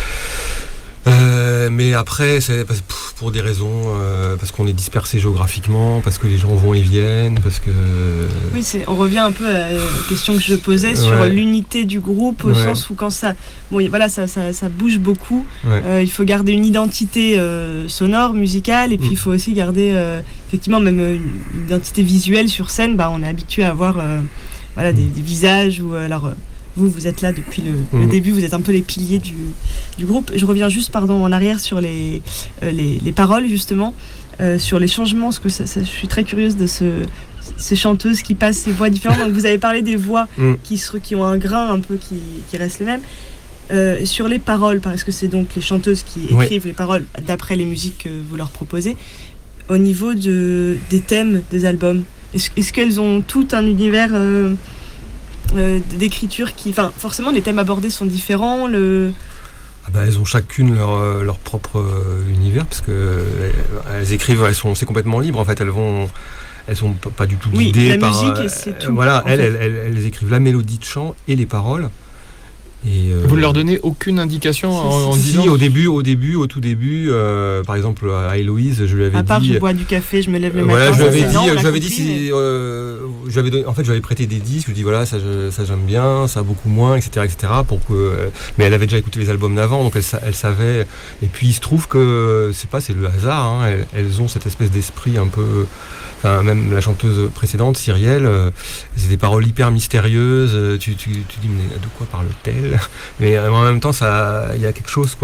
Mais après, c'est pour des raisons, parce qu'on est dispersé géographiquement, parce que les gens vont et viennent, parce que... Oui, on revient un peu à la question que je posais sur l'unité du groupe, au sens où quand ça bouge beaucoup, il faut garder une identité sonore, musicale, et puis il faut aussi garder effectivement même une identité visuelle sur scène. On est habitué à avoir des visages ou alors... Vous êtes là depuis le début, vous êtes un peu les piliers du groupe. Je reviens juste en arrière sur les paroles, justement, sur les changements, parce que je suis très curieuse de ces chanteuses qui passent ces voix différentes. Donc vous avez parlé des voix qui ont un grain un peu qui reste le même. Sur les paroles, parce que c'est donc les chanteuses qui écrivent les paroles d'après les musiques que vous leur proposez, au niveau des thèmes des albums, est-ce qu'elles ont tout un univers... d'écriture forcément les thèmes abordés sont différents. Elles ont chacune leur propre univers, parce que elles écrivent, c'est complètement libre en fait. Elles sont pas du tout guidées par musique, c'est tout. Voilà, elles écrivent la mélodie de chant et les paroles. Et vous ne leur donnez aucune indication en disant... Si, au tout début, par exemple à Héloïse, je lui avais dit... À part je bois du café, je me lève le matin... Voilà, je lui avais dit en fait, je lui avais prêté des disques, je lui ai dit voilà, ça j'aime bien, ça beaucoup moins, etc. Mais elle avait déjà écouté les albums d'avant, donc elle savait. Et puis il se trouve que, c'est le hasard, hein, elles ont cette espèce d'esprit un peu... Enfin, même la chanteuse précédente, Cyrielle, c'est des paroles hyper mystérieuses. Tu dis mais de quoi parle-t-elle? Mais en même temps, il y a quelque chose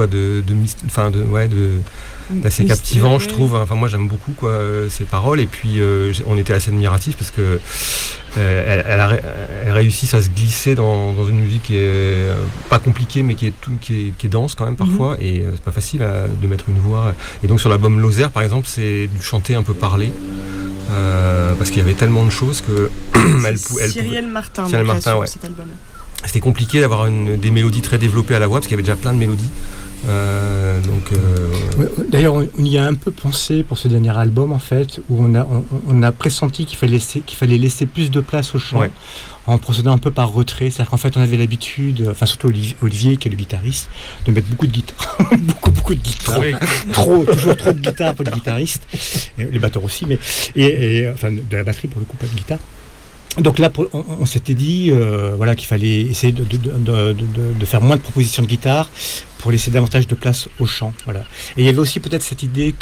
d'assez captivant, je trouve. Enfin, moi, j'aime beaucoup ces paroles. Et puis, on était assez admiratifs parce que elles réussissent à se glisser dans une musique qui est pas compliquée, mais qui est dense quand même parfois. Et c'est pas facile de mettre une voix. Et donc, sur l'album Lozère, par exemple, c'est du chanter un peu parlé. Parce qu'il y avait tellement de choses que Cyrielle Martin, cet album. C'était compliqué d'avoir des mélodies très développées à la voix parce qu'il y avait déjà plein de mélodies. D'ailleurs, on y a un peu pensé pour ce dernier album en fait, où on a pressenti qu'il fallait laisser plus de place au chant. En procédant un peu par retrait, c'est-à-dire qu'en fait on avait l'habitude, enfin surtout Olivier qui est le guitariste, de mettre beaucoup de guitare, beaucoup de guitare, toujours trop de guitare pour les guitaristes, et les batteurs aussi, mais enfin de la batterie pour le coup, pas de guitare. Donc là, on s'était dit qu'il fallait essayer de faire moins de propositions de guitare, pour laisser davantage de place au chant. Voilà. Et il y avait aussi peut-être cette idée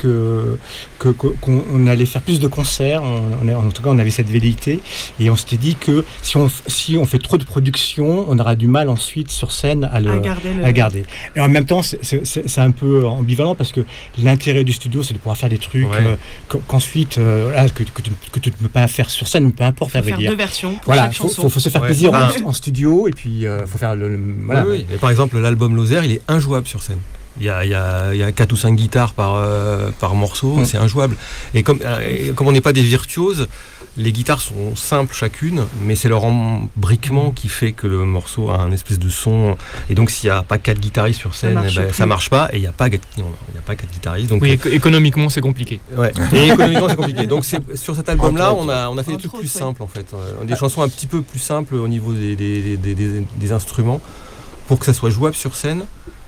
qu'on allait faire plus de concerts. En tout cas, on avait cette velléité. Et on s'était dit que si on fait trop de production, on aura du mal ensuite sur scène à garder. Et en même temps, c'est un peu ambivalent parce que l'intérêt du studio, c'est de pouvoir faire des trucs qu'ensuite que tu ne peux pas faire sur scène, ou peu importe. Il faut faire 2 versions. Voilà, faut se faire plaisir en studio, et puis faut faire voilà. Oui. Et par exemple, l'album Lozère, il est injouable sur scène. Il y a 4 ou 5 guitares par morceau, c'est injouable. Et comme on n'est pas des virtuoses, les guitares sont simples chacune, mais c'est leur embriquement qui fait que le morceau a un espèce de son. Et donc s'il n'y a pas 4 guitaristes sur scène, ça marche pas, et il n'y a pas 4 guitaristes. Donc, économiquement c'est compliqué. Ouais. Et économiquement c'est compliqué. Donc sur cet album-là, on a fait des trucs plus simples en fait. Des chansons un petit peu plus simples au niveau des instruments, pour que ça soit jouable sur scène.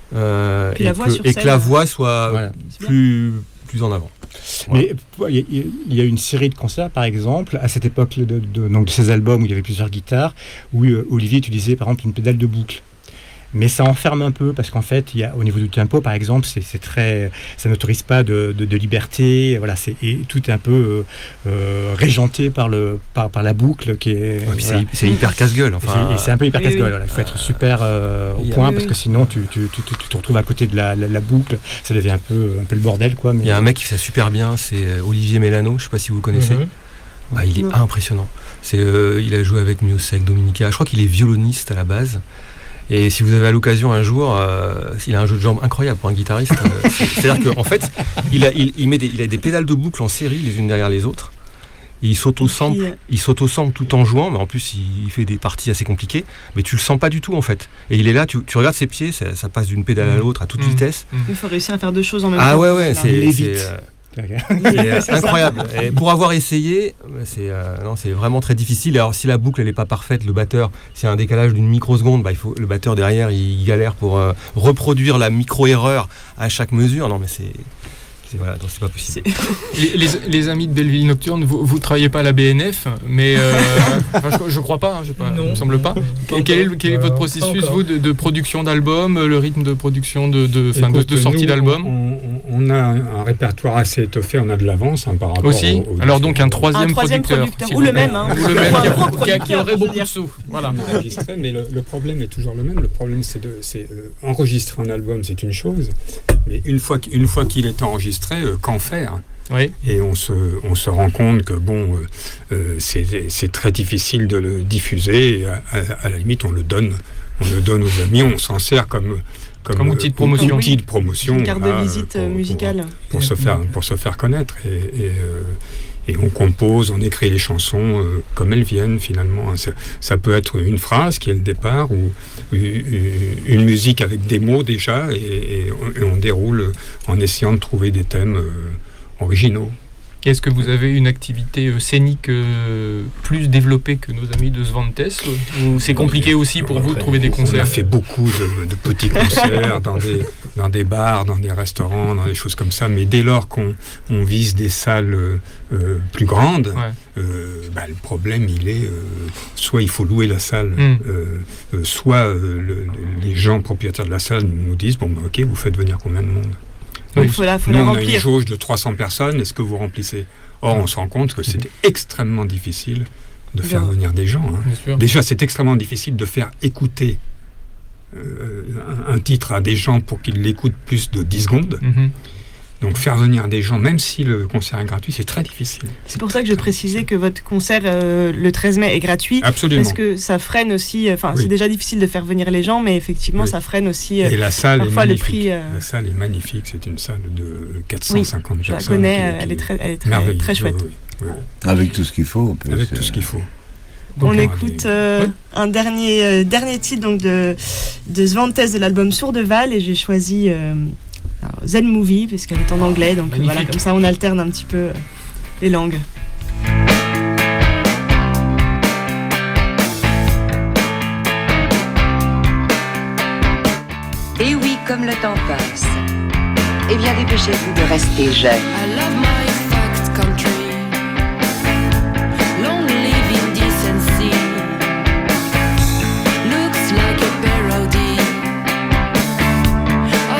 Et que la voix soit plus en avant. Voilà. Mais il y a une série de concerts, par exemple, à cette époque donc de ces albums où il y avait plusieurs guitares, où Olivier utilisait par exemple une pédale de boucle. Mais ça enferme un peu, parce qu'en fait, au niveau du tempo, par exemple, ça n'autorise pas de liberté. Voilà, tout est un peu régenté par la boucle qui est. C'est hyper casse-gueule. Enfin, c'est un peu hyper casse-gueule. Voilà. Il faut être super au point, parce que sinon tu te retrouves à côté de la boucle. Ça devient un peu le bordel, quoi. Il y a un mec qui fait ça super bien, c'est Olivier Mélano. Je sais pas si vous le connaissez. Il est impressionnant. Il a joué avec Miossec, Dominica. Je crois qu'il est violoniste à la base. Et si vous avez à l'occasion un jour, il a un jeu de jambes incroyable pour un guitariste. C'est-à-dire qu'en fait, il a des pédales de boucle en série, les unes derrière les autres. Et il s'auto-sample tout en jouant, mais en plus il fait des parties assez compliquées, mais tu le sens pas du tout en fait. Et il est là, tu regardes ses pieds, ça passe d'une pédale à l'autre à toute vitesse. Il faut réussir à faire 2 choses en même temps. Ah ouais, c'est incroyable. Et pour avoir essayé, c'est vraiment très difficile. Alors si la boucle elle est pas parfaite, le batteur, s'il y a un décalage d'une microseconde, le batteur derrière il galère pour reproduire la micro-erreur à chaque mesure. Non mais voilà, donc c'est pas possible. Les amis de Belleville Nocturne, vous travaillez pas à la BNF, mais je crois pas, il me semble pas. Quel est votre processus, vous, de production d'albums, le rythme de production de sortie d'albums? On a un répertoire assez étoffé, on a de l'avance par rapport aussi. Alors donc un troisième producteur ou le même, qui aurait beaucoup de sous. Voilà. Mais le problème est toujours le même. Le problème c'est enregistrer un album, c'est une chose, mais une fois qu'il est enregistré, qu'en faire? Et on se rend compte que c'est très difficile de le diffuser. Et à la limite, on le donne aux amis, on s'en sert comme outil de promotion. Une carte de visite musicale. Pour se faire connaître. Et on compose, on écrit les chansons comme elles viennent finalement. Ça peut être une phrase qui est le départ, ou une musique avec des mots déjà, et on déroule en essayant de trouver des thèmes originaux. Est-ce que vous avez une activité scénique plus développée que nos amis de Svantes, ou c'est compliqué aussi pour vous de trouver des concerts? On a fait beaucoup de petits concerts dans des bars, dans des restaurants, dans des choses comme ça, mais dès lors qu'on vise des salles plus grandes, le problème il est soit il faut louer la salle, soit les gens propriétaires de la salle nous disent ok, vous faites venir combien de monde? Donc, faut la on a remplir. une jauge de 300 personnes, est-ce que vous remplissez? Or, on se rend compte que c'était extrêmement difficile de faire venir des gens. Déjà, c'est extrêmement difficile de faire écouter un titre à des gens pour qu'ils l'écoutent plus de 10 secondes. Donc faire venir des gens, même si le concert est gratuit, c'est très difficile. C'est pour ça que je précisais que votre concert le 13 mai est gratuit. Absolument. Parce que ça freine aussi, c'est déjà difficile de faire venir les gens, mais effectivement ça freine aussi et la salle parfois est le prix. La salle est magnifique, c'est une salle de 450 personnes. Je la connais, elle est très chouette. Avec tout ce qu'il faut. Avec tout ce qu'il faut. Donc, on écoute un dernier titre donc, de Svantes de l'album Sourdeval, et j'ai choisi Zen Movie parce qu'elle est en anglais, donc voilà, comme ça on alterne un petit peu les langues. Et oui, comme le temps passe, eh bien dépêchez-vous de rester jeune. I love my fucked country. Long living decency. Looks like a parody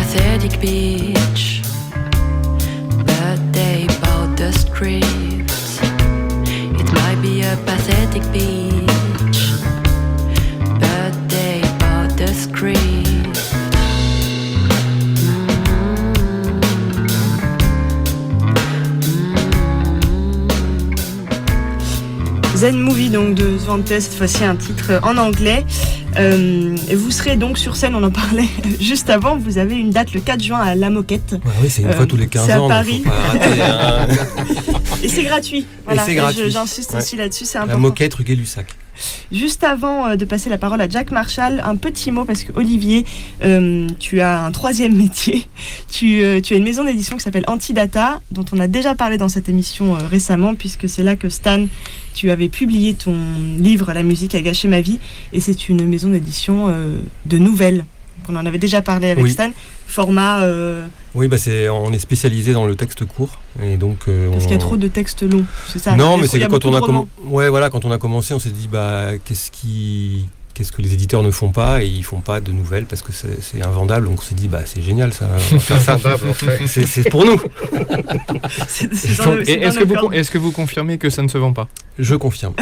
pathetic beach, but they bought the script. It might be a pathetic beach, but they bought the script. Zen Movie donc de Svante, cette fois-ci un titre en anglais. Vous serez donc sur scène, on en parlait juste avant, vous avez une date le 4 juin à La Moquette. Ouais, oui, c'est une fois tous les 15 ans. C'est à Paris. Donc faut pas rater, hein. Et c'est gratuit. Voilà, et c'est gratuit. J'insiste aussi là-dessus, c'est La important. Moquette, rue Gay-Lussac. Juste avant de passer la parole à Jack Marshall, un petit mot parce que Olivier, tu as un troisième métier. Tu as une maison d'édition qui s'appelle Antidata, dont on a déjà parlé dans cette émission récemment, puisque c'est là que Stan, tu avais publié ton livre La musique a gâché ma vie, et c'est une maison d'édition de nouvelles. On en avait déjà parlé avec Stan. Format. Oui, on est spécialisé dans le texte court, et donc. Parce qu'il y a trop de textes longs, c'est ça. Non, mais c'est que quand on a commencé, on s'est dit qu'est-ce que les éditeurs ne font pas, et ils font pas de nouvelles parce que c'est invendable, donc on s'est dit c'est génial ça. C'est pour nous. Est-ce que vous confirmez que ça ne se vend pas? Je confirme.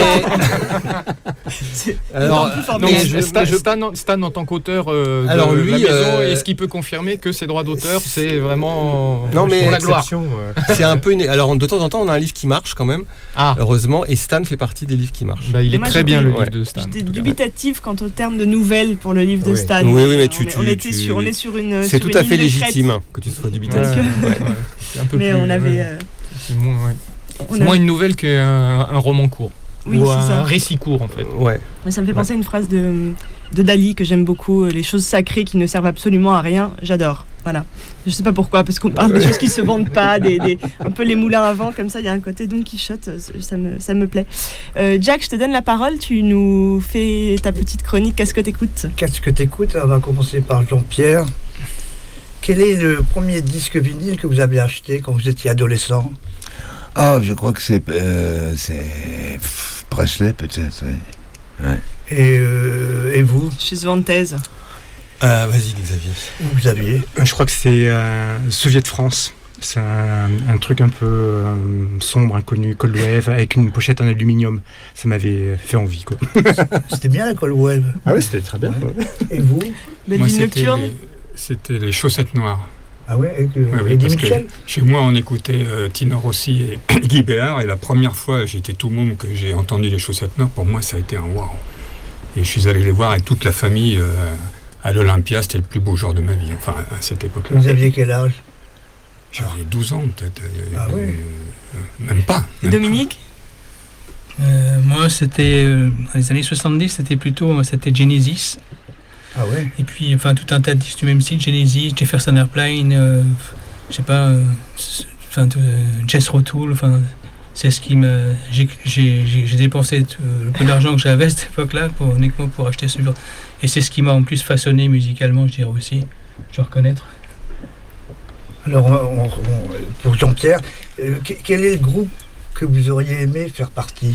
Stan en tant qu'auteur de la maison, est-ce qu'il peut confirmer que ses droits d'auteur c'est vraiment pour la gloire? C'est un peu Alors de temps en temps on a un livre qui marche quand même, heureusement, et Stan fait partie des livres qui marchent. Il est très bien le livre de Stan. J'étais dubitatif quant au terme de nouvelles pour le livre de Stan. Oui, mais on est sur une. C'est tout à fait légitime que tu sois dubitatif. Mais on avait. C'est moins une nouvelle qu'un roman court. Oui, ou c'est ça. Un récit court en fait. Ouais. Mais ça me fait penser à une phrase de Dali que j'aime beaucoup, les choses sacrées qui ne servent absolument à rien, j'adore. Voilà. Je sais pas pourquoi, parce qu'on parle des choses qui se vendent pas, un peu les moulins à vent, comme ça, il y a un côté Don Quichotte, ça me plaît. Jack, je te donne la parole, tu nous fais ta petite chronique, qu'est-ce que t'écoutes? Qu'est-ce que t'écoutes? On va commencer par Jean-Pierre. Quel est le premier disque vinyle que vous avez acheté quand vous étiez adolescent? Ah, je crois que c'est Presley peut-être. Ouais. Et vous? Chez Svante. Vas-y Xavier. Je crois que c'est Soviet France. C'est un truc un peu sombre, inconnu, Cold Wave, avec une pochette en aluminium. Ça m'avait fait envie, quoi. C'était bien la Cold Wave. Ah oui, c'était très bien. Et vous? Moi, c'était les Chaussettes Noires. Ah ouais, oui, parce que chez moi, on écoutait Tino Rossi et Guy Béard, et la première fois, j'étais tout môme que j'ai entendu les Chaussettes Noires, pour moi, ça a été un waouh. Et je suis allé les voir avec toute la famille à l'Olympia, c'était le plus beau jour de ma vie, enfin, à cette époque-là. Vous aviez quel âge? J'avais 12 ans, peut-être. Ah oui. Même pas. Dominique? Moi, c'était, dans les années 70, c'était Genesis. Ah ouais. Et puis, enfin, tout un tas de disques du même style, Genesis, Jefferson Airplane, je sais pas, Jethro Tull, enfin, c'est ce qui m'a... J'ai dépensé le peu d'argent que j'avais à cette époque-là uniquement pour acheter ce genre. Et c'est ce qui m'a en plus façonné musicalement, je dirais aussi, je dois reconnaître. Alors, pour Jean-Pierre, quel est le groupe que vous auriez aimé faire partie?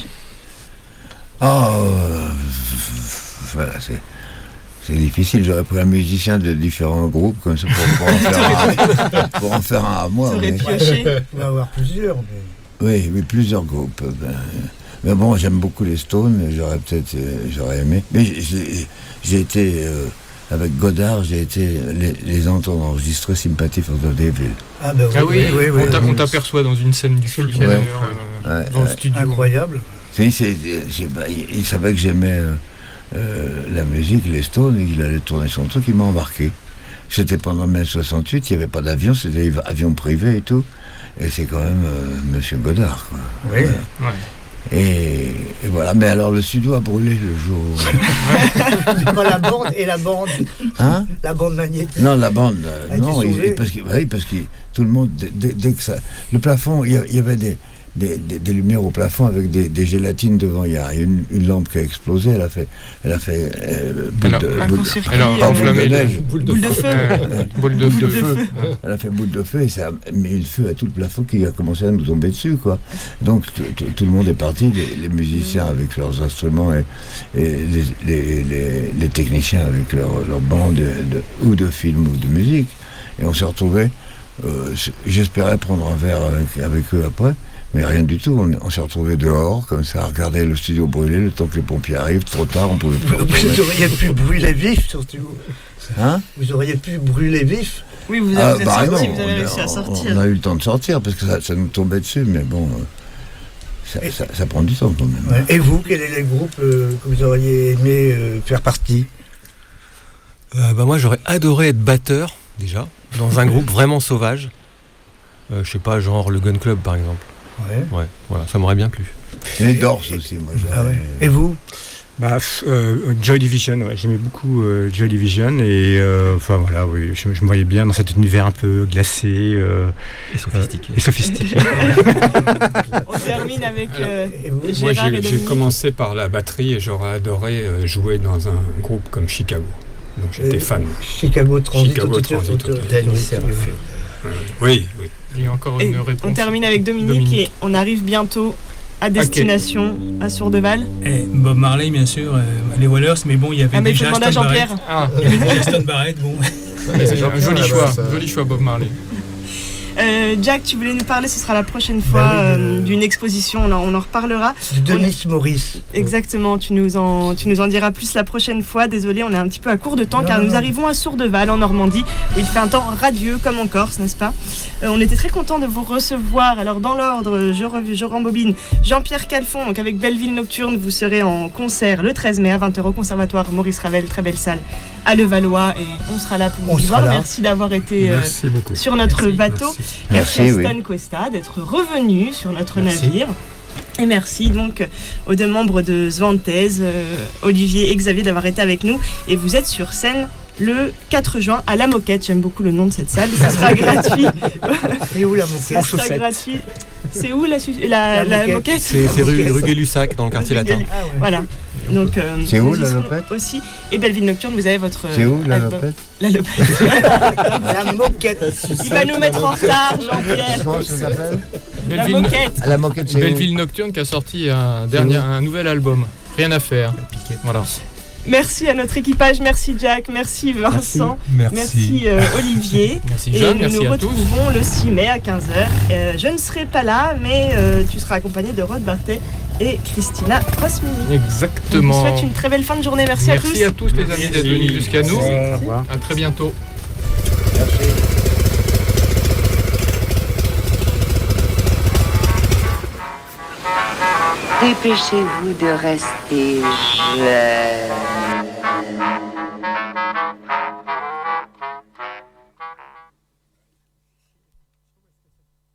Voilà, c'est difficile, j'aurais pris un musicien de différents groupes comme ça pour en faire un à moi. Ça aurait pioché. On va avoir plusieurs. Oui, plusieurs groupes. Mais bon, j'aime beaucoup les Stones, j'aurais aimé. Mais j'ai été, avec Godard, j'ai été les entendre enregistrer Sympathy for the Devil. Ah ben oui, on t'aperçoit dans une scène du film, dans le studio. Incroyable. Il savait que j'aimais la musique, les Stones, et qu'il allait tourner son truc, il m'a embarqué. C'était pendant mai 68, il n'y avait pas d'avion, c'était avion privé et tout. Et c'est quand même Monsieur Godard, quoi. Oui. Ouais. Et voilà, mais alors le studio a brûlé le jour. La bande et la bande. Hein? La bande magnétique. Non, la bande, non, parce que tout le monde, dès que ça... Le plafond, il y avait des lumières au plafond avec des gélatines devant. Il y a une lampe qui a explosé, elle a fait boule de feu. Elle a fait boule de feu et ça a mis le feu à tout le plafond qui a commencé à nous tomber dessus, quoi. Donc tout le monde est parti, les musiciens avec leurs instruments et les techniciens avec leur bande ou de film ou de musique. Et on s'est retrouvés, j'espérais prendre un verre avec eux après, mais rien du tout. On s'est retrouvés dehors, comme ça, à regarder le studio brûler, le temps que les pompiers arrivent, trop tard, on pouvait plus. Vous auriez pu brûler vif, surtout. Hein? Vous auriez pu brûler vif. Oui, vous avez réussi à sortir. On a eu le temps de sortir, parce que ça nous tombait dessus, mais bon, ça prend du temps quand même. Ouais. Et vous, quel est le groupe que vous auriez aimé faire partie? Moi, j'aurais adoré être batteur, déjà, dans un groupe vraiment sauvage. Je sais pas, genre le Gun Club, par exemple. Ouais, voilà, ça m'aurait bien plu. Les Doors aussi, moi. Et vous? Joy Division, ouais, j'aimais beaucoup Joy Division et enfin voilà, oui, je me voyais bien dans cet univers un peu glacé et sophistiqué. On termine avec moi Gérard et j'ai Dominique. commencé par la batterie et j'aurais adoré jouer dans un groupe comme Chicago. Donc j'étais fan. Chicago Transit. Oui. Il y a encore une réponse. On termine avec Dominique et on arrive bientôt à destination à Sourdeval. Bob Marley, bien sûr, les Wailers, mais bon, il y avait déjà Aston Barrett. Il y avait déjà Aston Barrett, bon. C'est un joli choix, Bob Marley. Jack, tu voulais nous parler, ce sera la prochaine fois d'une exposition, on en reparlera. De Denis Maurice. Exactement, tu nous en diras plus la prochaine fois. Désolé, on est un petit peu à court de temps car nous arrivons à Sourdeval en Normandie où il fait un temps radieux comme en Corse, n'est-ce pas? On était très contents de vous recevoir. Alors dans l'ordre, je rembobine. Jean-Pierre Calfon, donc avec Belleville Nocturne, vous serez en concert le 13 mai à 20h au Conservatoire Maurice Ravel, très belle salle à Levallois et on sera là pour vous voir. Merci d'avoir été sur notre bateau. Merci à Stone Cuesta d'être revenu sur notre navire. Et merci donc aux deux membres de Svantez, Olivier et Xavier d'avoir été avec nous. Et vous êtes sur scène le 4 juin à La Moquette. J'aime beaucoup le nom de cette salle. Ça sera gratuit. Et où La Moquette? Ça sera gratuit. C'est où la Moquette? C'est rue Gay-Lussac, dans le quartier latin. Voilà. Donc, c'est où la Lopette aussi. Et Belleville Nocturne, vous avez votre. C'est où la Lopette? La Lopette. La Moquette. Il va nous mettre en retard, Jean-Pierre. Comment ça s'appelle? La Moquette. La Moquette, c'est Belleville Nocturne qui a sorti un nouvel album. Rien à faire. Voilà. Merci à notre équipage, merci Jack, merci Vincent, merci Olivier. Merci Jeanne, merci à tous. Nous nous retrouvons le 6 mai à 15h. Je ne serai pas là, mais tu seras accompagné de Rod Barthé et Christina Rosmini. Exactement. Je vous souhaite une très belle fin de journée, merci à tous. Merci à tous les amis d'être venus jusqu'à nous. À très bientôt. Merci. Dépêchez-vous de rester jeune.